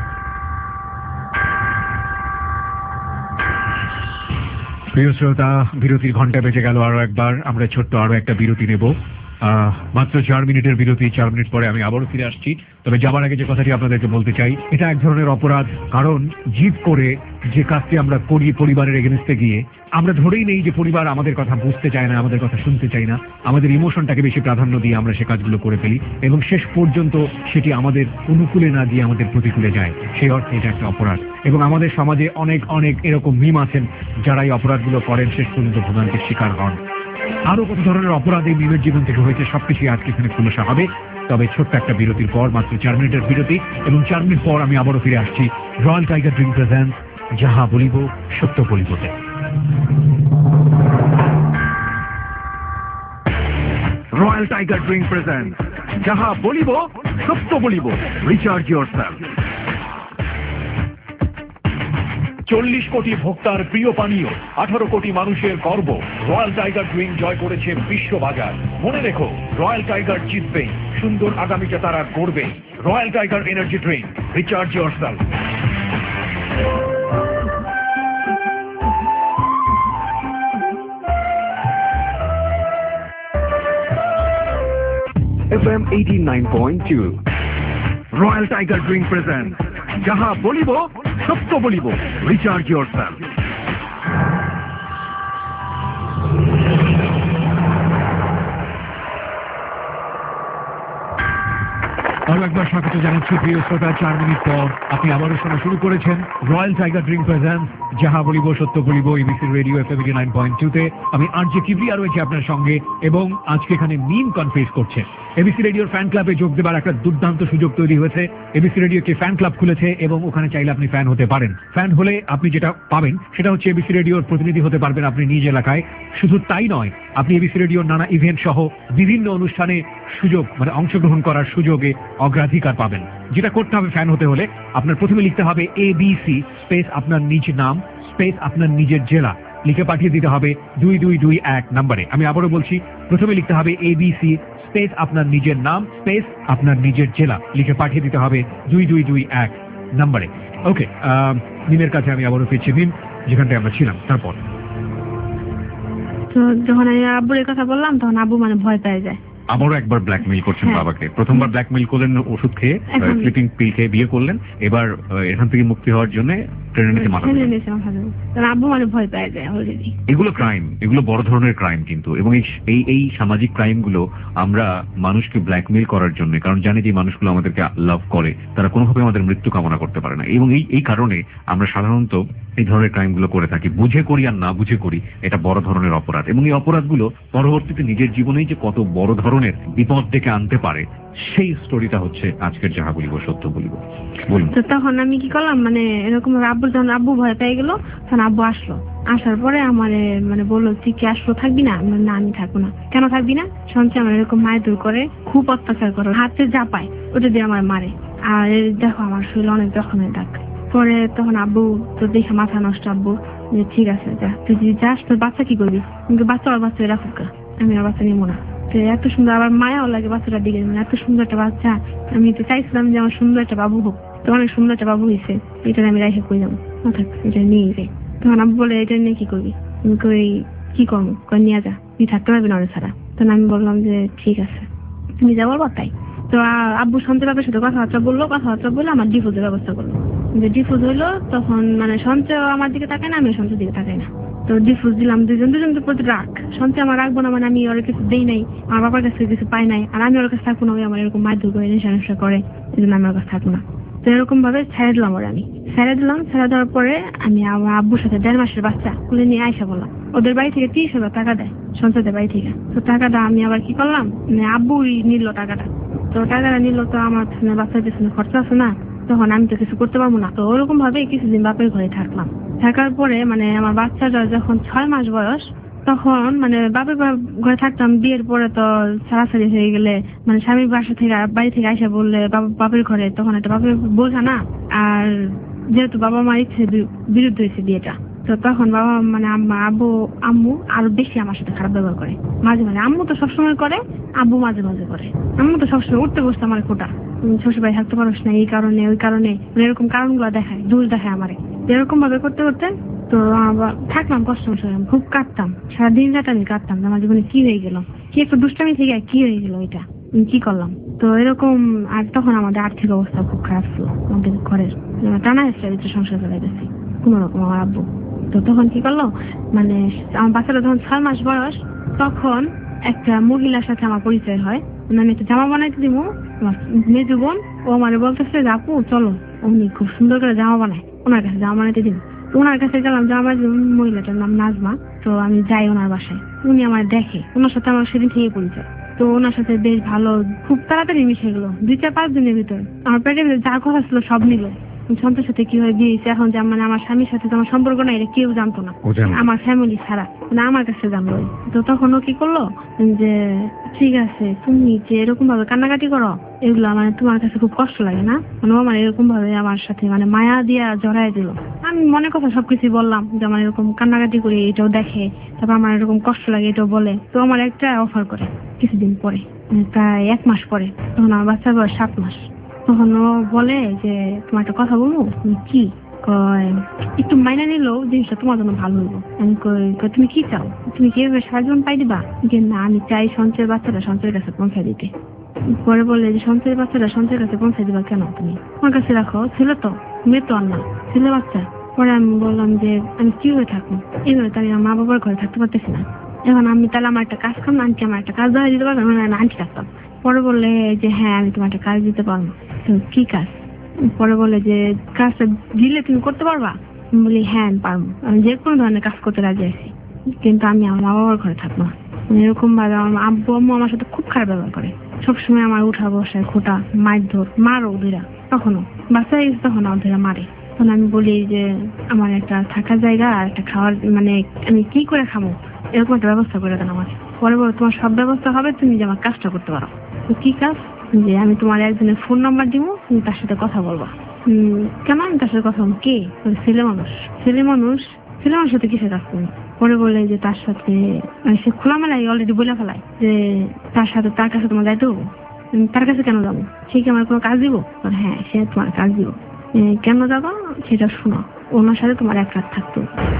প্রিয় শ্রোতা, বিরতির ঘন্টা বেজে গেল আরো একবার, আমরা ছোট্ট আরো একটা বিরতি নেব, মাত্র চার মিনিটের বিরতি। চার মিনিট পরে আমি আবারও ফিরে আসছি। তবে যাবার আগে যে কথাটি আপনাদেরকে বলতে চাই, এটা এক ধরনের অপরাধ, কারণ জিদ করে যে কাজটি আমরা করি পরিবারের এগেনস্টে গিয়ে, আমরা ধরেই নেই যে পরিবার আমাদের কথা বুঝতে চায় না, আমাদের কথা শুনতে চায় না, আমাদের ইমোশনটাকে বেশি প্রাধান্য দিয়ে আমরা সে কাজগুলো করে ফেলি এবং শেষ পর্যন্ত সেটি আমাদের অনুকূলে না দিয়ে আমাদের প্রতিকূলে যায়। সেই অর্থে এটা একটা অপরাধ এবং আমাদের সমাজে অনেক অনেক এরকম মিম আছেন যারা এই অপরাধগুলো করেন, শেষ পর্যন্ত ভোগান্তির শিকার হন। আরো কত ধরনের অপরাধ এই মিমের জীবন থেকে হয়েছে সবকিছুই আজকে এখানে খোলসা হবে। তবে ছোট্ট একটা বিরতির পর, মাত্র চার মিনিটের বিরতি, এবং চার মিনিট পর আমি আবারও ফিরে আসছি রয়্যাল টাইগার ড্রিঙ্ক প্রেজেন্টস যাহা বলিব সত্য বলিবতে। রয়্যাল টাইগার ড্রিঙ্ক প্রেজেন্টস যাহা বলিব সত্য বলিব, রিচার্জ ইয়োরসেলফ। চল্লিশ কোটি ভোক্তার প্রিয় পানীয়, আঠারো কোটি মানুষের গর্ব, রয়্যাল টাইগার ড্রিঙ্ক জয় করেছে বিশ্ববাজার। মনে রেখো, রয়্যাল টাইগার জিতবেই, সুন্দর আগামীটা তারা গড়বে। Royal tiger energy drink, recharge yourself. F M eighty-nine point two. Royal tiger drink present যাহা বলিব সত্য বলিব, রিচার্জ ইয়োর সেলফ। আরো একবার স্বাগত জানাচ্ছি প্রিয় শ্রোতা। চার মিনিট পর আপনি আবারও শোনা শুরু করেছেন রয়্যাল টাইগার ড্রিঙ্ক প্রেজেন্ট যাহা বলিব সত্য বলিব, ABC radio F M nine point two তে। আমি আর জে কিবরিয়া রয়েছে আপনার সঙ্গে, এবং আজকে এখানে মিম কনফেস করছে। এবিসি রেডিওর ফ্যান ক্লাবে যোগ দেবার একটা দুর্দান্ত সুযোগ তৈরি হয়েছে। এবিসি রেডিও কে ফ্যান ক্লাব খুলেছে এবং ওখানে চাইলে আপনি ফ্যান হতে পারেন। ফ্যান হলে আপনি যেটা পাবেন সেটা হচ্ছে এবিসি রেডিওর প্রতিনিধি হতে পারবেন আপনি নিজ এলাকায়। শুধু তাই নয়, আপনি এবিসি রেডিওর নানা ইভেন্ট সহ বিভিন্ন অনুষ্ঠানে সুযোগ মানে অংশগ্রহণ করার সুযোগে অগ্রাধিকার পাবেন। যেটা করতে হবে ফ্যান হতে হলে, আপনার প্রথমে লিখতে হবে এবিসি স্পেস আপনার নিজ নাম স্পেস আপনার নিজের জেলা, লিখে পাঠিয়ে দিতে হবে দুই দুই দুই এক নম্বরে। আমি আবারও বলছি, প্রথমে লিখতে হবে এবিসি স্পেস আপনার নিজের নাম স্পেস আপনার নিজের জেলা, লিখে পাঠিয়ে দিতে হবে দুই দুই দুই এক নম্বরে। ওকে, মিমের কাছে আমি আবারও ফিরছি। মিম, যেখানটায় আমরা ছিলাম তারপর। তো যখন আমি আব্বুর এই কথা বললাম তখন আব্বু মানে ভয় পেয়ে যায়। আবারও একবার ব্ল্যাকমেইল করছেন হ্যাঁ। বাবাকে। প্রথমবার ব্ল্যাকমেইল করলেন ওষুধ খেয়ে, এখন- স্লিপিং পিল খেয়ে বিয়ে করলেন। এবার আহ, এখান থেকে মুক্তি হওয়ার জন্য ট্রেনে নিতে মাথা ছেলে দিলেন। নিয়েছে আমার হাতে। তখন আব্বু মানে ভয় পেয়ে যায় অলরেডি। এগুলো ক্রাইম, এগুলো বড় ধরনের ক্রাইম কিন্তু। এবং এই এই এই সামাজিক ক্রাইম গুলো আমরা মানুষকে ব্ল্যাকমেইল করার জন্য, কারণ জানি যে মানুষগুলো আমাদেরকে লাভ করে, তারা কোনোভাবে আমাদের মৃত্যু কামনা করতে পারে না। এবং এই এই কারণে আমরা সাধারণত এই ধরনের ক্রাইম গুলো করে থাকি। বুঝে করি আর না বুঝে করি, এটা বড় ধরনের অপরাধ। এবং এই অপরাধগুলো পরবর্তীতে নিজের জীবনেই যে কত বড় ধরনের বিপদ ডেকে আনতে পারে, সেই স্টোরিটা হচ্ছে আজকের যাহা বলিব সত্য বলিব। বলুন। তো তখন আমি কি করলাম, মানে এরকম আব্বু যখন আব্বু ভয় পেয়ে গেল তখন আব্বু আসলো। আসার পরে আমার মানে বললো তুই কি আসলো থাকবি না? আমি বললাম, না আমি থাকবো না। কেন থাকবি না? শুনছি আমার এরকম মারধর করে, খুব অত্যাচার করে, হাতে চাপায়, ওটা দিয়ে আমার মারে। আর এই দেখো আমার শরীরে অনেক জখমের দাগ। পরে তখন আব্বু তো দেখে মাথা নষ্ট। আব্বু যে ঠিক আছে যা, তুই যদি যাস তোর বাচ্চা কি করবি? কিন্তু বাচ্চা আর বাচ্চা রাখুক, আমি আর বাচ্চা নিবো না। তো এত সুন্দর, আবার মায়াও লাগে বাচ্চাটার দিকে, মানে এত সুন্দর একটা বাচ্চা। আমি তো চাইছিলাম যে আমার সুন্দর একটা বাবু হোক। তো অনেক সুন্দর একটা বাবু হয়েছে, এটা আমি রেখে কই যাবো, অর্থাৎ এটা নিয়ে যাই। তখন আব্বু বলে এটা নিয়ে কি করবি? আমি কই কি করবো, কই নিয়ে যা, তুই থাকতে পারবি না ওরা ছাড়া। তখন আমি বললাম যে ঠিক আছে তুমি যা বলবো তাই। তো আ- আব্বু সঞ্চয় বাবার সাথে কথাবার্তা বললো, কথাবার্তা বলে আমার ডিভোর্সের ব্যবস্থা করলো। যে ডিভোর্স হইলো তখন মানে সঞ্চয় আমার দিকে তাকায় না, আমি সঞ্চয় দিকে তাকাই না। তো ডিভোর্স দিলাম, দুজন দুজনের প্রতি রাগ। সঞ্চয় আমার রাখবো না, মানে আমি ওর কিছু দেই নাই, আমার বাবার কাছে কিছু পাই নাই, আর আমি ওর কাছে থাকবো না, ওই আমার এরকম মারধর করে নেশা নেশা করে, এই জন্য আমি ওর কাছে থাকবো না। তো এরকম ভাবে ছেড়ে দিলাম ওরা। আমি ছেড়ে দিলাম, ছেড়ে দেওয়ার পরে আমি আমার আব্বুর সাথে দেড় মাসের বাচ্চা কুলে নিয়ে আইসা বললাম। ওদের বাড়ি থেকে তিরিশ হাজার টাকা দেয় সঞ্চয়দের বাড়ি থেকে। তো টাকাটা আমি আবার কি করলাম, মানে আব্বুই নিল টাকাটা। তো টাকাটা নিল, তো আমার পিছনে বাচ্চার পিছনে খরচা আছে না, তখন আমি তো কিছু করতে পারবো না। তো ওরকম ভাবে কিছুদিন বাপের ঘরে থাকলাম। থাকার পরে মানে আমার বাচ্চাটা যখন ছয় মাস বয়স, তখন মানে বাপের ঘরে থাকতাম। বিয়ের পরে তো ছাড়াছাড়ি হয়ে গেলে মানে স্বামীর বাসা থেকে বাড়ি থেকে আইসা বললে বাপের ঘরে, তখন একটা বাপের বোঝা না। আর যেহেতু বাবা মার ইচ্ছে বিরুদ্ধে হয়েছে বিয়েটা, তো তখন বাবা মানে আম্মা আব্বু আম্মু আরো বেশি আমার সাথে খারাপ ব্যবহার করে। মাঝে মাঝে আম্মু তো সবসময় করে, আব্বু মাঝে মাঝে করে। আম্মু তো সবসময় উঠতে বসতে আমার খোটা, শ্বশুর বাড়ি থাকতে পারোস না এই কারণে ওই কারণে, এরকম কারণগুলো দেখায়, দোষ দেখায় আমারে। এরকম ভাবে করতে করতে তো থাকলাম কষ্ট মষ্ট, খুব কাঁদতাম, সারাদিন রাত আমি কাঁদতাম। আমার জীবনে কি হয়ে গেল, কি একটু দুষ্টামি থেকে কি হয়ে গেল, এটা কি করলাম। তো এরকম। আর তখন আমাদের আর্থিক অবস্থা খুব খারাপ ছিল, আমাদের ঘরের টানা এসে সংসার চালাই গেছি কোন রকম আমার আব্বু। তো তখন কি করলো, মানে আমার বাচ্চাটা যখন ছয় মাস বয়স, তখন একটা মহিলার সাথে আমার পরিচয় হয়। আমি একটা জামা বানাইতে দিব, আমার মেজু বোন ও আমার বলতেছে যে আপু চলো, উনি খুব সুন্দর করে জামা বানায়, ওনার কাছে জামা বানাইতে দিব। তো ওনার কাছে গেলাম, জামা, মহিলাটার নাম নাজমা। তো আমি যাই ওনার বাসায়, উনি আমার দেখে, ওনার সাথে আমার সেদিন থেকে পরিচয়। তো ওনার সাথে বেশ ভালো, খুব তাড়াতাড়ি মিশে গেলো। দুই চার পাঁচ দিনের ভিতর আমার পেটের ভিতরে যা কথা ছিল সব নিল। সন্তানের সাথে কি হয়ে বিয়েছে এখন, যে মানে আমার স্বামীর সাথে আমার সম্পর্ক নাই, এটা কেউ জানতো না, আমার ফ্যামিলি ছাড়া, মানে আমার কাছে জানলো। তো তখন ও কি করলো যে ঠিক আছে তুমি যে এরকম ভাবে কান্নাকাটি করো, এগুলো মানে তোমার কাছে খুব কষ্ট লাগে না, মানে ও মানে এরকম ভাবে আমার সাথে মানে মায়া দিয়া জড়াই দিল। আমি মনে কথা সবকিছু বললাম যে আমার এরকম কান্নাকাটি করি, এটাও দেখে, তারপর আমার এরকম কষ্ট লাগে এটাও বলে। তো আমার একটা অফার করে কিছুদিন পরে, প্রায় এক মাস পরে, তখন আমার বাচ্চার বয়স সাত মাস। তখন ও বলে যে তোমার একটা কথা বলবো। কি? কয় একটু মাইনা নিলেও জিনিসটা তোমার জন্য ভালো হইব। আমি কই তুমি কি চাও, তুমি কি এভাবে সারা জীবন পাই দিবা? যে না, আমি চাই সঞ্চয়ের বাচ্চাটা সঞ্চয়ের কাছে পৌঁছে দিতে। পরে বলে যে সঞ্চয়ের বাচ্চাটা সঞ্চয়ের কাছে পৌঁছে দিবা কেন তুমি, আমার কাছে রাখো, ছেলে তো, মেয়ে তো আর না, ছেলে বাচ্চা। পরে আমি বললাম যে আমি কি হয়ে থাকবো, এইভাবে তো আমি আমার মা বাবার ঘরে থাকতে পারতেছি না, এখন আমি তাহলে আমার একটা কাজ করলাম, আন্টি আমার একটা কাজ দেওয়া দিতে পারবো, আমি আন্টি থাকতাম। পরে বললে যে হ্যাঁ আমি তোমার একটা কাজ দিতে পারবো। তো কি কাজ? পরে বলে যে কাজটা দিলে তুমি করতে পারবা? আমি বলি হ্যাঁ আমি পারবো, আমি যে কোনো ধরনের কাজ করতে রাজি আছি, কিন্তু আমি আমার মা বাবার ঘরে থাকবো না। এরকম ভাবে আমার আব্বু আম্মু আমার সাথে খুব খারাপ ব্যবহার করে, সবসময় আমার উঠা বসায় খোটা, মারধর, মারো ওদেরা, তখনও বাচ্চা গেছে তখন ওদেরা মারে। তখন আমি বলি যে আমার একটা থাকার জায়গা আর একটা খাওয়ার, মানে আমি কি করে খাবো এরকম একটা ব্যবস্থা করে দেন আমার। পরে বলো তোমার সব ব্যবস্থা হবে, তুমি যে আমার কাজটা করতে পারো। তো কি কাজ? যে আমি তোমার একজনের ফোন নাম্বার দিব, তুমি তার সাথে কথা বলবা। হম কেন আমি তার সাথে কথা বলবো? কে? ছেলে মানুষ। ছেলে মানুষ ছেলে মানুষের সাথে কিসের কাজ করবো? পরে বলে যে তার সাথে সে খোলামেলায় অলরেডি বলে ফেলায় যে তার সাথে তার কাছে তোমার যাইতে হবো। তার কাছে কেন যাবো? সে কি আমার কোনো কাজ দিব? হ্যাঁ সে তোমার কাজ দিব। কেন যাবো সেটা শোনো, ওনার সাথে তোমার এক রাত থাকতো।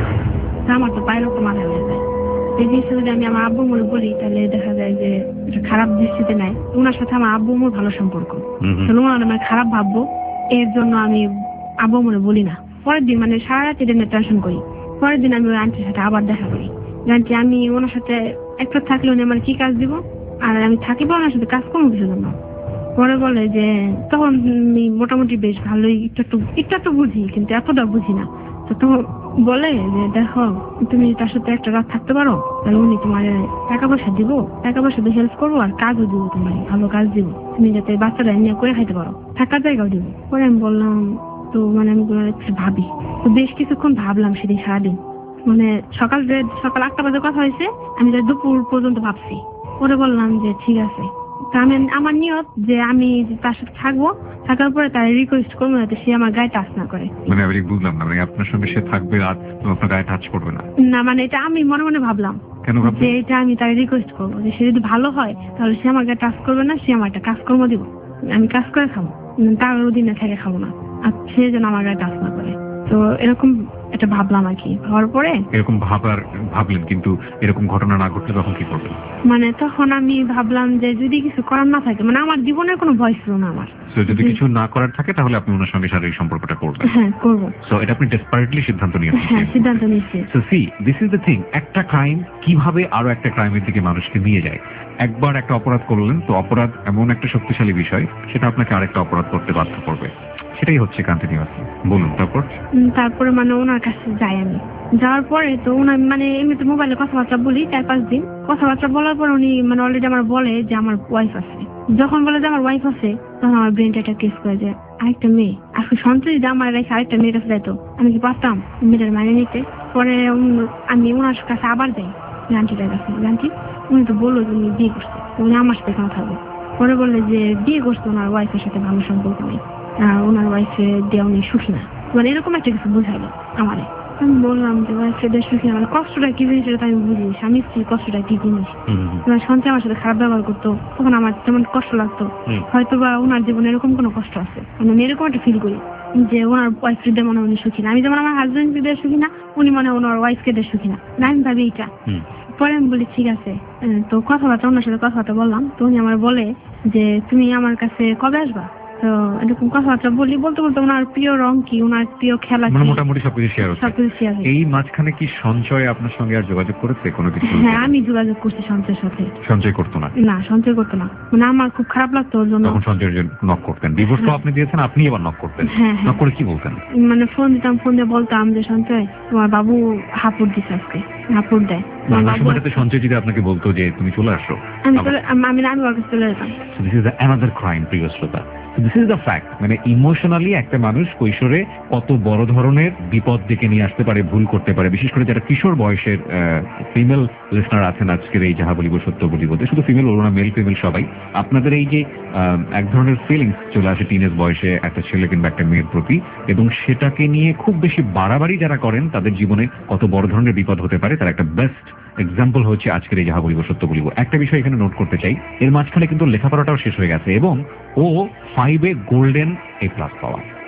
আমার তো পায়ের উপর মাথা হয়ে যায়। এই জিনিসটা যদি আমি আমার আব্বু মনে বলি তাহলে দেখা যায় যে খারাপ দৃষ্টিতে নেয়। ওনার সাথে আমার আব্বু মোর ভালো সম্পর্ক, তাহলে ওনার মানে খারাপ ভাববো, এর জন্য আমি আব্বু মনে বলি না। পরের দিন মানে সারা রাত এটা নিয়ে টেনশন করি। পরের দিন আমি ওই আন্টির সাথে আবার দেখা করি, জানছি আমি ওনার সাথে একটা থাকলে উনি আমার কি কাজ দিব, আর আমি থাকিব ওনার সাথে কাজ করবো কিছু জন্য। পরে বলে যে তখন আমি মোটামুটি বেশ ভালোই একটু একটু একটু একটু বুঝি, কিন্তু এতটা বুঝি না। তো তখন বলে যে দেখো তুমি তার সাথে একটা রাত থাকতে পারো, তাহলে উনি তোমার টাকা পয়সা দিব, টাকা পয়সা দিয়ে হেল্প করবো, আর কাজও দিব, তোমার ভালো কাজ দিব, তুমি যাতে বাচ্চারা নিয়ে করে খাইতে পারো, থাকার জায়গাও দিব। পরে আমি বললাম তো মানে আমি ভাবি, তো বেশ কিছুক্ষণ ভাবলাম সেদিন সারাদিন, মানে সকাল সকাল আটটা বাজে কথা হয়েছে, আমি দুপুর পর্যন্ত ভাবছি। পরে বললাম যে ঠিক আছে, আমি আমার নিয়ত যে আমি তার সাথে থাকবো, থাকার পরে তার রিকোয়েস্ট করবো যাতে সে আমার গায়ে টাচ না করে। মানে আমি বুঝলাম না, মানে আপনার সঙ্গে সে থাকবে আর আপনার গায়ে টাচ করবে না? না মানে এটা আমি মনে মনে ভাবলাম। কেন ভাবলেন? যে এটা আমি তার রিকোয়েস্ট করবো যে সে যদি ভালো হয় তাহলে সে আমার গায়ে টাচ করবে না, সে আমার একটা কাজকর্ম দিব, আমি কাজ করে খাবো, তার অধীনে থেকে খাবো না, আর সে যেন আমার গায়ে টাচ না করে। তো এরকম এটা ভাবলাম আর কি। ভাবার পরে এরকম ভাবার ভাবলেন, কিন্তু এরকম ঘটনা না ঘটলে তখন কি করবেন? মানে তখন আমি ভাবলাম যে যদি কিছু করার না থাকে, মানে আমার জীবনের কোনো ভয় ছিল না আমার, সো যদি কিছু না করার থাকে তাহলে আপনি ওনার সঙ্গে শারীরিক সম্পর্কটা করবেন। হ্যাঁ করবো। সো এটা আপনি ডেসপারেটলি সিদ্ধান্ত নিয়েছেন? হ্যাঁ সিদ্ধান্ত নিয়েছি। So see this is the thing, একটা ক্রাইম কিভাবে আরো একটা ক্রাইমের দিকে মানুষকে নিয়ে যায়। একবার একটা অপরাধ করলেন, তো অপরাধ এমন একটা শক্তিশালী বিষয়, সেটা আপনাকে আরেকটা অপরাধ করতে বাধ্য করবে, সেটাই হচ্ছে কন্টিনিউয়াস। বলুন তারপর। তারপরে মানে ওনার কাছে যাই আমি, যাওয়ার পরে তো ওনার মানে এমনিতে মোবাইলে কথাবার্তা বলি চার পাঁচ দিন, কথাবার্তা বলার পর উনি মানে অলরেডি আমার বলে যে আমার ওয়াইফ আছে। যখন বলে যে আমার ওয়াইফ আছে তখন আমার ব্রেনটা একটা কেস করে যে আরেকটা মেয়ে, আজকে সন্ত্রাসী যে আমার রেখে আরেকটা মেয়ের কাছে যাইতো, আমি কি পারতাম মেয়েটার মানে নিতে? পরে আমি ওনার কাছে আবার যাই, আন্টিটার কাছে, আন্টি উনি তো বললো যে উনি বিয়ে করছে, উনি আমার সাথে কেন থাকবো? পরে বললে যে বিয়ে করছে, ওনার ওয়াইফের সাথে ভালো সম্পর্ক নেই, ওনার ওয়াইফে দেওয়া উনি সুখী না, মানে এরকম একটা কিছু বুঝাইলো আমারে। আমি বললাম যে ওয়াইফে দেওয়া সুখী না, মানে কষ্টটা কি জিনিস সেটা আমি বুঝি, স্বামী স্ত্রীর কষ্টটা কি জিনিস। সন্ধ্যা আমার সাথে খারাপ ব্যবহার করতো, তখন আমার যেমন কষ্ট লাগতো, হয়তো বা ওনার জীবনে এরকম কোনো কষ্ট আছে, মানে আমি এরকম একটা ফিল করি যে ওনার ওয়াইফ কে দিয়ে মনে উনি সুখী না, আমি যেমন আমার হাজবেন্ড কে দিয়ে সুখী না, উনি মনে ওনার ওয়াইফ কে দিয়ে সুখী না, আমি ভাবি এটা। পরে আমি বলি ঠিক আছে, তো কথাবার্তা ওনার সাথে কথাবার্তা বললাম, তো উনি আমার বলে যে তুমি আমার কাছে কবে আসবা? তো এরকম কথাবার্তা বলি, বলতে বলতে ওনার প্রিয় রং কি, ওনার প্রিয় খেলা কি, মোটামুটি সবকিছু শেয়ার হচ্ছে। সবকিছু শেয়ার হচ্ছে। এই মাঝখানে কি সঞ্চয় আপনার সঙ্গে আর যোগাযোগ করেছে কোনো কিছু? হ্যাঁ আমি যোগাযোগ করছি সঞ্চয়ের সাথে। সঞ্চয় করতো না? না সঞ্চয় করতো না, মানে আমার খুব খারাপ লাগতো ওর জন্য। তখন সঞ্চয়ের জন্য নক করতেন? ডিভোর্স তো আপনি দিয়েছেন, আপনি এবার নক করতেন? হ্যাঁ নক করে কি বলতেন? মানে ফোন দিতাম, ফোন দিয়ে বলতাম যে সঞ্চয় তোমার বাবু হাপুর দিচ্ছে আজকে, হাপুর দেয়। সময়টাতে সঞ্চয় যদি আপনাকে বলতো যে তুমি চলে আসো, আমি চলে আমি আমি ওর কাছে চলে যেতাম। দিস ইজ অ্যানাদার ক্রাইম, প্রিয় শ্রোতা। দিস ইজ দ্য ফ্যাক্ট, মানে ইমোশনালি একটা মানুষ কৈশোরে কত বড় ধরনের বিপদ ডেকে নিয়ে আসতে পারে, ভুল করতে পারে, বিশেষ করে যারা কিশোর বয়সের ফিমেল লিসনার আছেন আজকের এই যাহা বলিব সত্য বলিব, শুধু ফিমেল বলবো না, মেল ফিমেল সবাই, আপনাদের এই যে এক ধরনের ফিলিংস চলে আসে টিনেজ বয়সে একটা ছেলে কিংবা একটা মেয়ের প্রতি, এবং সেটাকে নিয়ে খুব বেশি বাড়াবাড়ি যারা করেন তাদের জীবনে কত বড় ধরনের বিপদ হতে পারে, তার একটা বেস্ট এক্সাম্পল হচ্ছে আজকের এই যাহা বলিব সত্য বলিব। একটা বিষয় এখানে নোট করতে চাই, এর মাঝখানে কিন্তু লেখাপড়াটাও শেষ হয়ে গেছে এবং ও ফাইভে গোল্ডেন এ প্লাস পাওয়া,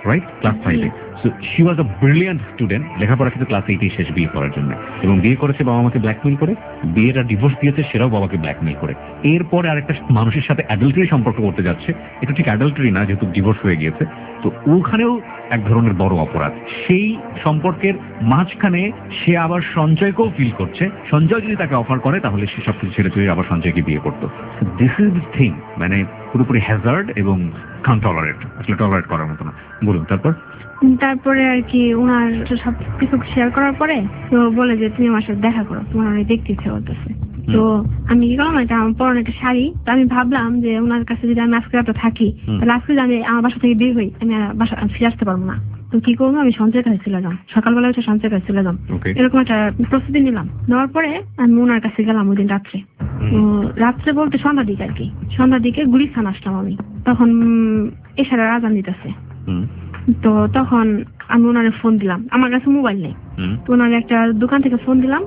রাইট? ক্লাস ফাইভে। So she was a brilliant student, লেখাপড়া কিন্তু ক্লাস এইটেই শেষ বিয়ে করার জন্য, এবং বিয়ে করেছে বাবা মাকে ব্ল্যাকমেইল করে, বিয়েটা ডিভোর্স দিয়েছে সেটাও বাবাকে ব্ল্যাকমেইল করে। এরপরে আরেকটা মানুষের সাথে অ্যাডাল্টারি সম্পর্ক করতে যাচ্ছে, এটা ঠিক অ্যাডাল্টারি না যেহেতু ডিভোর্স হয়ে গিয়েছে, তো ওখানেও এক ধরনের বড় অপরাধ। সেই সম্পর্কের মাঝখানে সে আবার সঞ্জয়কেও ফিল করছে, সঞ্জয় যদি তাকে অফার করে তাহলে সে সবকিছু ছেড়ে চলে আবার সঞ্জয়কে বিয়ে করতো। দিস ইজ দ্য থিং, মানে পুরোপুরি হ্যাজার্ড এবং কান টলারেট, আসলে টলারেট করার মতো না। বলুন তারপর। তারপরে আর কি ওনার সব কিছু শেয়ার করার পরে তো বলে যে তুমি আমার সাথে দেখা করো, তোমার অনেক দেখতে ইচ্ছে করতেছে। তো আমি কি করলাম, এটা আমার পরনে একটা শাড়ি, তো আমি ভাবলাম যে ওনার কাছে যদি আমি আজকে রাতে থাকি তাহলে আজকে যদি আমি আমার বাসা থেকে বের হই আমি আর বাসা ফিরে আসতে পারবো না। তো কি করবো, আমি সঞ্চয়ের কাছে চলে যাম, সকালবেলা উঠে সঞ্চয়ের কাছে চলে যাম, এরকম একটা প্রস্তুতি নিলাম। নেওয়ার পরে আমি ওনার কাছে গেলাম ওই দিন রাত্রে, রাত্রে বলতে সন্ধ্যার দিকে আর কি, সন্ধ্যার দিকে গুলিস্তান আসলাম আমি, তখন এশারার আজান দিতেছে। তো তখন আমি ওনারে ফোন দিলাম, আমার কাছে মোবাইল নেই, তো ওনার একটা দোকান থেকে ফোন দিলাম,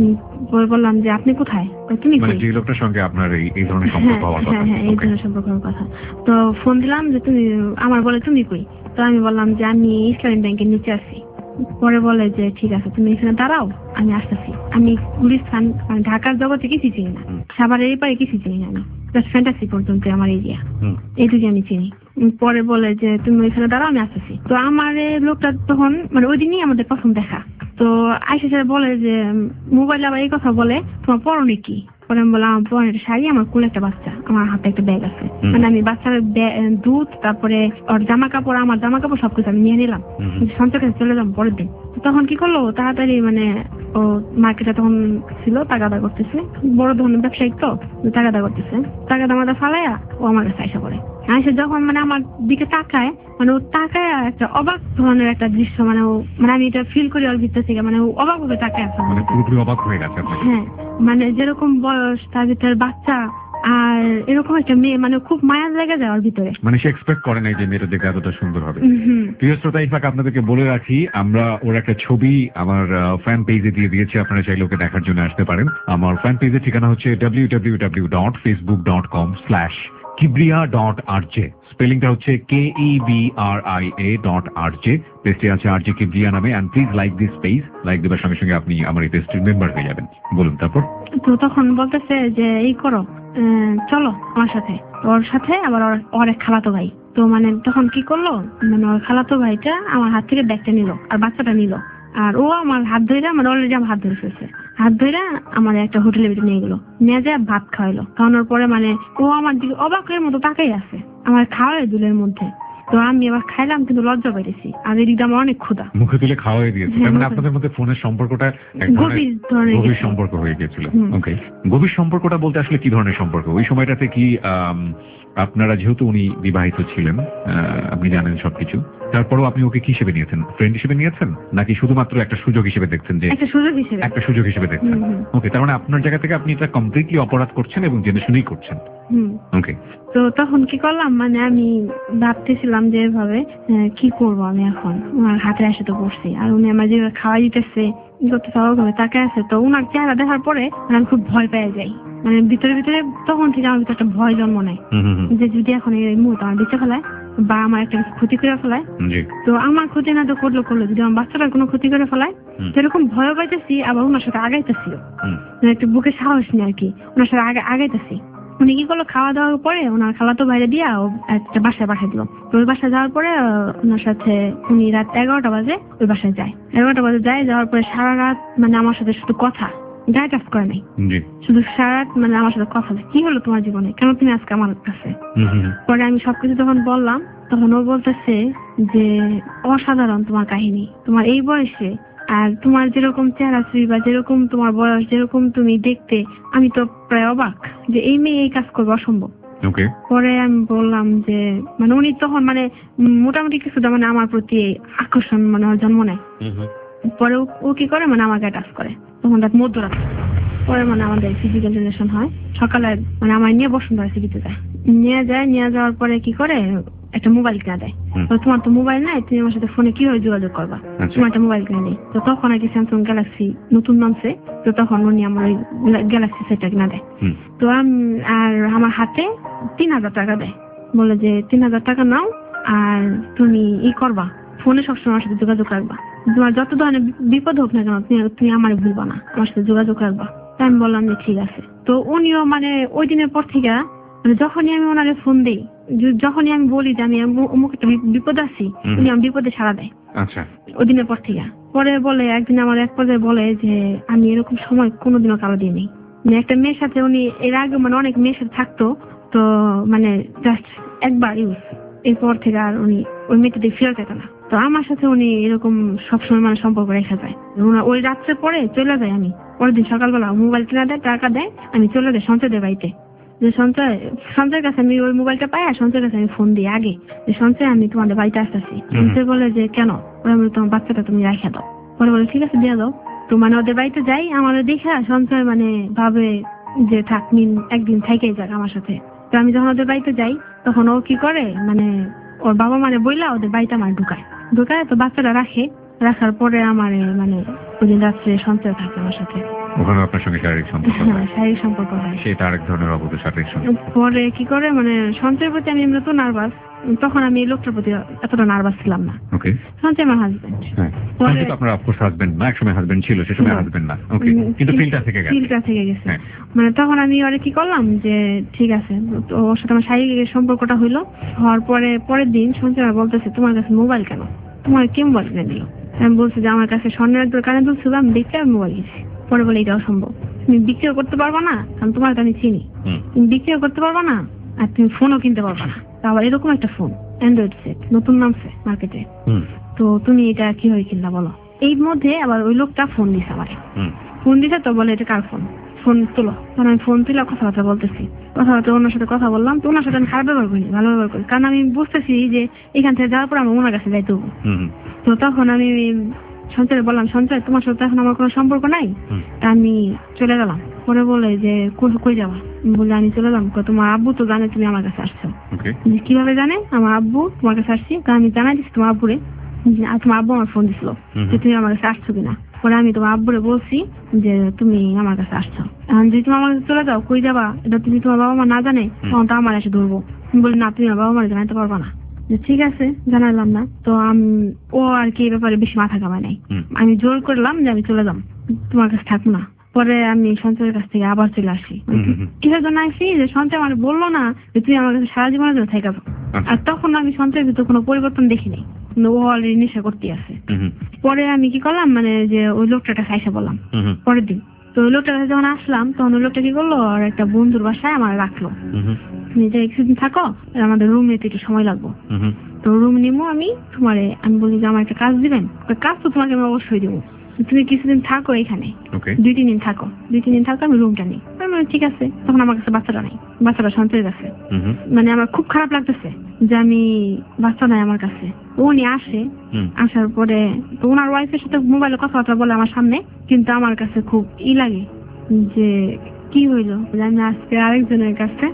বললাম যে আপনি কোথায়, তুমি মানে যে লোকটার সঙ্গে আপনার এই ধরনের সম্পর্ক হওয়ার কথা। হ্যাঁ হ্যাঁ এই ধরনের সম্পর্ক হওয়ার কথা। তো ফোন দিলাম যে তুমি, আমার বলে তুমি কই, তো আমি বললাম যে আমি ইসলামী ব্যাংকের নিচে আছি। পরে বলে যে ঠিক আছে তুমি এখানে দাঁড়াও আমি আসতেছি। আমি গুলিস্তান মানে ঢাকার জগতে কিছু চিনি না, সাভারের এই পারে কিছু চিনি না, আমি জাস্ট ফ্যান্টাসি পর্যন্ত আমার এরিয়া এইটুকু আমি চিনি। পরে বলে যে তুমি ওইখানে দাঁড়াও আমি আসতেছি। তো আমার লোকটা তখন মানে ওই দিনই আমাদের প্রথম দেখা, তো আইসা স্যার বলে যে মোবাইলে আবার এই কথা বলে তোমার পরনে কি, পরে আমি বললাম আমার পরনে একটা শাড়ি, আমার কোলে একটা বাচ্চা, আমার হাতে একটা ব্যাগ আছে, মানে আমি বাচ্চার দুধ তারপরে ওর জামা কাপড় আমার জামা কাপড় সবকিছু আমি নিয়ে নিলাম, সঞ্চয় কাছে চলে যাবো পরের দিন। তখন কি করলো তাড়াতাড়ি, মানে ও মার্কেটে তখন ছিল তাগাদা করতেছে, বড় ধরনের ব্যবসায়িক তো তাগাদা করতেছে, তাগাদা মাদা ফালাইয়া ও আমার কাছে আইসা পড়ে। আইসা যখন মানে আমার দিকে তাকায়, মানে ও তাকায় একটা অবাক ধরনের একটা দৃশ্য, মানে ও মানে আমি এটা ফিল করি ওর ভিতর থেকে, মানে ও অবাক ভাবে তাকায় আছে, মানে পুরোপুরি অবাক হয়ে গেছে। হ্যাঁ মানে যেরকম বয়স তার ভিতরে বাচ্চা আর এরকম একটা মেয়ে, মানে খুব মায়া লেগে যায় ওর ভিতরে, মানে সে এক্সপেক্ট করে নাই যে মেয়েটা দেখে এতটা সুন্দর হবে। প্রিয় শ্রোতা, ইনফ্যাক্ট আপনাদেরকে বলে রাখি আমরা ওর একটা ছবি আমার ফ্যান পেজে দিয়ে দিয়েছি, আপনারা চাইলে ওকে দেখার জন্য আসতে পারেন। আমার ফ্যান পেজের ঠিকানা হচ্ছে W W W dot Facebook dot com slash Kibria dot R J, স্পেলিংটা হচ্ছে K E B R I A dot R J. পেজটি আছে আর জে কিবরিয়া নামে, and please like this page, like দেবার সঙ্গে সঙ্গে আপনি আমার এই পেজটির মেম্বার হয়ে যাবেন। বলুন তারপর। তো তখন বলতেছে যে এই করো চলো আমার সাথে, ওর সাথে আবার ওর এক খালাতো ভাই, তো মানে তখন কি করলো, মানে ওর খালাতো ভাইটা আমার হাত থেকে ব্যাগটা নিল আর বাচ্চাটা নিল, আর ও আমার হাত ধরে, মানে অলরেডি আমার হাত ধরে ফেলছে, হাত ধরে আমার একটা হোটেলের ভিতরে নিয়ে গেলো, নিয়ে যায় ভাত খাওয়াইলো। খাওয়ানোর পরে মানে ও আমার দিকে অবাকের মতো তাকাই আছে, আমার খাওয়াই দুলের মধ্যে। তো আমি এবার খাইলাম কিন্তু লজ্জা পেয়েছি, আর এদিকে আমার অনেক ক্ষুধা, মুখে তুলে খাওয়াই দিয়েছে। মানে আপনাদের মধ্যে ফোনের সম্পর্কটা গভীর ধরনের গভীর সম্পর্ক হয়ে গিয়েছিল। ওকে, গভীর সম্পর্কটা বলতে আসলে কি ধরনের সম্পর্ক ওই সময়টাতে? কি আপনারা যেহেতু উনি বিবাহিত ছিলেন, আপনি জানেন সবকিছু, তারপরেও আপনি ওকে কি হিসেবে নিয়েছেন? ফ্রেন্ড হিসেবে নিয়েছেন নাকি শুধুমাত্র একটা সুযোগ হিসেবে দেখছেন? যে একটা সুযোগ হিসেবে, একটা সুযোগ হিসেবে দেখছেন। ওকে, তার মানে আপনার জায়গা থেকে আপনি এটা কমপ্লিটলি অপরাধ করছেন এবং জেনে শুনেই করছেন। ওকে, তো তখন কি করলাম, মানে আমি ভাবতেছিলাম যে এভাবে কি করব আমি এখন, আমার হাতে আসে তো পড়ছি, আর উনি আমার যেভাবে খাওয়াই দিতেছে তাকে আছে, তো উনার চেহারা দেখার পরে আমি খুব ভয় পেয়ে যাই, মানে ভিতরে ভিতরে তখন থেকে আমার ভিতরে একটা ভয় জন্ম নেয় যে যদি এখন এই মুহূর্তে আমার বেঁচে ফেলায় বা আমার একটা ক্ষতি করে ফেলায়, তো আমার ক্ষতি না তো করলো করলো, যদি আমার বাচ্চাটার কোনো ক্ষতি করে ফেলায়, সেরকম ভয় পাইতেছি। আবার ওনার সাথে আগাইতেছিও, একটু বুকে সাহস নেই আর কি, ওনার সাথে আগে আগাইতেছি। উনি কি করলো, খাওয়া দাওয়ার পরে ওনার খালাতো বাইরে দিয়া একটা বাসায় পাঠিয়ে দিল। তো ওই বাসায় যাওয়ার পরে ওনার সাথে উনি রাত এগারোটা বাজে ওই বাসায় যায়, এগারোটা বাজে যায়, যাওয়ার পরে সারা রাত মানে আমার সাথে শুধু কথা, গায়ে কাজ করে নাই, শুধু সারা রাত মানে আমার সাথে কথা, কি হলো তোমার জীবনে, কেন তুমি আজকে আমার কাছে? পরে আমি সবকিছু যখন বললাম তখন ও বলতেছে যে অসাধারণ তোমার কাহিনী, তোমার এই বয়সে, আর তোমার যেরকম চেহারা ছবি বা যেরকম তোমার বয়স, যেরকম তুমি দেখতে, আমি তো প্রায় অবাক যে এই মেয়ে এই কাজ করবে, অসম্ভব। পরে আমি বললাম যে মানে উনি তখন মানে মোটামুটি কিছুটা মানে আমার প্রতি আকর্ষণ মানে জন্ম নেয়। পরে ও কি করে, মানে আমাকে টাচ করে, তখন রাত মধ্যরাত, পরে মানে আমাদের ফিজিক্যাল রিলেশন হয়। সকালে মানে আমার নিয়ে বসুন্ধরা সিটিতে যায়, নিয়ে যায়, নিয়ে যাওয়ার পরে কি করে একটা মোবাইল কিনা দেয়, তোমার তো মোবাইল নাই, তুমি আমার সাথে ফোনে কিভাবে যোগাযোগ করবা, তোমার একটা মোবাইল কিনে নেই। তো তখন আর কি স্যামসাং গ্যালাক্সি নতুন নামছে, তো তখন উনি আমার ওই গ্যালাক্সি সেটটা কিনা দেয়। তো আমি আর আমার হাতে তিন হাজার টাকা দেয়, বলে যে তিন হাজার টাকা নাও, আর তুমি ই করবা, ফোনে সবসময় আমার সাথে যোগাযোগ রাখবা, তোমার যত ধরনের বিপদ হোক না কেন তুমি তুমি আমার ভুলবা না, আমার সাথে যোগাযোগ রাখবা। তাই আমি বললাম যে ঠিক আছে। তো উনিও মানে ওই দিনের পর থেকে মানে যখনই আমি ওনারে ফোন দিই, যখনই আমি বলি যে আমি অমুক একটা বিপদ আছি, উনি আমার বিপদে সাড়া দেয়। আচ্ছা, ওই দিনের পর থেকে পরে বলে একদিন আমার এক পর্যায়ে বলে যে আমি এরকম সময় কোনোদিনও কারো দিইনি। মানে একটা মেয়ের সাথে উনি এর আগে মানে অনেক মেয়ের সাথে থাকতো, তো মানে জাস্ট একবার ইউজ, এরপর থেকে আর উনি ওই মেয়েটাতে ফেরত যেত না। তো আমার সাথে উনি এরকম সবসময় মানে সম্পর্ক রেখে যায়। ওই রাত্রে পরে চলে যায়, আমি পরের দিন সকালবেলা মোবাইল কিনা দেয়, টাকা দেয়, আমি চলে যাই সঞ্চয়দের বাড়িতে। যে সঞ্চয় সঞ্চয়ের কাছে আমি ওই মোবাইলটা পাই, আর সঞ্চয়ের কাছে আমি ফোন দিই আগে যে সঞ্চয় আমি তোমাদের বাড়িতে আসতেছি। সঞ্চয় বলে যে কেন? ওরা বলে তোমার বাচ্চাটা তুমি রাখা দাও। পরে বলে ঠিক আছে দিয়ে দাও। তো মানে ওদের বাড়িতে যাই, আমাদের দেখে সঞ্চয় মানে ভাবে যে থাক মিন একদিন থেকেই যাক আমার সাথে। তো আমি যখন ওদের বাড়িতে যাই তখন ও কি করে মানে ওর বাবা মানে বইলা ওদের বাড়িতে আমার ঢুকায় ঢুকায় তো বাচ্চাটা রাখে, রাখার পরে আমার মানে ওই দিন রাত্রে সঞ্চয় থাকে আমার সাথে। ওখানে আপনার সঙ্গে শারীরিক সম্পর্ক হয়? হ্যাঁ, শারীরিক সম্পর্ক হয়। সেটা আরেক ধরনের অবৈধ শারীরিক সম্পর্ক। পরে কি করে মানে সঞ্চয়ের প্রতি আমি এমনি তো নার্ভাস, তখন আমি এই লোকটার প্রতি এতটা নার্ভাস ছিলাম না। ওকে, সঞ্চয় আমার হাজবেন্ড। হ্যাঁ, কিন্তু আপনার অফকোর্স হাজবেন্ড না, একসময় হাজবেন্ড ছিল, সে সময় হাজবেন্ড না। ওকে, কিন্তু ফিলটা থেকে গেছে। ফিলটা থেকে গেছে। মানে তখন আমি ওরে কি করলাম যে ঠিক আছে, তো ওর সাথে আমার শারীরিক সম্পর্কটা হইলো। হওয়ার পরে পরের দিন সঞ্চয় বলতেছে তোমার কাছে মোবাইল কেন, তোমার কে মোবাইল কিনে দিল? আমি বলছি যে আমার কাছে স্বর্ণের একবার কানে দুলছিল, আমি দেখতে আমি মোবাইল গেছি। পরে বলে এটা অসম্ভব, তুমি বিক্রিও করতে পারবা না, কারণ তোমার তো আমি চিনি, তুমি বিক্রিও করতে পারবা না, আর তুমি ফোনও কিনতে পারবা না, আবার এরকম একটা ফোন অ্যান্ড্রয়েড সেট নতুন নামছে মার্কেটে, তো তুমি এটা কিভাবে কিনলা বলো? এই মধ্যে আবার ওই লোকটা ফোন দিছে আমারে, ফোন দিছে তো বলে এটা কার ফোন, ফোন তুলো। কারণ আমি ফোন তুলে কথাবার্তা বলতেছি, কথাবার্তা ওনার সাথে কথা বললাম। তো ওনার সাথে আমি খারাপ ব্যবহার করিনি, ভালো ব্যবহার করি, কারণ আমি বুঝতেছি যে এখান থেকে যাওয়ার পর আমি ওনার কাছে যাইতে হবো। তো তখন আমি সঞ্চয় বললাম সঞ্চয় তোমার সাথে এখন আমার কোনো সম্পর্ক নাই, আমি চলে গেলাম। পরে বলে যে কই যাবা? বলে আমি চলে গেলাম। তোমার আব্বু তো জানে তুমি আমার কাছে আসছো। কিভাবে জানে আমার আব্বু তোমার কাছে আসছি? আমি জানাই দিচ্ছি তোমার আব্বুরে, তোমার আব্বু আমার ফোন দিছিল যে তুমি আমার কাছে আসছো কিনা। পরে আমি তোমার আব্বুরে বলছি যে তুমি আমার কাছে আসছো, এখন যদি তুমি আমার কাছে চলে যাও কই যাবা এটা তুমি তোমার বাবা মা না জানে, তখন তো আমার এসে ধরবো। বলি না তুমি বাবা মার জানাইতে পারবা না। ঠিক আছে জানাইলাম না। তো ও আর কি ব্যাপারে বেশি মাথা কামায় নাই, আমি জোর করলাম যে আমি চলে যাম, তোমার কাছে থাকবো না। পরে আমি সঞ্চয়ের কাছ থেকে আবার চলে আসি। কিসের জন্য আসি যে সঞ্চয় আমার বললো না যে তুই আমার কাছে সারা জীবনের জন্য থেকে যাবো। আর তখন আমি সঞ্চয়ের ভিতরে কোনো পরিবর্তন দেখিনি, ও অলরেডি নেশা করতে আছে। পরে আমি কি করলাম মানে যে ওই লোকটার কাছে আইসা বললাম পরের দিন। তো ওই লোকটার কাছে যখন আসলাম তখন ওই লোকটা কি করলো, আর একটা বন্ধুর বাসায় আমার রাখলো, নিজে কিছুদিন থাকো, আমাদের রুম নিতে একটু সময় লাগবো। তো রুম নিবো আমি তোমারে, আমি বলি যে আমার একটা কাজ দিবেন, কাজ তো তোমাকে আমি অবশ্যই দেবো, তুমি কিছুদিন থাকো এখানে, দুই তিন দিন থাকো, দুই তিন দিন থাকো আমি রুমটা নিই। আমি ঠিক আছে। তখন আমার কাছে বাচ্চাটা নেই, বাচ্চাটা সঞ্চয়ের কাছে। মানে আমার খুব খারাপ লাগতেছে যে আমি বাচ্চা নাই আমার কাছে। উনি আসে, আসার পরে তো ওনার ওয়াইফের সাথে মোবাইলে কথাবার্তা বলে আমার সামনে, কিন্তু আমার কাছে খুব ই লাগে যে কি হইলো আমি আজকে আরেকজনের কাছে।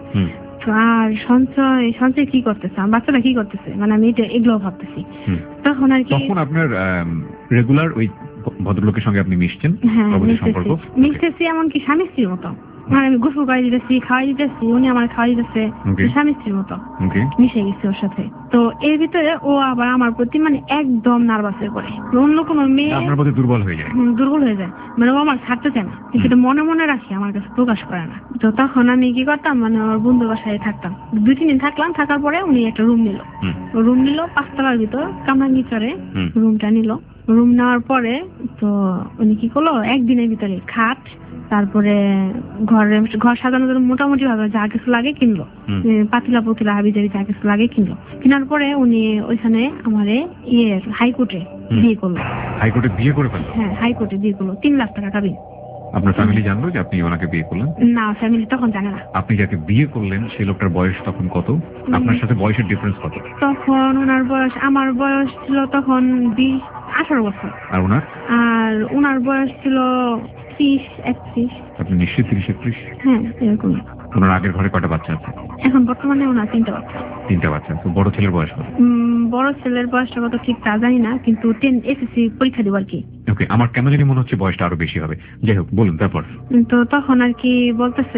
আর সঞ্চয় সঞ্চয় কি করতেছে, আমার বাচ্চাটা কি করতেছে, মানে আমি এটা এগুলো ভাবতেছি। তখন আর কি তখন আপনার রেগুলার ওই ভদ্রলোকের সঙ্গে আপনি মিশছেন? হ্যাঁ মিশতেছি, এমনকি স্বামী স্ত্রীর মতো। মানে আমি গোসল করে দিতেছি, খাওয়াই দিতেছি, উনি আমার খাওয়াই দিতেছে, স্বামী স্ত্রীর মতো মিশে গেছে ওর সাথে। তো এর ভিতরে ও আবার আমার প্রতি মানে একদম নার্ভাস হয়ে পড়ে, অন্য কোনো মেয়ে আপনার প্রতি দুর্বল হয়ে যায়, দুর্বল হয়ে যায়। মানে ও আমার ছাড়তে চায় না, কিন্তু মনে মনে রাখি, আমার কাছে প্রকাশ করে না। তো তখন আমি কি করতাম, মানে ওর বন্ধুর বাসায় থাকতাম, দুই তিন দিন থাকলাম। থাকার পরে উনি একটা রুম নিল, রুম নিল পাঁচতলার ভিতর কামরাঙ্গি চরে রুমটা নিল। রুম নেওয়ার পরে তো উনি কি করলো, একদিনের ভিতরে খাট, তারপরে ঘরে ঘর সাজানোর জন্য মোটামুটি ভাবে যা কিছু লাগে কিনলো, পাতিলা পুতিলা হাবি জাবি যা কিছু লাগে কিনলো। কেনার পরে উনি ওইখানে আমারে ইয়ে হাইকোর্টে বিয়ে করলো। হাইকোর্টে বিয়ে করে ফেললো? হ্যাঁ হাইকোর্টে বিয়ে করলো, তিন লাখ টাকা দাবি। আপনার ফ্যামিলি জানলো যে আপনি ওনাকে বিয়ে করলেন? না, ফ্যামিলি তখন জানে না। আপনি যাকে বিয়ে করলেন সেই লোকটার বয়স তখন কত? আপনার সাথে বয়সের ডিফারেন্স কত? তখন ওনার বয়স, আমার বয়স ছিল তখন বিশ আঠারো বছর। আর ওনার? আর ওনার বয়স ছিল ত্রিশ একত্রিশ। আপনি নিশ্চয়ই ত্রিশ একত্রিশ? হ্যাঁ এরকম। ওনার আগের ঘরে কয়টা বাচ্চা আছে? এখন বর্তমানে ওনার তিনটা বাচ্চা। তিনটা বাচ্চা। তো বড় ছেলের বয়স কত? বড় ছেলের বয়সটা কত ঠিক তা জানি না, কিন্তু টেন এসএসসি পরীক্ষা দেব আর কি। ওকে, আমার কেন জানি মনে হচ্ছে বয়সটা আরো বেশি হবে। যাই হোক বলুন তারপর। তো তখন আর কি বলতেছে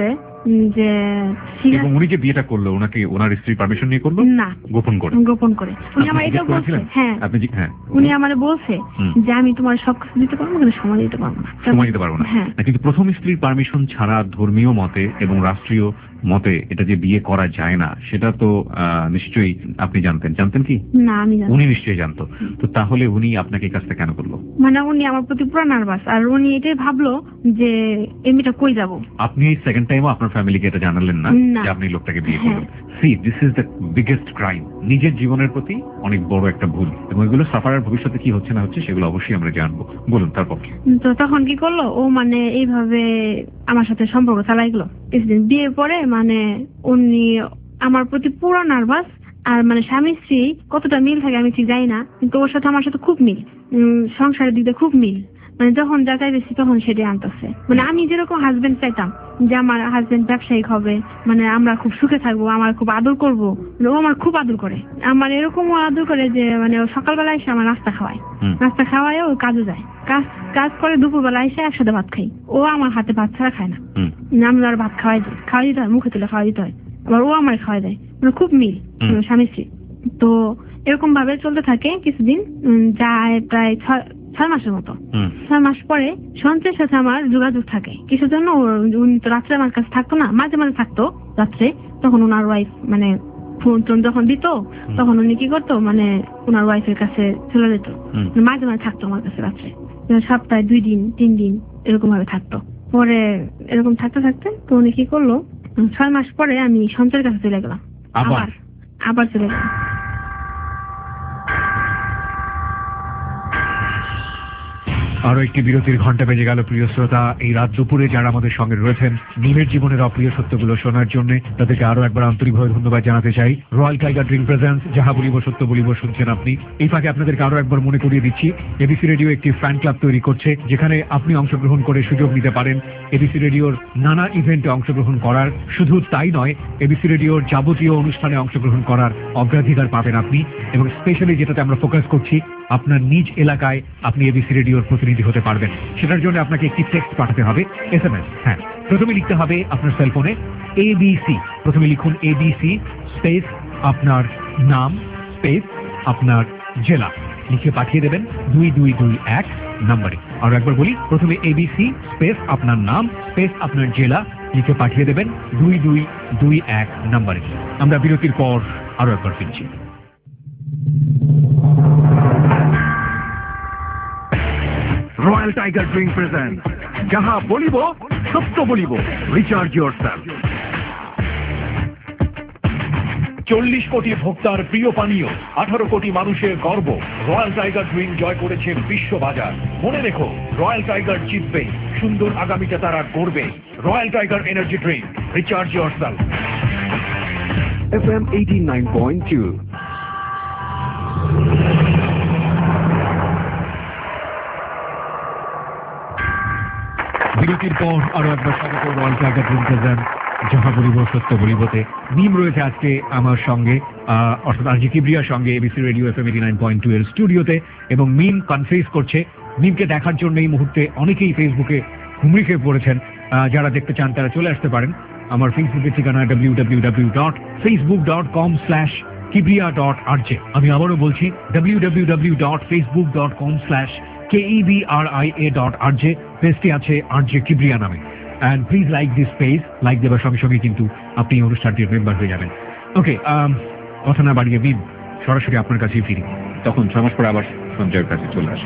উম, যে ঠিক এবং আছে। উনি যে বিয়েটা করলো ওনাকে ওনার স্ত্রী পারমিশন নিয়ে করলো না, গোপন করে? গোপন করে। উনি আপনি আমার এটা জিজ্ঞেস বলছে, করেছিলেন? হ্যাঁ আপনি জি- হ্যাঁ উনি আমারে বলছে হুম। যে আমি তোমার সবকিছু দিতে পারবো কিন্তু সময় দিতে পারবো না। সময় দিতে পারবো না। হ্যাঁ না, কিন্তু প্রথম স্ত্রীর পারমিশন ছাড়া ধর্মীয় মতে এবং রাষ্ট্রীয় মতে এটা যে বিয়ে করা যায় না সেটা তো আহ, নিশ্চয়ই আপনি জানতেন। জানতেন কি? না, আমি জানি উনি নিশ্চয়ই জানতো। তো তাহলে উনি আপনাকে এই কাজটা কেন করলো? মানে উনি আমার প্রতি পুরো নার্ভাস, আর উনি এটাই ভাবলো যে এমনিটা কই যাব। আপনি সেকেন্ড টাইমও আপনার ফ্যামিলিকে এটা জানালেন না না। যে আপনি লোকটাকে বিয়ে হ্যাঁ। করলেন? See this is the biggest crime. নিজের জীবনের প্রতি অনেক বড় একটা ভুল, এবং এগুলো সাফারের ভবিষ্যতে কি হচ্ছে না হচ্ছে সেগুলো অবশ্যই আমরা জানবো। বলুন তারপর। তো তখন কি করলো ও, মানে এইভাবে আমার সাথে সম্পর্ক চালাই গেলো কিছুদিন। বিয়ের পরে মানে উনি আমার প্রতি পুরো নার্ভাস, আর মানে স্বামী স্ত্রী কতটা মিল থাকে আমি ঠিক জানি না, কিন্তু ওর সাথে আমার সাথে খুব মিল, উম, সংসারের দিকে খুব মিল। মানে যখন যা চাইতেছি তখন সেটাই আনতেছে। মানে আমি যেরকম হাজবেন্ড চাইতাম যে আমার হাজবেন্ড ব্যবসায়িক হবে, মানে আমরা খুব সুখে থাকবো, আমার খুব আদর করবো, মানে ও আমার খুব আদর করে। আমার এরকম আদর করে যে মানে ও সকালবেলা এসে আমার নাস্তা খাওয়ায়, হুম। নাস্তা খাওয়ায় ও কাজে যায়, কাজ কাজ করে দুপুরবেলা এসে একসাথে ভাত খাই। ও আমার হাতে ভাত ছাড়া খায় না, হুম। আমরা আর ভাত খাওয়াই দিই, খাওয়াই দিতে হয়, মুখে তুলে খাওয়াই দিতে হয়, আবার ও আমার খাওয়াই দেয়। মানে খুব মিল হুম। স্বামী স্ত্রী। তো এরকম ভাবে চলতে থাকে কিছুদিন, উম, যায় প্রায় ছয় ছয় মাসের মতো। হুম। ছয় মাস পরে সঞ্চয়ের সাথে আমার যোগাযোগ থাকে কিসের জন্য। ওর- উনি তো রাত্রে আমার কাছে থাকতো না, মাঝে মাঝে থাকতো রাত্রে। তখন ওনার ওয়াইফ মানে ফোন টোন যখন দিত তখন উনি কি করতো, মানে ওনার ওয়াইফের কাছে চলে যেত, হুম। মাঝে মাঝে থাকতো আমার কাছে রাত্রে, সপ্তাহে দুই দিন তিন দিন এরকম ভাবে থাকতো। পরে এরকম থাকতে থাকতে তো উনি কি করলো, উম, ছয় মাস পরে আমি সঞ্চয়ের কাছে চলে গেলাম। আবার? আবার আবার চলে গেলাম। আরো একটি বিরতির ঘন্টা বেজে গেল। প্রিয় শ্রোতা, এই রাত দুপুরে যারা আমাদের সঙ্গে রয়েছেন মিমের জীবনের অপ্রিয় সত্যগুলো শোনার জন্য তাদেরকে আরো একবার আন্তরিকভাবে ধন্যবাদ জানাতে চাই। রয়্যাল টাইগার ড্রিঙ্ক প্রেজেন্স যাহা বলিব সত্য বলিব শুনছেন আপনি। এই ফাঁকে আপনাদেরকে আরো একবার মনে করিয়ে দিচ্ছি, এবিসি রেডিও একটি ফ্যান ক্লাব তৈরি করছে যেখানে আপনি অংশগ্রহণ করে সুযোগ নিতে পারেন এবিসি রেডিওর নানা ইভেন্টে অংশগ্রহণ করার। শুধু তাই নয়, এবিসি রেডিওর যাবতীয় অনুষ্ঠানে অংশগ্রহণ করার অগ্রাধিকার পাবেন আপনি। এবং স্পেশালি যেটাতে আমরা ফোকাস করছি, আপনার নিজ এলাকায় আপনি এবিসি রেডিওর প্রতিনিধি হতে পারবেন। সেটার জন্য আপনাকে একটি টেক্সট পাঠাতে হবে, এস এম এস। হ্যাঁ, প্রথমে লিখতে হবে আপনার সেলফোনে এবিসি। প্রথমে লিখুন এবিসি স্পেস আপনার নাম স্পেস আপনার জেলা, লিখে পাঠিয়ে দেবেন দুই দুই দুই এক নম্বরে। আরো একবার বলি, প্রথমে এবিসি স্পেস আপনার নাম স্পেস আপনার জেলা, লিখে পাঠিয়ে দেবেন দুই দুই দুই এক নম্বরে। আমরা বিরতির পর আরো একবার ফিরছি। Royal Tiger Drink presents যাহা বলিব সত্য বলিব, রিচার্জ yourself। চল্লিশ কোটি ভোক্তার প্রিয় পানীয়, আঠারো কোটি মানুষের গর্ব, রয়্যাল টাইগার ড্রিঙ্ক জয় করেছে বিশ্ববাজার। মনে রেখো, রয়্যাল টাইগার জিতবে, সুন্দর আগামীটা তারা গড়বে। Royal tiger energy drink, recharge yourself। F M eighty-nine point two। বিরতির পর আরো একবার স্বাগত রয়্যাল টাইগার ড্রিঙ্ক প্রেজেন্স যাহা বলিব সত্য বলিবতে। মিম রয়েছে আজকে আমার সঙ্গে, আহ, অর্থাৎ আরজি কিবরিয়ার সঙ্গে ABC radio F M eighty nine point two এর স্টুডিওতে। এবং মিম কনফেস করছে, মিমকে দেখার জন্য এই মুহূর্তে অনেকেই ফেসবুকে হুমড়ি খেয়ে পড়েছেন। আহ, যারা দেখতে চান তারা চলে আসতে পারেন আমার ফেসবুকের ঠিকানা W W W dot Facebook dot com slash Kibria dot RJ. আমি আবারও বলছি W W W dot Facebook dot com slash K E B R I A dot RJ. পেজটি আছে আরজে কিবরিয়া নামে। And please like this page. Like দেওয়ার সঙ্গে সঙ্গে কিন্তু আপনি এই অনুষ্ঠানটির মেম্বার হয়ে যাবেন। ওকে, কথা না বাড়িয়ে মিম সরাসরি আপনার কাছেই ফিরি। তখন ছয় মাস পরে আবার সঞ্জয়ের কাছে চলে আসি।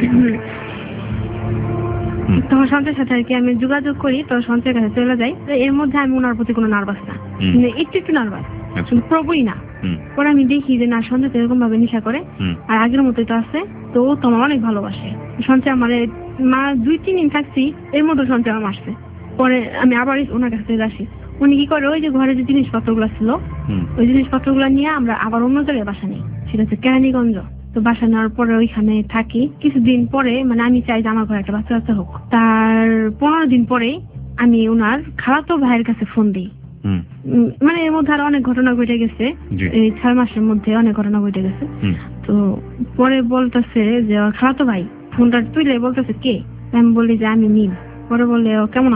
হুম। তখন সঞ্চয়ের সাথে আর কি আমি যোগাযোগ করি, তো সঞ্চয়ের কাছে চলে যাই। তো এর মধ্যে আমি ওনার প্রতি কোনো নার্ভাস না, হুম। মানে একটু একটু নার্ভাস, আচ্ছা। কিন্তু প্রবই না। হুম। পরে আমি দেখি যে না, সঞ্চয় তো এরকম ভাবে নেশা করে, হুম। আর আগের মতোই তো আছে, তো ও তো আমার অনেক ভালোবাসে। সঞ্চয় আমার মা দুই তিন দিন থাকছি, এর মধ্যে সঞ্চয় আমার আসছে। পরে আমি আবার ওনার কাছে চলে আসি। উনি কি করে, ওই যে ঘরে যে জিনিসপত্র গুলা ছিল হুম। ওই জিনিসপত্র গুলা নিয়ে আমরা আবার অন্য জায়গায় বাসা নিই, সেটা হচ্ছে কেরানীগঞ্জ। তো বাসা নেওয়ার পরে ওইখানে থাকি কিছুদিন। পরে মানে আমি চাই যে আমার ঘরে একটা বাচ্চা বাচ্চা হোক। তার পনেরো দিন পরে আমি ওনার খালাতো ভাইয়ের কাছে ফোন দিই। হুম। উম, মানে এর মধ্যে আরো অনেক ঘটনা ঘটে গেছে, জি। এই ছয় মাসের মধ্যে অনেক ঘটনা ঘটে গেছে। হুম। তো পরে বলতেছে যে ওর খালাতো ভাই ফোনটা তুইলে বলতেছে কে, আমি বলি যে আমি মিম। পরে বললে ও কেমন আছেন,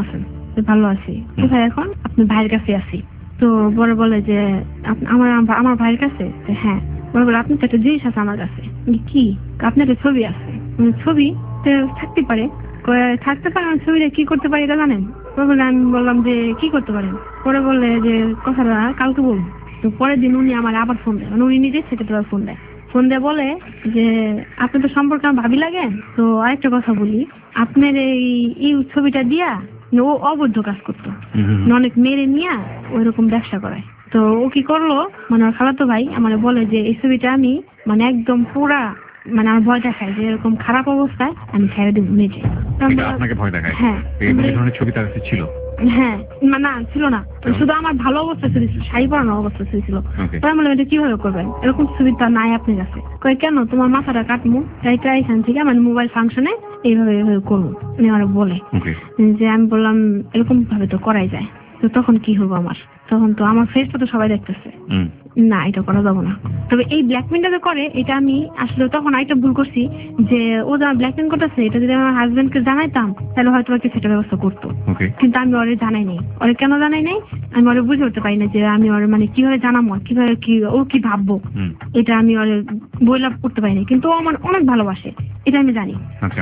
ভালো আছি। কোথায় এখন? আপনি ভাইয়ের কাছে আছি। তো পরে বলে যে আমার আমার ভাইয়ের কাছে? হ্যাঁ। পরে বলে আপনি তো একটা জিনিস আছে আমার কাছে। কি? আপনার একটা ছবি আছে। ছবি থাকতে পারে, থাকতে পারে, ছবিটা কি করতে পারি এটা জানেন? পরে বলে আমি বললাম যে কি করতে পারেন? পরে বলে যে কথাটা কালকে বলবো। তো পরের দিন উনি আমার আবার ফোন দেয়, মানে উনি নিজে সেটা ফোন দেয়। ফোন দিয়ে বলে যে আপনি তো সম্পর্কে আমার ভাবি লাগেন, তো আরেকটা কথা বলি, আপনার এই এই ছবিটা দিয়া ও অবৈধ কাজ করতো, অনেক মেরে নিয়ে ওইরকম ব্যবসা করায়। তো ও কি করলো, মানে আমার খালাতো ভাই আমার বলে যে এই ছবিটা আমি মানে একদম পুরা মানে আমার ভয় দেখায় যে এরকম খারাপ অবস্থায় আমি ছেড়ে দিব নিজে। আপনাকে ভয় দেখায়? হ্যাঁ। এই ধরনের ছবি তার কাছে ছিল? হ্যাঁ, না ছিল না, শুধু আমার ভালো অবস্থা ছিল, শাড়ি পরানো অবস্থা ছিল। আমি বললাম এটা কিভাবে করবেন, এরকম সুবিধা নাই আপনার কাছে। কয় কেন, তোমার মাথাটা কাটমু, তাইটা এখান থেকে মানে মোবাইল ফাংশনে এইভাবে এইভাবে করবো আমার বলে। যে আমি বললাম এরকম ভাবে তো করাই যায়, তো তখন কি হবো আমার? তখন তো আমার ফেসটা তো সবাই দেখতেছে, না এটা করা যাবো না। তবে এই ব্ল্যাকমেলটা যে করে এটা আমি আসলে তখন আরেকটা ভুল করছি, যে ও যা ব্ল্যাকমেল করতেছে এটা যদি আমার হাজবেন্ডকে জানাইতাম তাহলে হয়তো আর কি সেটা ব্যবস্থা করতো, কিন্তু আমি ওরে জানাই নাই। ওরে কেন জানাই নাই আমি ওরে বুঝে উঠতে পারি না, যে আমি ওরে মানে কিভাবে জানাবো, কিভাবে কি ও কি ভাববো, এটা আমি ওরে বইলা করতে পারি না। কিন্তু ও আমার অনেক ভালোবাসে, এটা আমি জানি।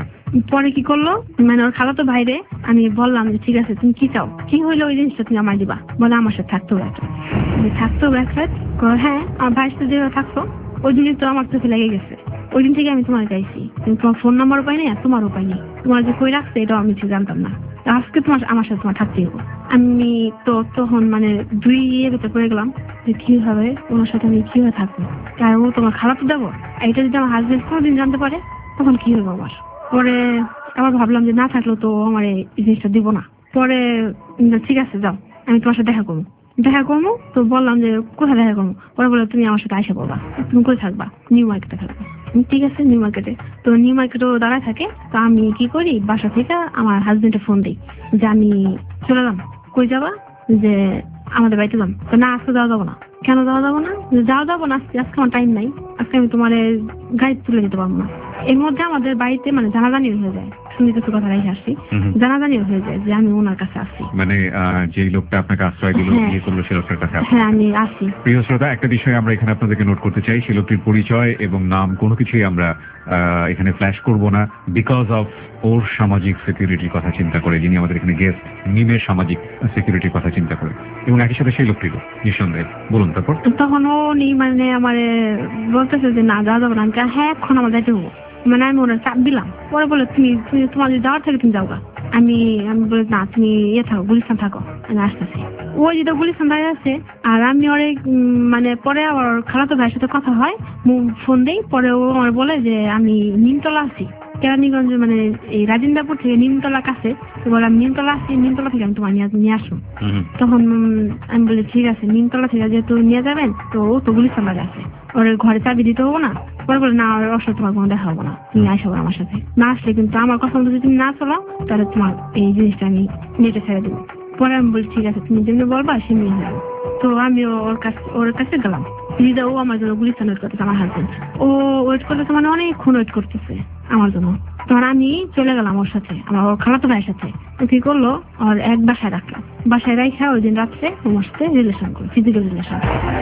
পরে কি করলো, মানে ওর খালাতো ভাইরে আমি বললাম যে ঠিক আছে তুমি কি চাও, কি হইলো ওই জিনিসটা তুমি আমার দিবা। বলে আমার সাথে থাকতো একটা থাকতো এক রাত। হ্যাঁ, আমার ভাইয়ের সাথে যেভাবে থাকতো ওই জিনিস তো আমার চোখে লেগে গেছে। ওই দিন থেকে আমি তোমার চাইছি, তোমার ফোন নাম্বারও পাই নাই আর তোমারও পাইনি, তোমার যে কই রাখছে এটাও আমি ঠিক জানতাম না। আজকে তোমার আমার সাথে তোমার থাকতেই হবে। আমি তো তখন মানে দুই ইয়ে ভেতরে পড়ে গেলাম যে কি হবে ওনার সাথে আমি কিভাবে থাকবো, আর ও তোমার খারাপ দেবো, এটা যদি আমার হাজবেন্ড কোনোদিন জানতে পারে তখন কি হবে আমার। পরে আবার ভাবলাম যে না থাকলেও তো আমার এই জিনিসটা দিব না। পরে ঠিক আছে যাও আমি তোমার সাথে দেখা করবো দেখা করবো তো বললাম যে কোথায় দেখা করবো। পরে বলে তুমি আমার সাথে আইসা পড়বা, তুমি কোথায় থাকবা? নিউ মার্কেটে থাকবা। ঠিক আছে নিউ মার্কেটে। তো নিউ মার্কেটেও দাঁড়ায় থাকে। তো আমি কি করি, বাসা থেকে আমার হাজবেন্ডে ফোন দিই যে আমি চলে গেলাম। কই যাবা? যে আমাদের বাড়িতে যাম। তো না আজকে যাওয়া যাবো না। কেন যাওয়া যাবো না? যাওয়া যাবো না, আজকে আজকে আমার টাইম নাই, আজকে আমি তোমার গাড়ি তুলে দিতে পারবো না। এর মধ্যে আমাদের বাড়িতে মানে জানাজানি হয়ে যায়, শুনে কিছু কথা রেখে আসছি, জানাজানি হয়ে যায় যে আমি ওনার কাছে আসছি, মানে যে লোকটা আপনাকে আশ্রয় দিল বিয়ে করলো সে লোকটার কাছে। হ্যাঁ আমি আসি। প্রিয় শ্রোতা, একটা বিষয় আমরা এখানে আপনাদেরকে নোট করতে চাই, সে লোকটির পরিচয় এবং নাম কোনো কিছুই আমরা এখানে ফ্ল্যাশ করব না, বিকজ অফ ওর সামাজিক সিকিউরিটির কথা চিন্তা করে, যিনি আমাদের এখানে গেস্ট, মিমের সামাজিক সিকিউরিটির কথা চিন্তা করে, এবং একই সাথে সেই লোকটির নিঃসন্দেহে। বলুন তারপর। তখন ও মানে আমার বলতেছে যে না যাওয়া যাবে না। আমি হ্যাঁ এখন আমার যাইতে হবো, মানে আমি ওরা চাপ দিলাম। পরে বলে তুমি তুমি তোমার যদি যাওয়ার থাকে তুমি যাও গা। আমি আমি বলি না তুমি ইয়ে থাকো, গুলিস্তান থাকো, আমি আসতেছি। ওই যেটা গুলিস্তান দাঁড়িয়ে আছে আর আমি ওরে মানে পরে আমার খালাতো ভাইয়ের সাথে কথা হয়, ফোন দেই। পরে ও আমার বলে যে আমি নিমতলা আছি, কেরানীগঞ্জ মানে এই রাজেন্দ্রপুর থেকে নিমতলা কাছে। তো বলে আমি নিমতলা আসছি, নিমতলা থেকে আমি তোমার নিয়ে আসবো। তখন আমি বলি ঠিক আছে, নিমতলা থেকে যেহেতু নিয়ে যাবেন তো ও তো গুলিস্তান দাঁড়িয়ে আছে, ওর ঘরে চাবি দিতে হবো না। পরে বলে না ওর সাথে তোমার কোনো দেখা হবো না, তুমি আসবো আমার সাথে। না আসলে কিন্তু আমার কথা মতো যদি তুমি না চলাও তাহলে তোমার এই জিনিসটা আমি নেটে ছেড়ে দেবো। পরে আমি বলি ঠিক আছে তুমি যেমনি বলবা সেমনি যাবো। তো আমি ওর কাছে ওর কাছে গেলাম। লিজা ও আমার জন্য গুলিস্তান ওয়েট করতেছে, আমার হাজবেন্ড ও ওয়েট করতেছে, মানে অনেকক্ষণ ওয়েট করতেছে আমার জন্য। তখন আমি চলে গেলাম ওর সাথে, আমার ওর খালাতো ভাইয়ের সাথে। তো কি করলো, ওর এক বাসায় রাখলাম, বাসায় রাখা ওই দিন রাত্রে ওর সাথে রিলেশন করলো, ফিজিক্যাল রিলেশন।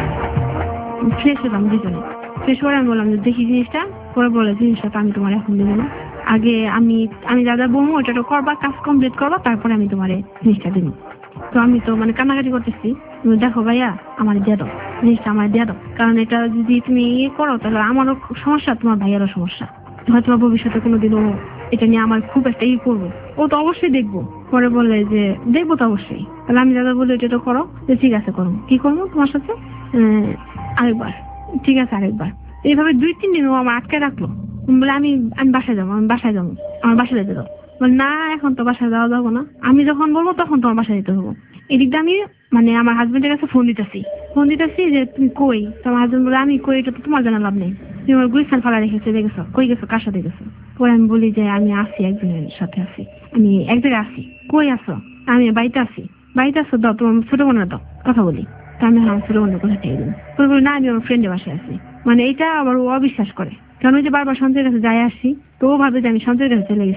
ফ্রেশ হলাম দুজনে, ফ্রেশ করে আমি বললাম যে দেখি জিনিসটা। পরে বলে জিনিসটা তো আমি তোমার এখন দেবো না, আগে আমি আমি যা যা বলবো ওটা তো করবা, কাজ কমপ্লিট করবা, তারপরে আমি তোমার জিনিসটা দেবো। তো আমি তো মানে কান্নাকাটি করতেছি, তুমি দেখো ভাইয়া আমার দিয়ে দাও জিনিসটা, আমার দিয়ে দাও, কারণ এটা যদি তুমি ইয়ে করো তাহলে আমারও সমস্যা, তোমার ভাইয়ারও সমস্যা, হয়তো ভবিষ্যতে কোনোদিনও এটা নিয়ে আমার খুব একটা ই করবো। ও তো অবশ্যই দেখবো। পরে বলে যে দেখবো তো অবশ্যই, তাহলে আমি দাদা বলি এটা তো করো। যে ঠিক আছে করবো, কি করবো তোমার সাথে আরেকবার, ঠিক আছে আরেকবার। এইভাবে দুই তিন দিন ও আমার আটকে রাখলো, বলে আমি আমি বাসায় যাবো, আমি বাসায় যাবো, আমার বাসায় যেতে দাও। বলে না এখন তো বাসায় যাওয়া যাবো না, আমি যখন বলবো তখন তোমার বাসায় যেতে হবো। এদিকটা আমি মানে আমার হাজবেন্ডের কাছে ফোন দিতেছি ফোন দিতেছি যে তুমি কই। তোমার হাজবেন্ড বলে আমি কই, এটা তো তোমার জানা লাভ নেই, তুমি আমার গুলিস্তান ফালা রেখেছো, দেখেছো কই গেছো, কার সাথে গেছো। পরে আমি বলি যে আমি আসি, একজনের সাথে আছি, আমি এক জায়গায় আসি। কই আসো? আমি বাড়িতে আসি। বাড়িতে আসো, দাও তোমার ছোট বোনের দাও, কথা বলি। তা আমি আমার ছোট বোনের কোথায় থেকে দিন। পরে বলি না আমি আমার ফ্রেন্ডের বাসায় আছি। মানে এটা আবার ও অবিশ্বাস করে, কারণ ওই যে বারবার সঞ্চয়ের কাছে যাই আসছি, তো ও ভাবে যে আমি সঞ্চয়ের কাছে চলে গেছি।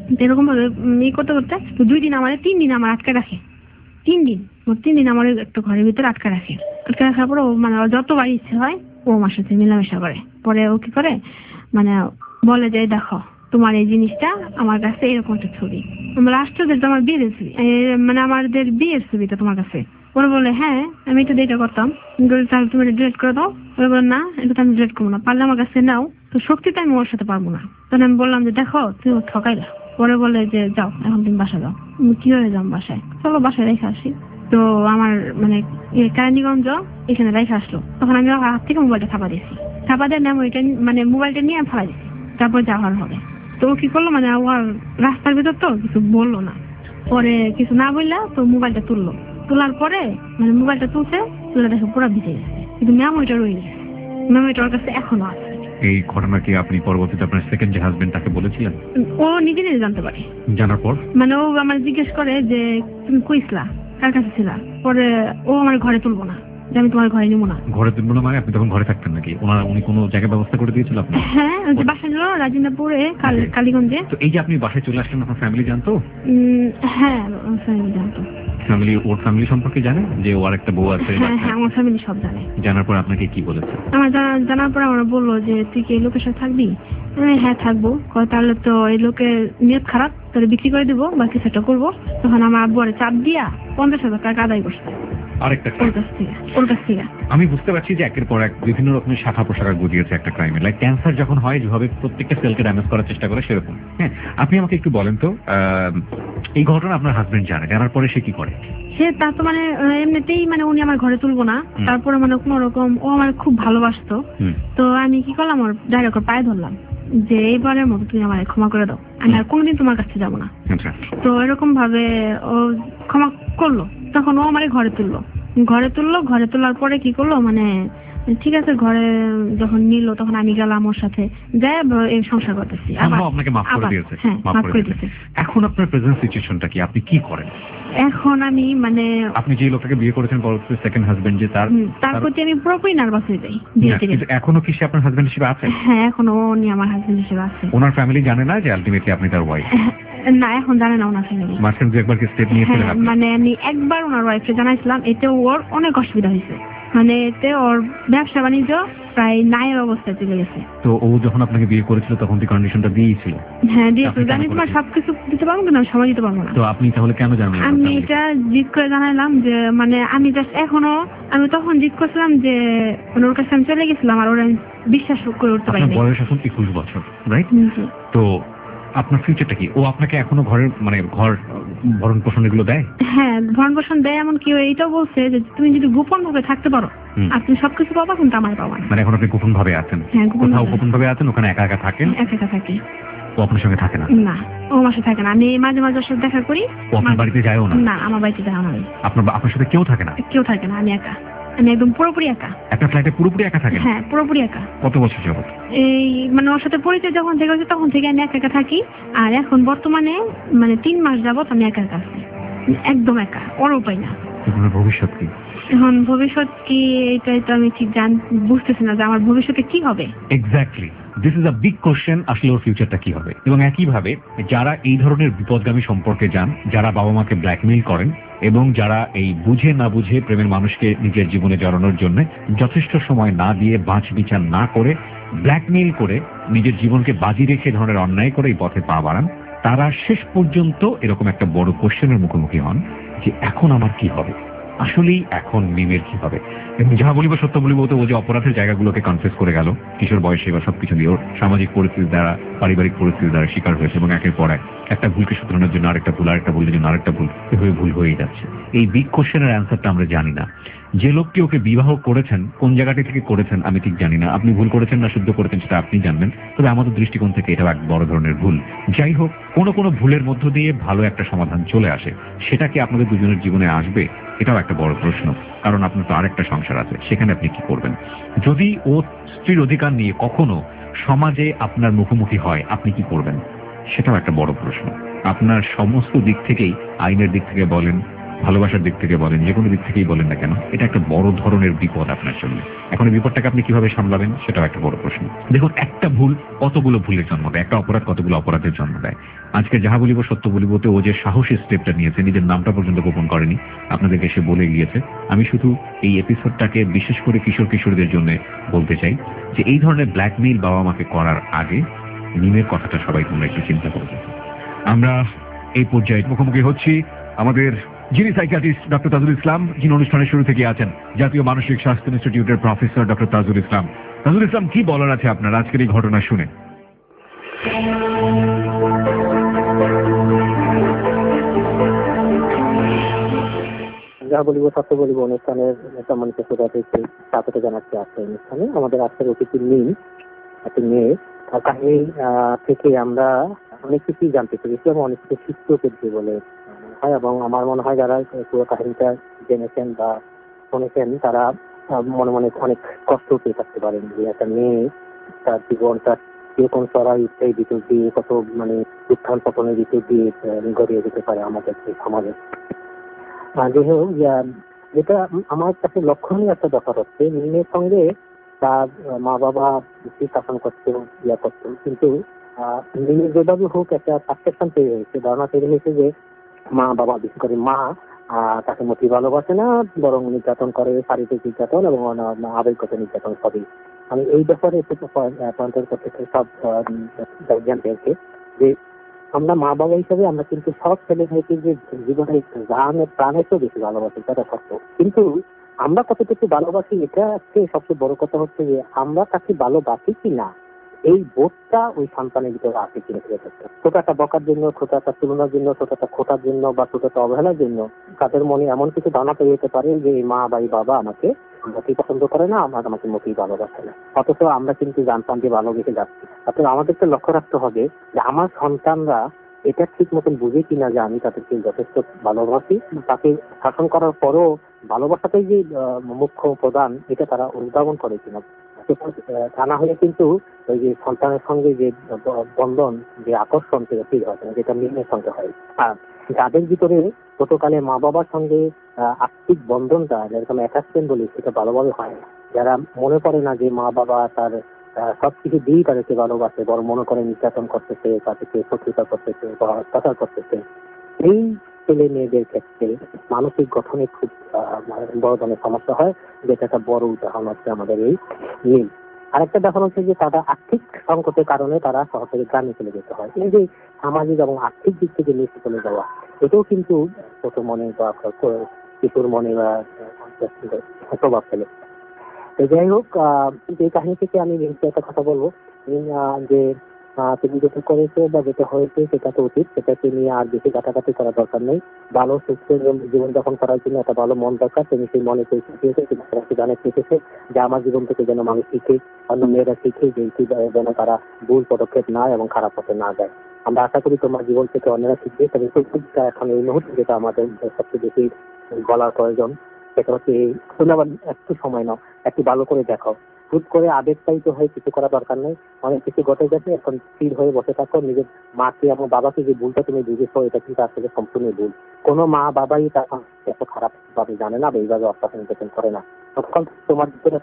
এরকম ভাবে ই করতে করতে তো দুই দিন আমার তিন দিন আমার আটকে রাখে তিন দিন ওর তিন দিন আমার একটা ঘরের ভিতরে আটকে রাখে আটকে রাখার পরে ও মানে যতবার ইচ্ছে হয় ও আমার সাথে মেলামেশা করে পরে ও কি করে মানে বলে যে দেখো তোমার এই জিনিসটা আমার কাছে এরকম একটা ছবি লাস্টে আমার বিয়ের ছবি মানে আমাদের বিয়ের ছবিটা তোমার কাছে ওরা বলে হ্যাঁ আমি এটা এটা করতাম তাহলে তুমি এটা ডিলিট করে দাও ওরা বলে না এটা তো আমি ডিলিট করবো না পারলে আমার কাছে নাও তো শক্তিতে আমি ওর সাথে পারবো না তখন আমি বললাম যে দেখো তুমি ঠকাইলা পরে বলে যে যাও এখন তুমি বাসা যাও কিভাবে যাও বাসায় চলো বাসায় রেখে আসি তো আমার মানে কারানীগঞ্জ এখানে রেখে আসলো তখন আমি হাত থেকে মোবাইলটা ছাপা দিয়েছি ছাপা দিয়ে মেমোরিটা মানে মোবাইলটা নিয়ে আমি ফেলা দিয়েছি তারপর যাওয়ার হবে তো ও কি করলো মানে ওর রাস্তার ভিতর তো কিছু বললো না পরে কিছু না বললা তো মোবাইলটা তুললো তোলার পরে মানে মোবাইলটা তুলছে তুলে দেখে পুরো ভিজে গেছে কিন্তু মেমোরিটা রয়ে গেছে মেমোরিটা ওর কাছে এখনো আছে। এই ঘটনা কি আপনি পরবর্তীতে আপনার সেকেন্ড যে হাজবেন্ড তাকে বলেছিলেন? ও নিজে নিজে জানতে পারে। জানার পর মানে ও আমার জিজ্ঞেস করে যে তুমি কইছিলা কার কাছে ছিলা পরে ও আমার ঘরে তুলবো না যে আমি তোমার ঘরে নিবো না। ঘরে তুলবো না মানে আপনি তখন ঘরে থাকতেন নাকি? ওনার উনি কোনো জায়গায় ব্যবস্থা করে দিয়েছিল আপনি? হ্যাঁ যে বাসা নিল রাজিন্দাপুরে কালীগঞ্জে। তো এই যে আপনি বাসায় চলে আসলেন আপনার ফ্যামিলি জানতো? হ্যাঁ ফ্যামিলি জানতো। ফ্যামিলি ওর ফ্যামিলি সম্পর্কে জানে যে ও আর একটা বউ আছে? হ্যাঁ হ্যাঁ আমার ফ্যামিলি সব জানে। জানার পর আপনাকে কি বলেছে? আমার জানার পর আমার বললো যে তুই কি এই লোকের সাথে থাকবি? আমি হ্যাঁ থাকবো। তাহলে তো এই লোকের নিয়ত খারাপ তাহলে বিক্রি করে দিবো বা কিছু একটা করবো। তখন আমার আব্বু আরে চাপ দিয়া পঞ্চাশ হাজার টাকা আদায় করছে আরেকটা ওর কাছ থেকে ওর কাছ থেকে। আমি বুঝতে পারছি যে একের পর এক বিভিন্ন রকমের শাখা প্রশাখা গজিয়েছে একটা ক্রাইমে। লাইক ক্যান্সার যখন হয় যেভাবে প্রত্যেকটা সেলকে ড্যামেজ করার চেষ্টা করে সেরকম। হ্যাঁ আপনি আমাকে একটু বলেন তো এই ঘটনা আপনার হাজবেন্ড জানে, জানার পরে সে কি করে? সে তা তো মানে এমনিতেই মানে উনি আমার ঘরে তুলবো না তারপরে মানে কোন রকম ও আমার খুব ভালোবাসতো তো আমি কি করলাম ওর ডাইরেক্ট ওর পায়ে ধরলাম যে এইবারের মতো তুমি আমার ক্ষমা করে দাও আমি আর কোনোদিন তোমার কাছে যাবো না। তো এরকম ভাবে ও ক্ষমা করলো তখন ও আমার ঘরে তুললো ঘরে তুললো ঘরে তোলার পরে কি করলো মানে ঠিক আছে ঘরে যখন নিল তখন আমি গেলাম ওর সাথে যাই এই সংসার করতেছি আপনাকে মাফ করে দিয়েছে। হ্যাঁ মাফ করে দিয়েছে। এখন আপনার প্রেজেন্ট সিচুয়েশনটা কি? আপনি কি করেন এখন? আমি মানে আপনি যে লোকটাকে বিয়ে করেছেন পরবর্তী সেকেন্ড হাজবেন্ড যে তার তার প্রতি আমি পুরোপুরি নার্ভাস হয়ে যাই বিয়ে থেকে। এখনো কি সে আপনার হাজবেন্ড হিসেবে আছে? হ্যাঁ এখনো উনি আমার হাজবেন্ড হিসেবে আছে। ওনার ফ্যামিলি জানে না যে আলটিমেটলি আপনি তার ওয়াইফ? না এখন জানে না ওনার ফ্যামিলি। মাঝখানে দু একবার কি স্টেপ নিয়েছিলেন আপনি? মানে আমি একবার ওনার ওয়াইফকে জানাইছিলাম এতে ওর অনেক অসুবিধা হয়েছে মানে এতে ওর ব্যবসা বাণিজ্য প্রায় নায়ের অবস্থায় চলে গেছে। তো ও যখন আপনাকে বিয়ে করেছিল তখন কি কন্ডিশনটা দিয়েছিল? হ্যাঁ দিয়েছিল। জানি তোমার সবকিছু দিতে পারবো কিন্তু সময় দিতে পারবো না। তো আপনি তাহলে কেন জানেন? আমি এটা জিদ করে জানাইলাম যে মানে আমি জাস্ট এখনো আমি তখন জিদ করছিলাম যে মানে ওর কাছে আমি চলে গেছিলাম আর ওরা বিশ্বাস করে উঠতে পারিনি। বয়স এখন একুশ বছর রাইট? তো আপনার ফিউচারটা কি? ও আপনাকে এখনো ঘরের মানে ঘর ভরণ পোষণ এগুলো দেয়? হ্যাঁ ভরণ পোষণ দেয়। এমন কি এইটাও বলছে যে তুমি যদি গোপন ভাবে থাকতে পারো আর তুমি সবকিছু পাবা কিন্তু আমার পাবা না। মানে এখন আপনি গোপন ভাবে আছেন? কোথাও গোপন ভাবে আছেন? ওখানে একা একা থাকেন? একা একা থাকি। ও আপনার সঙ্গে থাকে না? না ও আমার সাথে থাকে না। আমি মাঝে মাঝে ওর সাথে দেখা করি। ও আপনার বাড়িতে যায়ও না? না আমার বাড়িতে যায় না। আপনার আপনার সাথে কেউ থাকে না? কেউ থাকে না। আমি একা। আমি একদম পুরোপুরি একা। একটা ফ্ল্যাটে পুরোপুরি একা থাকেন? হ্যাঁ পুরোপুরি একা। কত বছর যাবত? এই মানে ওর সাথে পরিচয় যখন থেকে হয়েছে তখন থেকে আমি একা একা থাকি আর এখন বর্তমানে মানে তিন মাস যাবত আমি একা একা আছি একদম একা। ওর উপায় না। ভবিষ্যৎ কি? এখন ভবিষ্যৎ কি এটাই তো আমি ঠিক জান বুঝতেছি না যে আমার ভবিষ্যতে কি হবে। Exactly this is a big question. আসলে ওর ফিউচারটা কি হবে? এবং একইভাবে যারা এই ধরনের বিপদগামী সম্পর্কে যান, যারা বাবা মাকে ব্ল্যাকমেইল করেন এবং যারা এই বুঝে না বুঝে প্রেমের মানুষকে নিজের জীবনে জড়ানোর জন্য যথেষ্ট সময় না দিয়ে বাঁচ বিচার না করে ব্ল্যাকমেইল করে নিজের জীবনকে বাজি রেখে ধরনের অন্যায় করে এই পথে পা বাড়ান, তারা শেষ পর্যন্ত এরকম একটা বড় কোশ্চেনের মুখোমুখি হন যে এখন আমার কি হবে, আসলেই এখন মিমের কি হবে। এবং যাহা বলিব সত্য বলিব তো ও যে অপরাধের জায়গাগুলোকে কনফেস করে গেল কিশোর বয়সে বা সবকিছু দিয়ে ওর সামাজিক পরিস্থিতি দ্বারা পারিবারিক পরিস্থিতি দ্বারা শিকার হয়েছে এবং একের পর এক একটা ভুলকে শুধরানোর জন্য আরেকটা ভুল আরেকটা ভুলের জন্য আরেকটা ভুল এভাবে ভুল হয়েই যাচ্ছে। এই বিগ কোশ্চেনের অ্যান্সারটা আমরা জানি না। যে লোকটি ওকে বিবাহ করেছেন কোন জায়গাটি থেকে করেছেন আমি ঠিক জানি না। আপনি ভুল করেছেন না শুদ্ধ করেছেন সেটা আপনি জানবেন, তবে আমাদের দৃষ্টিকোণ থেকে এটা এক বড় ধরনের ভুল। যাই হোক, কোনো কোনো ভুলের মধ্য দিয়ে ভালো একটা সমাধান চলে আসে, সেটা কি আপনাদের দুজনের জীবনে আসবে এটাও একটা বড় প্রশ্ন। কারণ আপনার তো আরেকটা সংসার আছে, সেখানে আপনি কি করবেন? যদি ও স্ত্রীর অধিকার নিয়ে কখনো সমাজে আপনার মুখোমুখি হয় আপনি কি করবেন সেটাও একটা বড় প্রশ্ন। আপনার সমস্ত দিক থেকেই আইনের দিক থেকে বলেন, ভালোবাসার দিক থেকে বলেন, যে কোনো দিক থেকেই বলেন না কেন, এটা একটা বড় ধরনের বিপদ আপনার জন্য। এখন এই বিপদটাকে আপনি কিভাবে সামলাবেন সেটাও একটা বড় প্রশ্ন। দেখুন, একটা ভুল কতগুলো ভুলের জন্ম দেয়, একটা অপরাধ কতগুলো অপরাধের জন্ম দেয়। আজকে যাহা বলিব সত্য বলিবতে ও যে সাহসী স্টেপটা নিয়েছে, নিজের নামটা পর্যন্ত গোপন করেনি, আপনাদেরকে সে বলে গিয়েছে। আমি শুধু এই এপিসোডটাকে বিশেষ করে কিশোর কিশোরীদের জন্য বলতে চাই যে এই ধরনের ব্ল্যাকমেইল বাবা মাকে করার আগে মিমের কথাটা সবাই তোমরা একটু চিন্তা করবে। আমরা এই পর্যায়ে মুখোমুখি হচ্ছি আমাদের যিনি সাইকিয়াট্রিস্ট ডক্টর তাজুল ইসলাম, যিনি অনুষ্ঠানের শুরু থেকে আছেন, জাতীয় মানসিক স্বাস্থ্য ইনস্টিটিউটের প্রফেসর ডক্টর তাজুল ইসলাম। তাজুল ইসলাম, কি বলার আছে আপনার আজকের এই ঘটনা শুনে? যা বলিব সত্য বলিব অনুষ্ঠানের সম্মানিত শ্রোতাদেরকে স্বাগত জানাচ্ছি আজকের অনুষ্ঠানে। আমাদের আজকের অতিথি মিম, একটা মেয়ে, তার কাহিনী থেকে আমরা অনেক কিছুই জানতে পেরেছি এবং অনেক কিছু শিখতেও পেরেছি বলে মনে হয়। এবং আমার মনে হয় যারা পুরো কাহিনীটা জেনেছেন বা শুনেছেন তারা মনে মনে অনেক কষ্ট পেয়ে থাকতে পারেন যে একটা মেয়ে তার জীবন, তার কিরকম চড়াই উঠেই ভিতর দিয়ে, কত মানে উত্থান পতনের ভিতর দিয়ে গড়িয়ে যেতে পারে আমাদের এই সমাজে। যাই হোক, যেটা আমার কাছে লক্ষণীয় একটা ব্যাপার হচ্ছে, মিমের সঙ্গে তার মা বাবা শাসন করতো, ইয়া করতো, কিন্তু মিমের যেভাবে হোক একটা পারসেপশন তৈরি হয়েছে, ধারণা তৈরি হয়েছে যে মা বাবা, বিশেষ করে মা তাকে মোটেই ভালোবাসে না, বরং নির্যাতন করে, শারীরিক নির্যাতন এবং আবেগগত নির্যাতন সবই। আমি এই ব্যাপারে পয়েন্ট করতে চাই সব গার্জিয়ান পেয়েছে যে আমরা মা বাবা হিসাবে আমরা কিন্তু সব ছেলে মেয়েকে যে জীবনে জানের প্রাণের চেয়ে বেশি ভালোবাসি, সেটা সত্য। কিন্তু আমরা কতটুকু ভালোবাসি, এটা হচ্ছে সবচেয়ে বড় কথা হচ্ছে যে আমরা তাকে ভালোবাসি কি না, এই বোধটা ওই সন্তানের ভিতরে আছে কিনে ফিরে থাকতে। ছোটটা বকার জন্য, ছোটটা তুলনার জন্য, ছোটটা খোটার জন্য বা ছোটটা অবহেলার জন্য তাদের মনে এমন কিছু ধারণা তৈরি হতে পারে যে মা বা বাবা আমাকে মোটেই পছন্দ করে না, আমার আমাকে মোটেই ভালোবাসে না। অথচ আমরা কিন্তু জানতাম যে ভালোবেসে যাচ্ছি। অথচ আমাদেরকে লক্ষ্য রাখতে হবে যে আমার সন্তানরা এটা ঠিক মতন বুঝে কিনা যে আমি তাদেরকে যথেষ্ট ভালোবাসি, তাকে শাসন করার পরও ভালোবাসাটাই যে মুখ্য প্রধান, এটা তারা উদ্ভাবন করে কিনা। তা না হলে কিন্তু ওই যে সন্তানের সঙ্গে যে বন্ধন, যে আকর্ষণ, সেটা ঠিক হয় না, যেটা মিমের সঙ্গে হয়। আর যাদের ভিতরে ছোটকালে মা বাবার সঙ্গে আর্থিক বন্ধনটা, যেরকম অ্যাটাচমেন্ট বলি, সেটা ভালোভাবে হয় না, যারা মনে করে না যে মা বাবা তার সবকিছু দিয়েই তাদেরকে ভালোবাসে, বড় মনে করে নির্যাতন করতেছে, তাদেরকে শত্রুতা করতেছে বা অত্যাচার করতেছে, এই ছেলে মেয়েদের ক্ষেত্রে মানসিক গঠনে খুব বড় ধরনের সমস্যা হয়, যেটা একটা বড় উদাহরণ হচ্ছে আমাদের এই মিল। আরেকটা ব্যাপার হচ্ছে যে তারা আর্থিক সংকটের কারণে তারা সহজে গ্রামে চলে যেতে হয়। এই যে সামাজিক এবং আর্থিক দিক থেকে নিচে চলে যাওয়া, এটাও কিন্তু ছোট মনে বা শিশুর মনে বা প্রভাব ফেলে। যাই হোক, এই কাহিনী থেকে আমি একটা কথা বলবো যে তুমি যেটা করেছো বা যেটা হয়েছে সেটা তো উচিত, সেটাকে নিয়ে আর বেশি কাটাকাটি করার দরকার নেই। ভালো সুস্থ জীবনযাপন করার জন্য একটা ভালো মন দরকার। তুমি সেই মনে শিখিয়েছে, গানে শিখেছে যে আমার জীবন থেকে যেন মানুষ শিখে, অন্য মেয়েরা শিখে যে যেন তারা ভুল পদক্ষেপ না এবং খারাপ পথে না যায়। আমরা আশা করি তোমার জীবন থেকে অন্যরা শিখবে। তবে ফেসবুকটা এখন এই মুহূর্তে যেটা আমাদের সবচেয়ে বেশি বলার প্রয়োজন, সেটা হচ্ছে তুমি আবার একটু সময় নাও, একটু ভালো করে দেখো। হুট করে আবেগতাড়িত হয়ে কিছু করা দরকার নেই। অনেক কিছু ঘটে গেছে, এখন স্থির হয়ে বসে থাকো। নিজের মাকে এবং বাবাকে যে ভুলটা তুমি বুঝেছো, এটা কিন্তু আসলে সম্পূর্ণ ভুল। কোনো মা বাবাই তখন এত খারাপ ভাবে জানে না বা এইভাবে অত্যাচার নির্যাতন করে না। তখন তোমার ভিতরে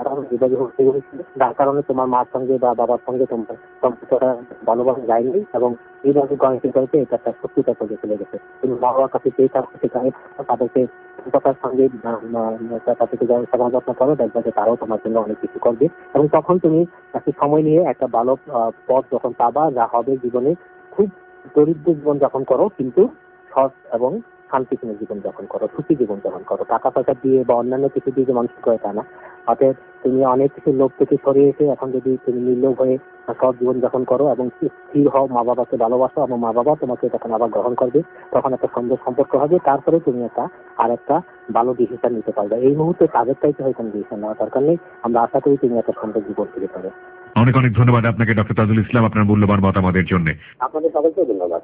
যার কারণে তোমার মার সঙ্গে বা বাবার সঙ্গে তোমার সম্পর্কটা ভালোভাবে যায়নি এবং এইভাবে গণিত করেছে, এটা একটা সত্যিটা করে চলে গেছে। তুমি মা বাবার কাছে পেয়ে থাকো, সেখানে তাদেরকে কথার সঙ্গে তাদেরকে সমালোচনা করো, দেখবে যে তারাও তোমার জন্য অনেক কিছু করবে। এবং তখন তুমি একটু সময় নিয়ে একটা ভালো পথ যখন পাবা, যা হবে জীবনে, খুব দরিদ্র জীবন যাপন করো, কিন্তু সৎ এবং শান্তিপূর্ণ জীবন যাপন করো, সুখী জীবন যাপন করো। টাকা পয়সা দিয়ে বা অন্যান্য কিছু দিয়ে যে মানুষ করে তা না। অর্থাৎ তুমি অনেক কিছু লোক থেকে সরিয়ে এসে এখন যদি তুমি নির্লোভ হয়ে সৎ জীবন যাপন করো এবং স্থির হও, মা বাবাকে ভালোবাসো এবং মা বাবা তোমাকে তখন আবার গ্রহণ করবে, তখন একটা সুন্দর সম্পর্ক হবে। তারপরে তুমি একটা আর একটা ভালো ডিসিশন নিতে পারবে। এই মুহূর্তে তাদের চাইতে হয় কোনো ডিসিশন নেওয়ার দরকার নেই। আমরা আশা করি তুমি একটা সুন্দর জীবন ফিরে পাবে। অনেক অনেক ধন্যবাদ আপনাকে ডক্টর তাজুল ইসলাম, আপনার মূল্যবান মতামতের জন্য। আপনাদের সবাইকে ধন্যবাদ।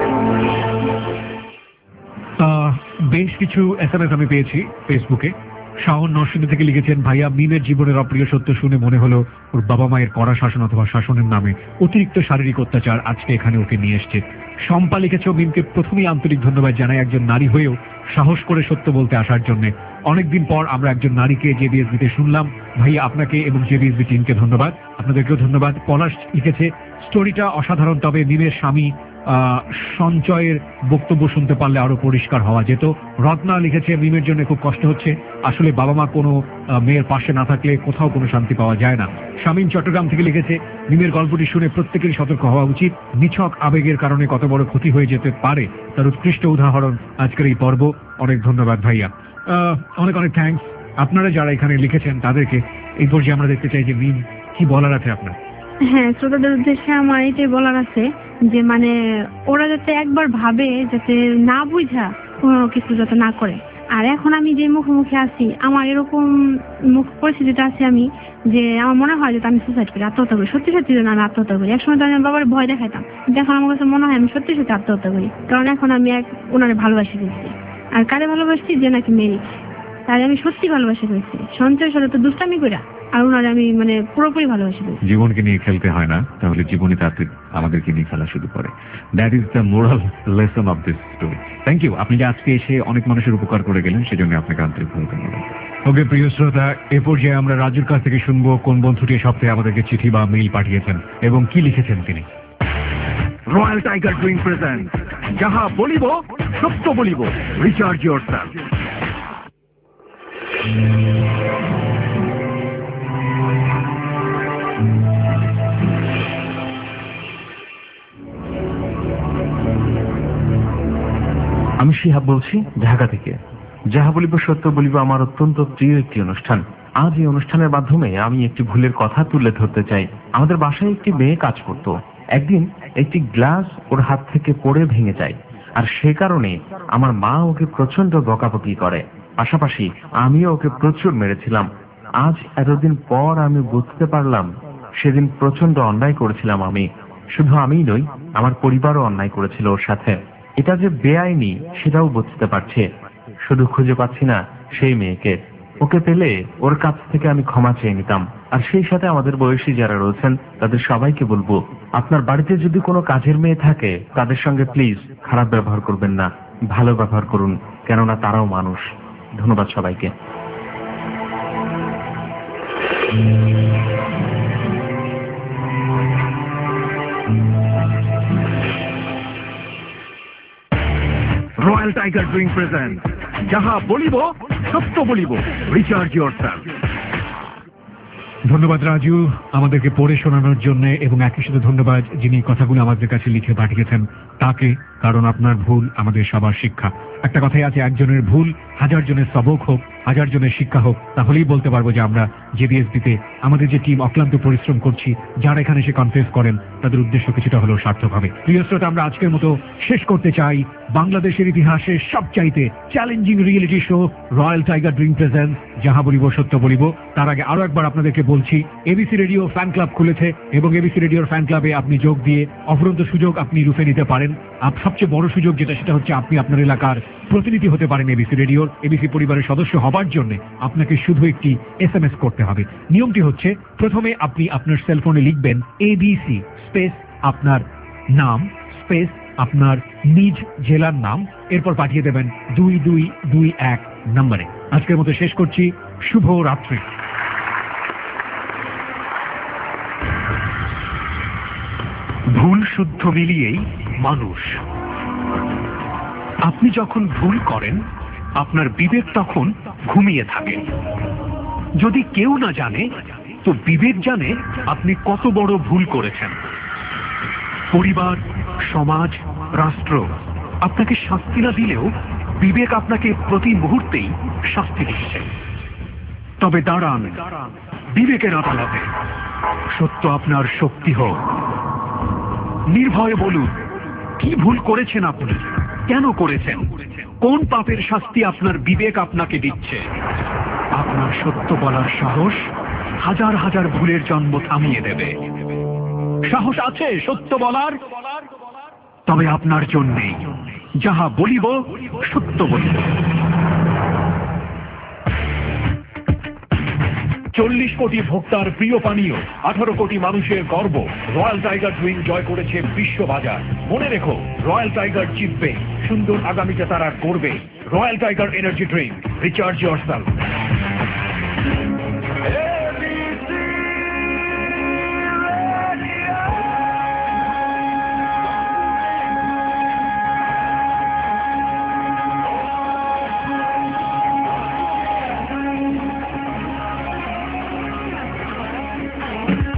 বেশ কিছু এস এম এস আমি পেয়েছি ফেসবুকে। শাওন নরসিংদী থেকে লিখেছেন, ভাইয়া মিমের জীবনের অপ্রিয় সত্য শুনে মনে হলো ওর বাবা মায়ের কড়া শাসন অথবা শাসনের নামে অতিরিক্ত শারীরিক অত্যাচার আজকে এখানে ওকে নিয়ে এসছে। শম্পা লিখেছে, মিমকে প্রথমেই আন্তরিক ধন্যবাদ জানাই একজন নারী হয়েও সাহস করে সত্য বলতে আসার জন্য। অনেকদিন পর আমরা একজন নারীকে জেবিএসবিতে শুনলাম। ভাইয়া আপনাকে এবং জেবিএসবি টিমকে ধন্যবাদ, আপনাদেরকেও ধন্যবাদ। পলাশ লিখেছে, স্টোরিটা অসাধারণ, তবে মিমের স্বামী আহ সঞ্চয়ের বক্তব্য শুনতে পারলে আরো পরিষ্কার হওয়া যেত। রত্না লিখেছে, মিমের জন্য খুব কষ্ট হচ্ছে, আসলে বাবা মা কোনো মেয়ের পাশে না থাকলে কোথাও কোনো শান্তি পাওয়া যায় না। শামীম চট্টগ্রাম থেকে লিখেছে, মিমের গল্পটি শুনে প্রত্যেকেরই সতর্ক হওয়া উচিত, নিছক আবেগের কারণে কত বড় ক্ষতি হয়ে যেতে পারে তার উৎকৃষ্ট উদাহরণ আজকের এই পর্ব। অনেক ধন্যবাদ ভাইয়া, আহ অনেক অনেক থ্যাঙ্কস। আপনারা যারা এখানে লিখেছেন তাদেরকে এই পর্যায়ে আমরা দেখতে চাই যে মিম কি বলার আছে আপনার। হ্যাঁ, শ্রোতাদের উদ্দেশ্যে আমার এটাই বলার আছে যে মানে ওরা যাতে একবার ভাবে, যাতে না বুঝা কোনো কিছু যাতে না করে। আর এখন আমি যে মুখোমুখি আছি, আমার এরকম মুখ পরিস্থিতিতে আছি আমি, যে আমার মনে হয় যে আমি সুসাইড করি, আত্মহত্যা করি। সত্যি সত্যি যেন আমি আত্মহত্যা করি। একসময় তো আমি বাবার ভয় দেখাইতাম, এখন আমার কাছে মনে হয় আমি সত্যি সত্যি আত্মহত্যা করি। কারণ এখন আমি এক ওনারে ভালোবাসি ফেলছি। আর কারে ভালোবাসছি? যে নাকি মেরি, তাই আমি সত্যি ভালোবাসি ফেলছি। সঞ্চয়ের সাথে তো দুষ্টামি কইরা, আর ওনারে আমি মানে পুরোপুরি ভালোবাসি ফেলছি। জীবনকে নিয়ে খেলতে হয় না, তাহলে জীবনে তাতে আমাদেরকে নিয়ে খেলা শুরু করে। That is the moral lesson of this story. Thank you, আপনি যে আজকে এসে অনেক মানুষের উপকার করে গেলেন সেজন্য আপনাকে আন্তরিকভাবে ধন্যবাদ। ওকে প্রিয় শ্রোতা, এ পর্যায়ে আমরা রাজুর কাছ থেকে শুনবো কোন বন্ধুটি সপ্তাহে আমাদেরকে চিঠি বা মেইল পাঠিয়েছেন এবং কি লিখেছেন তিনি। রয়্যাল টাইগার ড্রিঙ্ক প্রেজেন্ট যাহা বলিব সত্য বলিব, রিচার্জ ইয়োরসেলফ। আমি শিহাব বলছি ঢাকা থেকে। যাহা বলিব সত্য বলিব আমার অত্যন্ত প্রিয় একটি অনুষ্ঠান। আজ এই অনুষ্ঠানের মাধ্যমে আমি একটি ভুলের কথা তুলে ধরতে চাই। আমাদের বাসায় একটি মেয়ে কাজ করত। একদিন একটি গ্লাস ওর হাত থেকে পড়ে ভেঙে যায়, আর সে কারণে আমার মা ওকে প্রচন্ড বকাবকি করে, পাশাপাশি আমিও ওকে প্রচুর মেরেছিলাম। আজ এতদিন পর আমি বুঝতে পারলাম সেদিন প্রচন্ড অন্যায় করেছিলাম আমি। শুধু আমিই নই, আমার পরিবারও অন্যায় করেছিল ওর সাথে। এটা যে বেআইনি সেটাও বুঝতে পারছে, শুধু খুঁজে পাচ্ছি না সেই মেয়েকে। ওকে পেলে ওর কাছ থেকে আমি ক্ষমা চেয়ে নিতাম। আর সেই সাথে আমাদের বয়সী যারা রয়েছেন তাদের সবাইকে বলবো, আপনার বাড়িতে যদি কোনো কাজের মেয়ে থাকে তাদের সঙ্গে প্লিজ খারাপ ব্যবহার করবেন না, ভালো ব্যবহার করুন, কেননা তারাও মানুষ। ধন্যবাদ সবাইকে। রয়্যাল টাইগার ড্রিঙ্ক প্রেজেন্ট যাহা বলিব সত্য বলিব, রিচার্জ ইয়োরসেলফ। ধন্যবাদ রাজু আমাদেরকে পড়ে শোনানোর জন্য, এবং একই সাথে ধন্যবাদ যিনি কথাগুলো আমাদের কাছে লিখে পাঠিয়েছেন তাকে, কারণ আপনার ভুল আমাদের সবার শিক্ষা। একটা কথাই আছে, একজনের ভুল হাজার জনের সবক হোক, হাজার জনের শিক্ষা হোক, তাহলেই বলতে পারবো যে আমরা জেবিএসবিতে আমাদের যে টিম অক্লান্ত পরিশ্রম করছি, যারা এখানে এসে কনফেস করেন তাদের উদ্দেশ্য কিছুটা হলেও সার্থক হবে। প্রিয় শ্রোতা, আমরা আজকের মতো শেষ করতে চাই বাংলাদেশের ইতিহাসে সবচাইতে challenging reality show royal tiger drink present যাহা বলিব সত্য বলিব। তার আগে আরো একবার আপনাদেরকে বলছি, এবিসি রেডিও ফ্যান ক্লাব খুলেছে এবং এবিসি রেডিওর ফ্যান ক্লাবে আপনি যোগ দিয়ে অফুরন্ত সুযোগ আপনি রূপে নিতে পারেন। সবচেয়ে বড় সুযোগ যেটা, সেটা হচ্ছে আপনি আপনার এলাকার প্রতিনিধি হতে পারেন এবিসি রেডিওর। এবিসি পরিবারের সদস্য হবার জন্য আপনাকে শুধু একটি এস এম এস করতে হবে। নিয়মটি হচ্ছে, প্রথমে আপনি আপনার সেলফোনে লিখবেন এবিসি স্পেস আপনার নাম স্পেস আপনার নিজ জেলার নাম, এরপর পাঠিয়ে দেবেন দুই দুই দুই এক নম্বরে। আজকের মতো শেষ করছি, শুভ রাত্রি। ভুল শুদ্ধ মিলিয়েই মানুষ। আপনি যখন ভুল করেন আপনার বিবেক তখন ঘুমিয়ে থাকে। যদি কেউ না জানে তো বিবেক জানে আপনি কত বড় ভুল করেছেন। পরিবার, সমাজ, রাষ্ট্র আপনাকে শাস্তি না দিলেও বিবেক আপনাকে প্রতি মুহূর্তেই শাস্তি দিচ্ছে। তবে দাঁড়ান বিবেকের আদালতে, সত্য আপনার শক্তি হোক। নির্ভয়ে বলুন, কি ভুল করেছেন আপনি, কেন করেছেন, কোন পাপের শাস্তি আপনার বিবেক আপনাকে দিচ্ছে। আপনার সত্য বলার সাহস হাজার হাজার ভুলের জন্ম থামিয়ে দেবে। সাহস আছে সত্য বলার? তবে আপনার জন্যেই যাহা বলিব সত্য বলিব। চল্লিশ কোটি ভোক্তার প্রিয় পানীয়, আঠারো কোটি মানুষের গর্ব, রয়্যাল টাইগার ড্রিঙ্ক জয় করেছে বিশ্ববাজার। মনে রেখো, রয়্যাল টাইগার জিতবে, সুন্দর আগামীতে তারা করবে। Royal tiger energy drink, recharge yourself.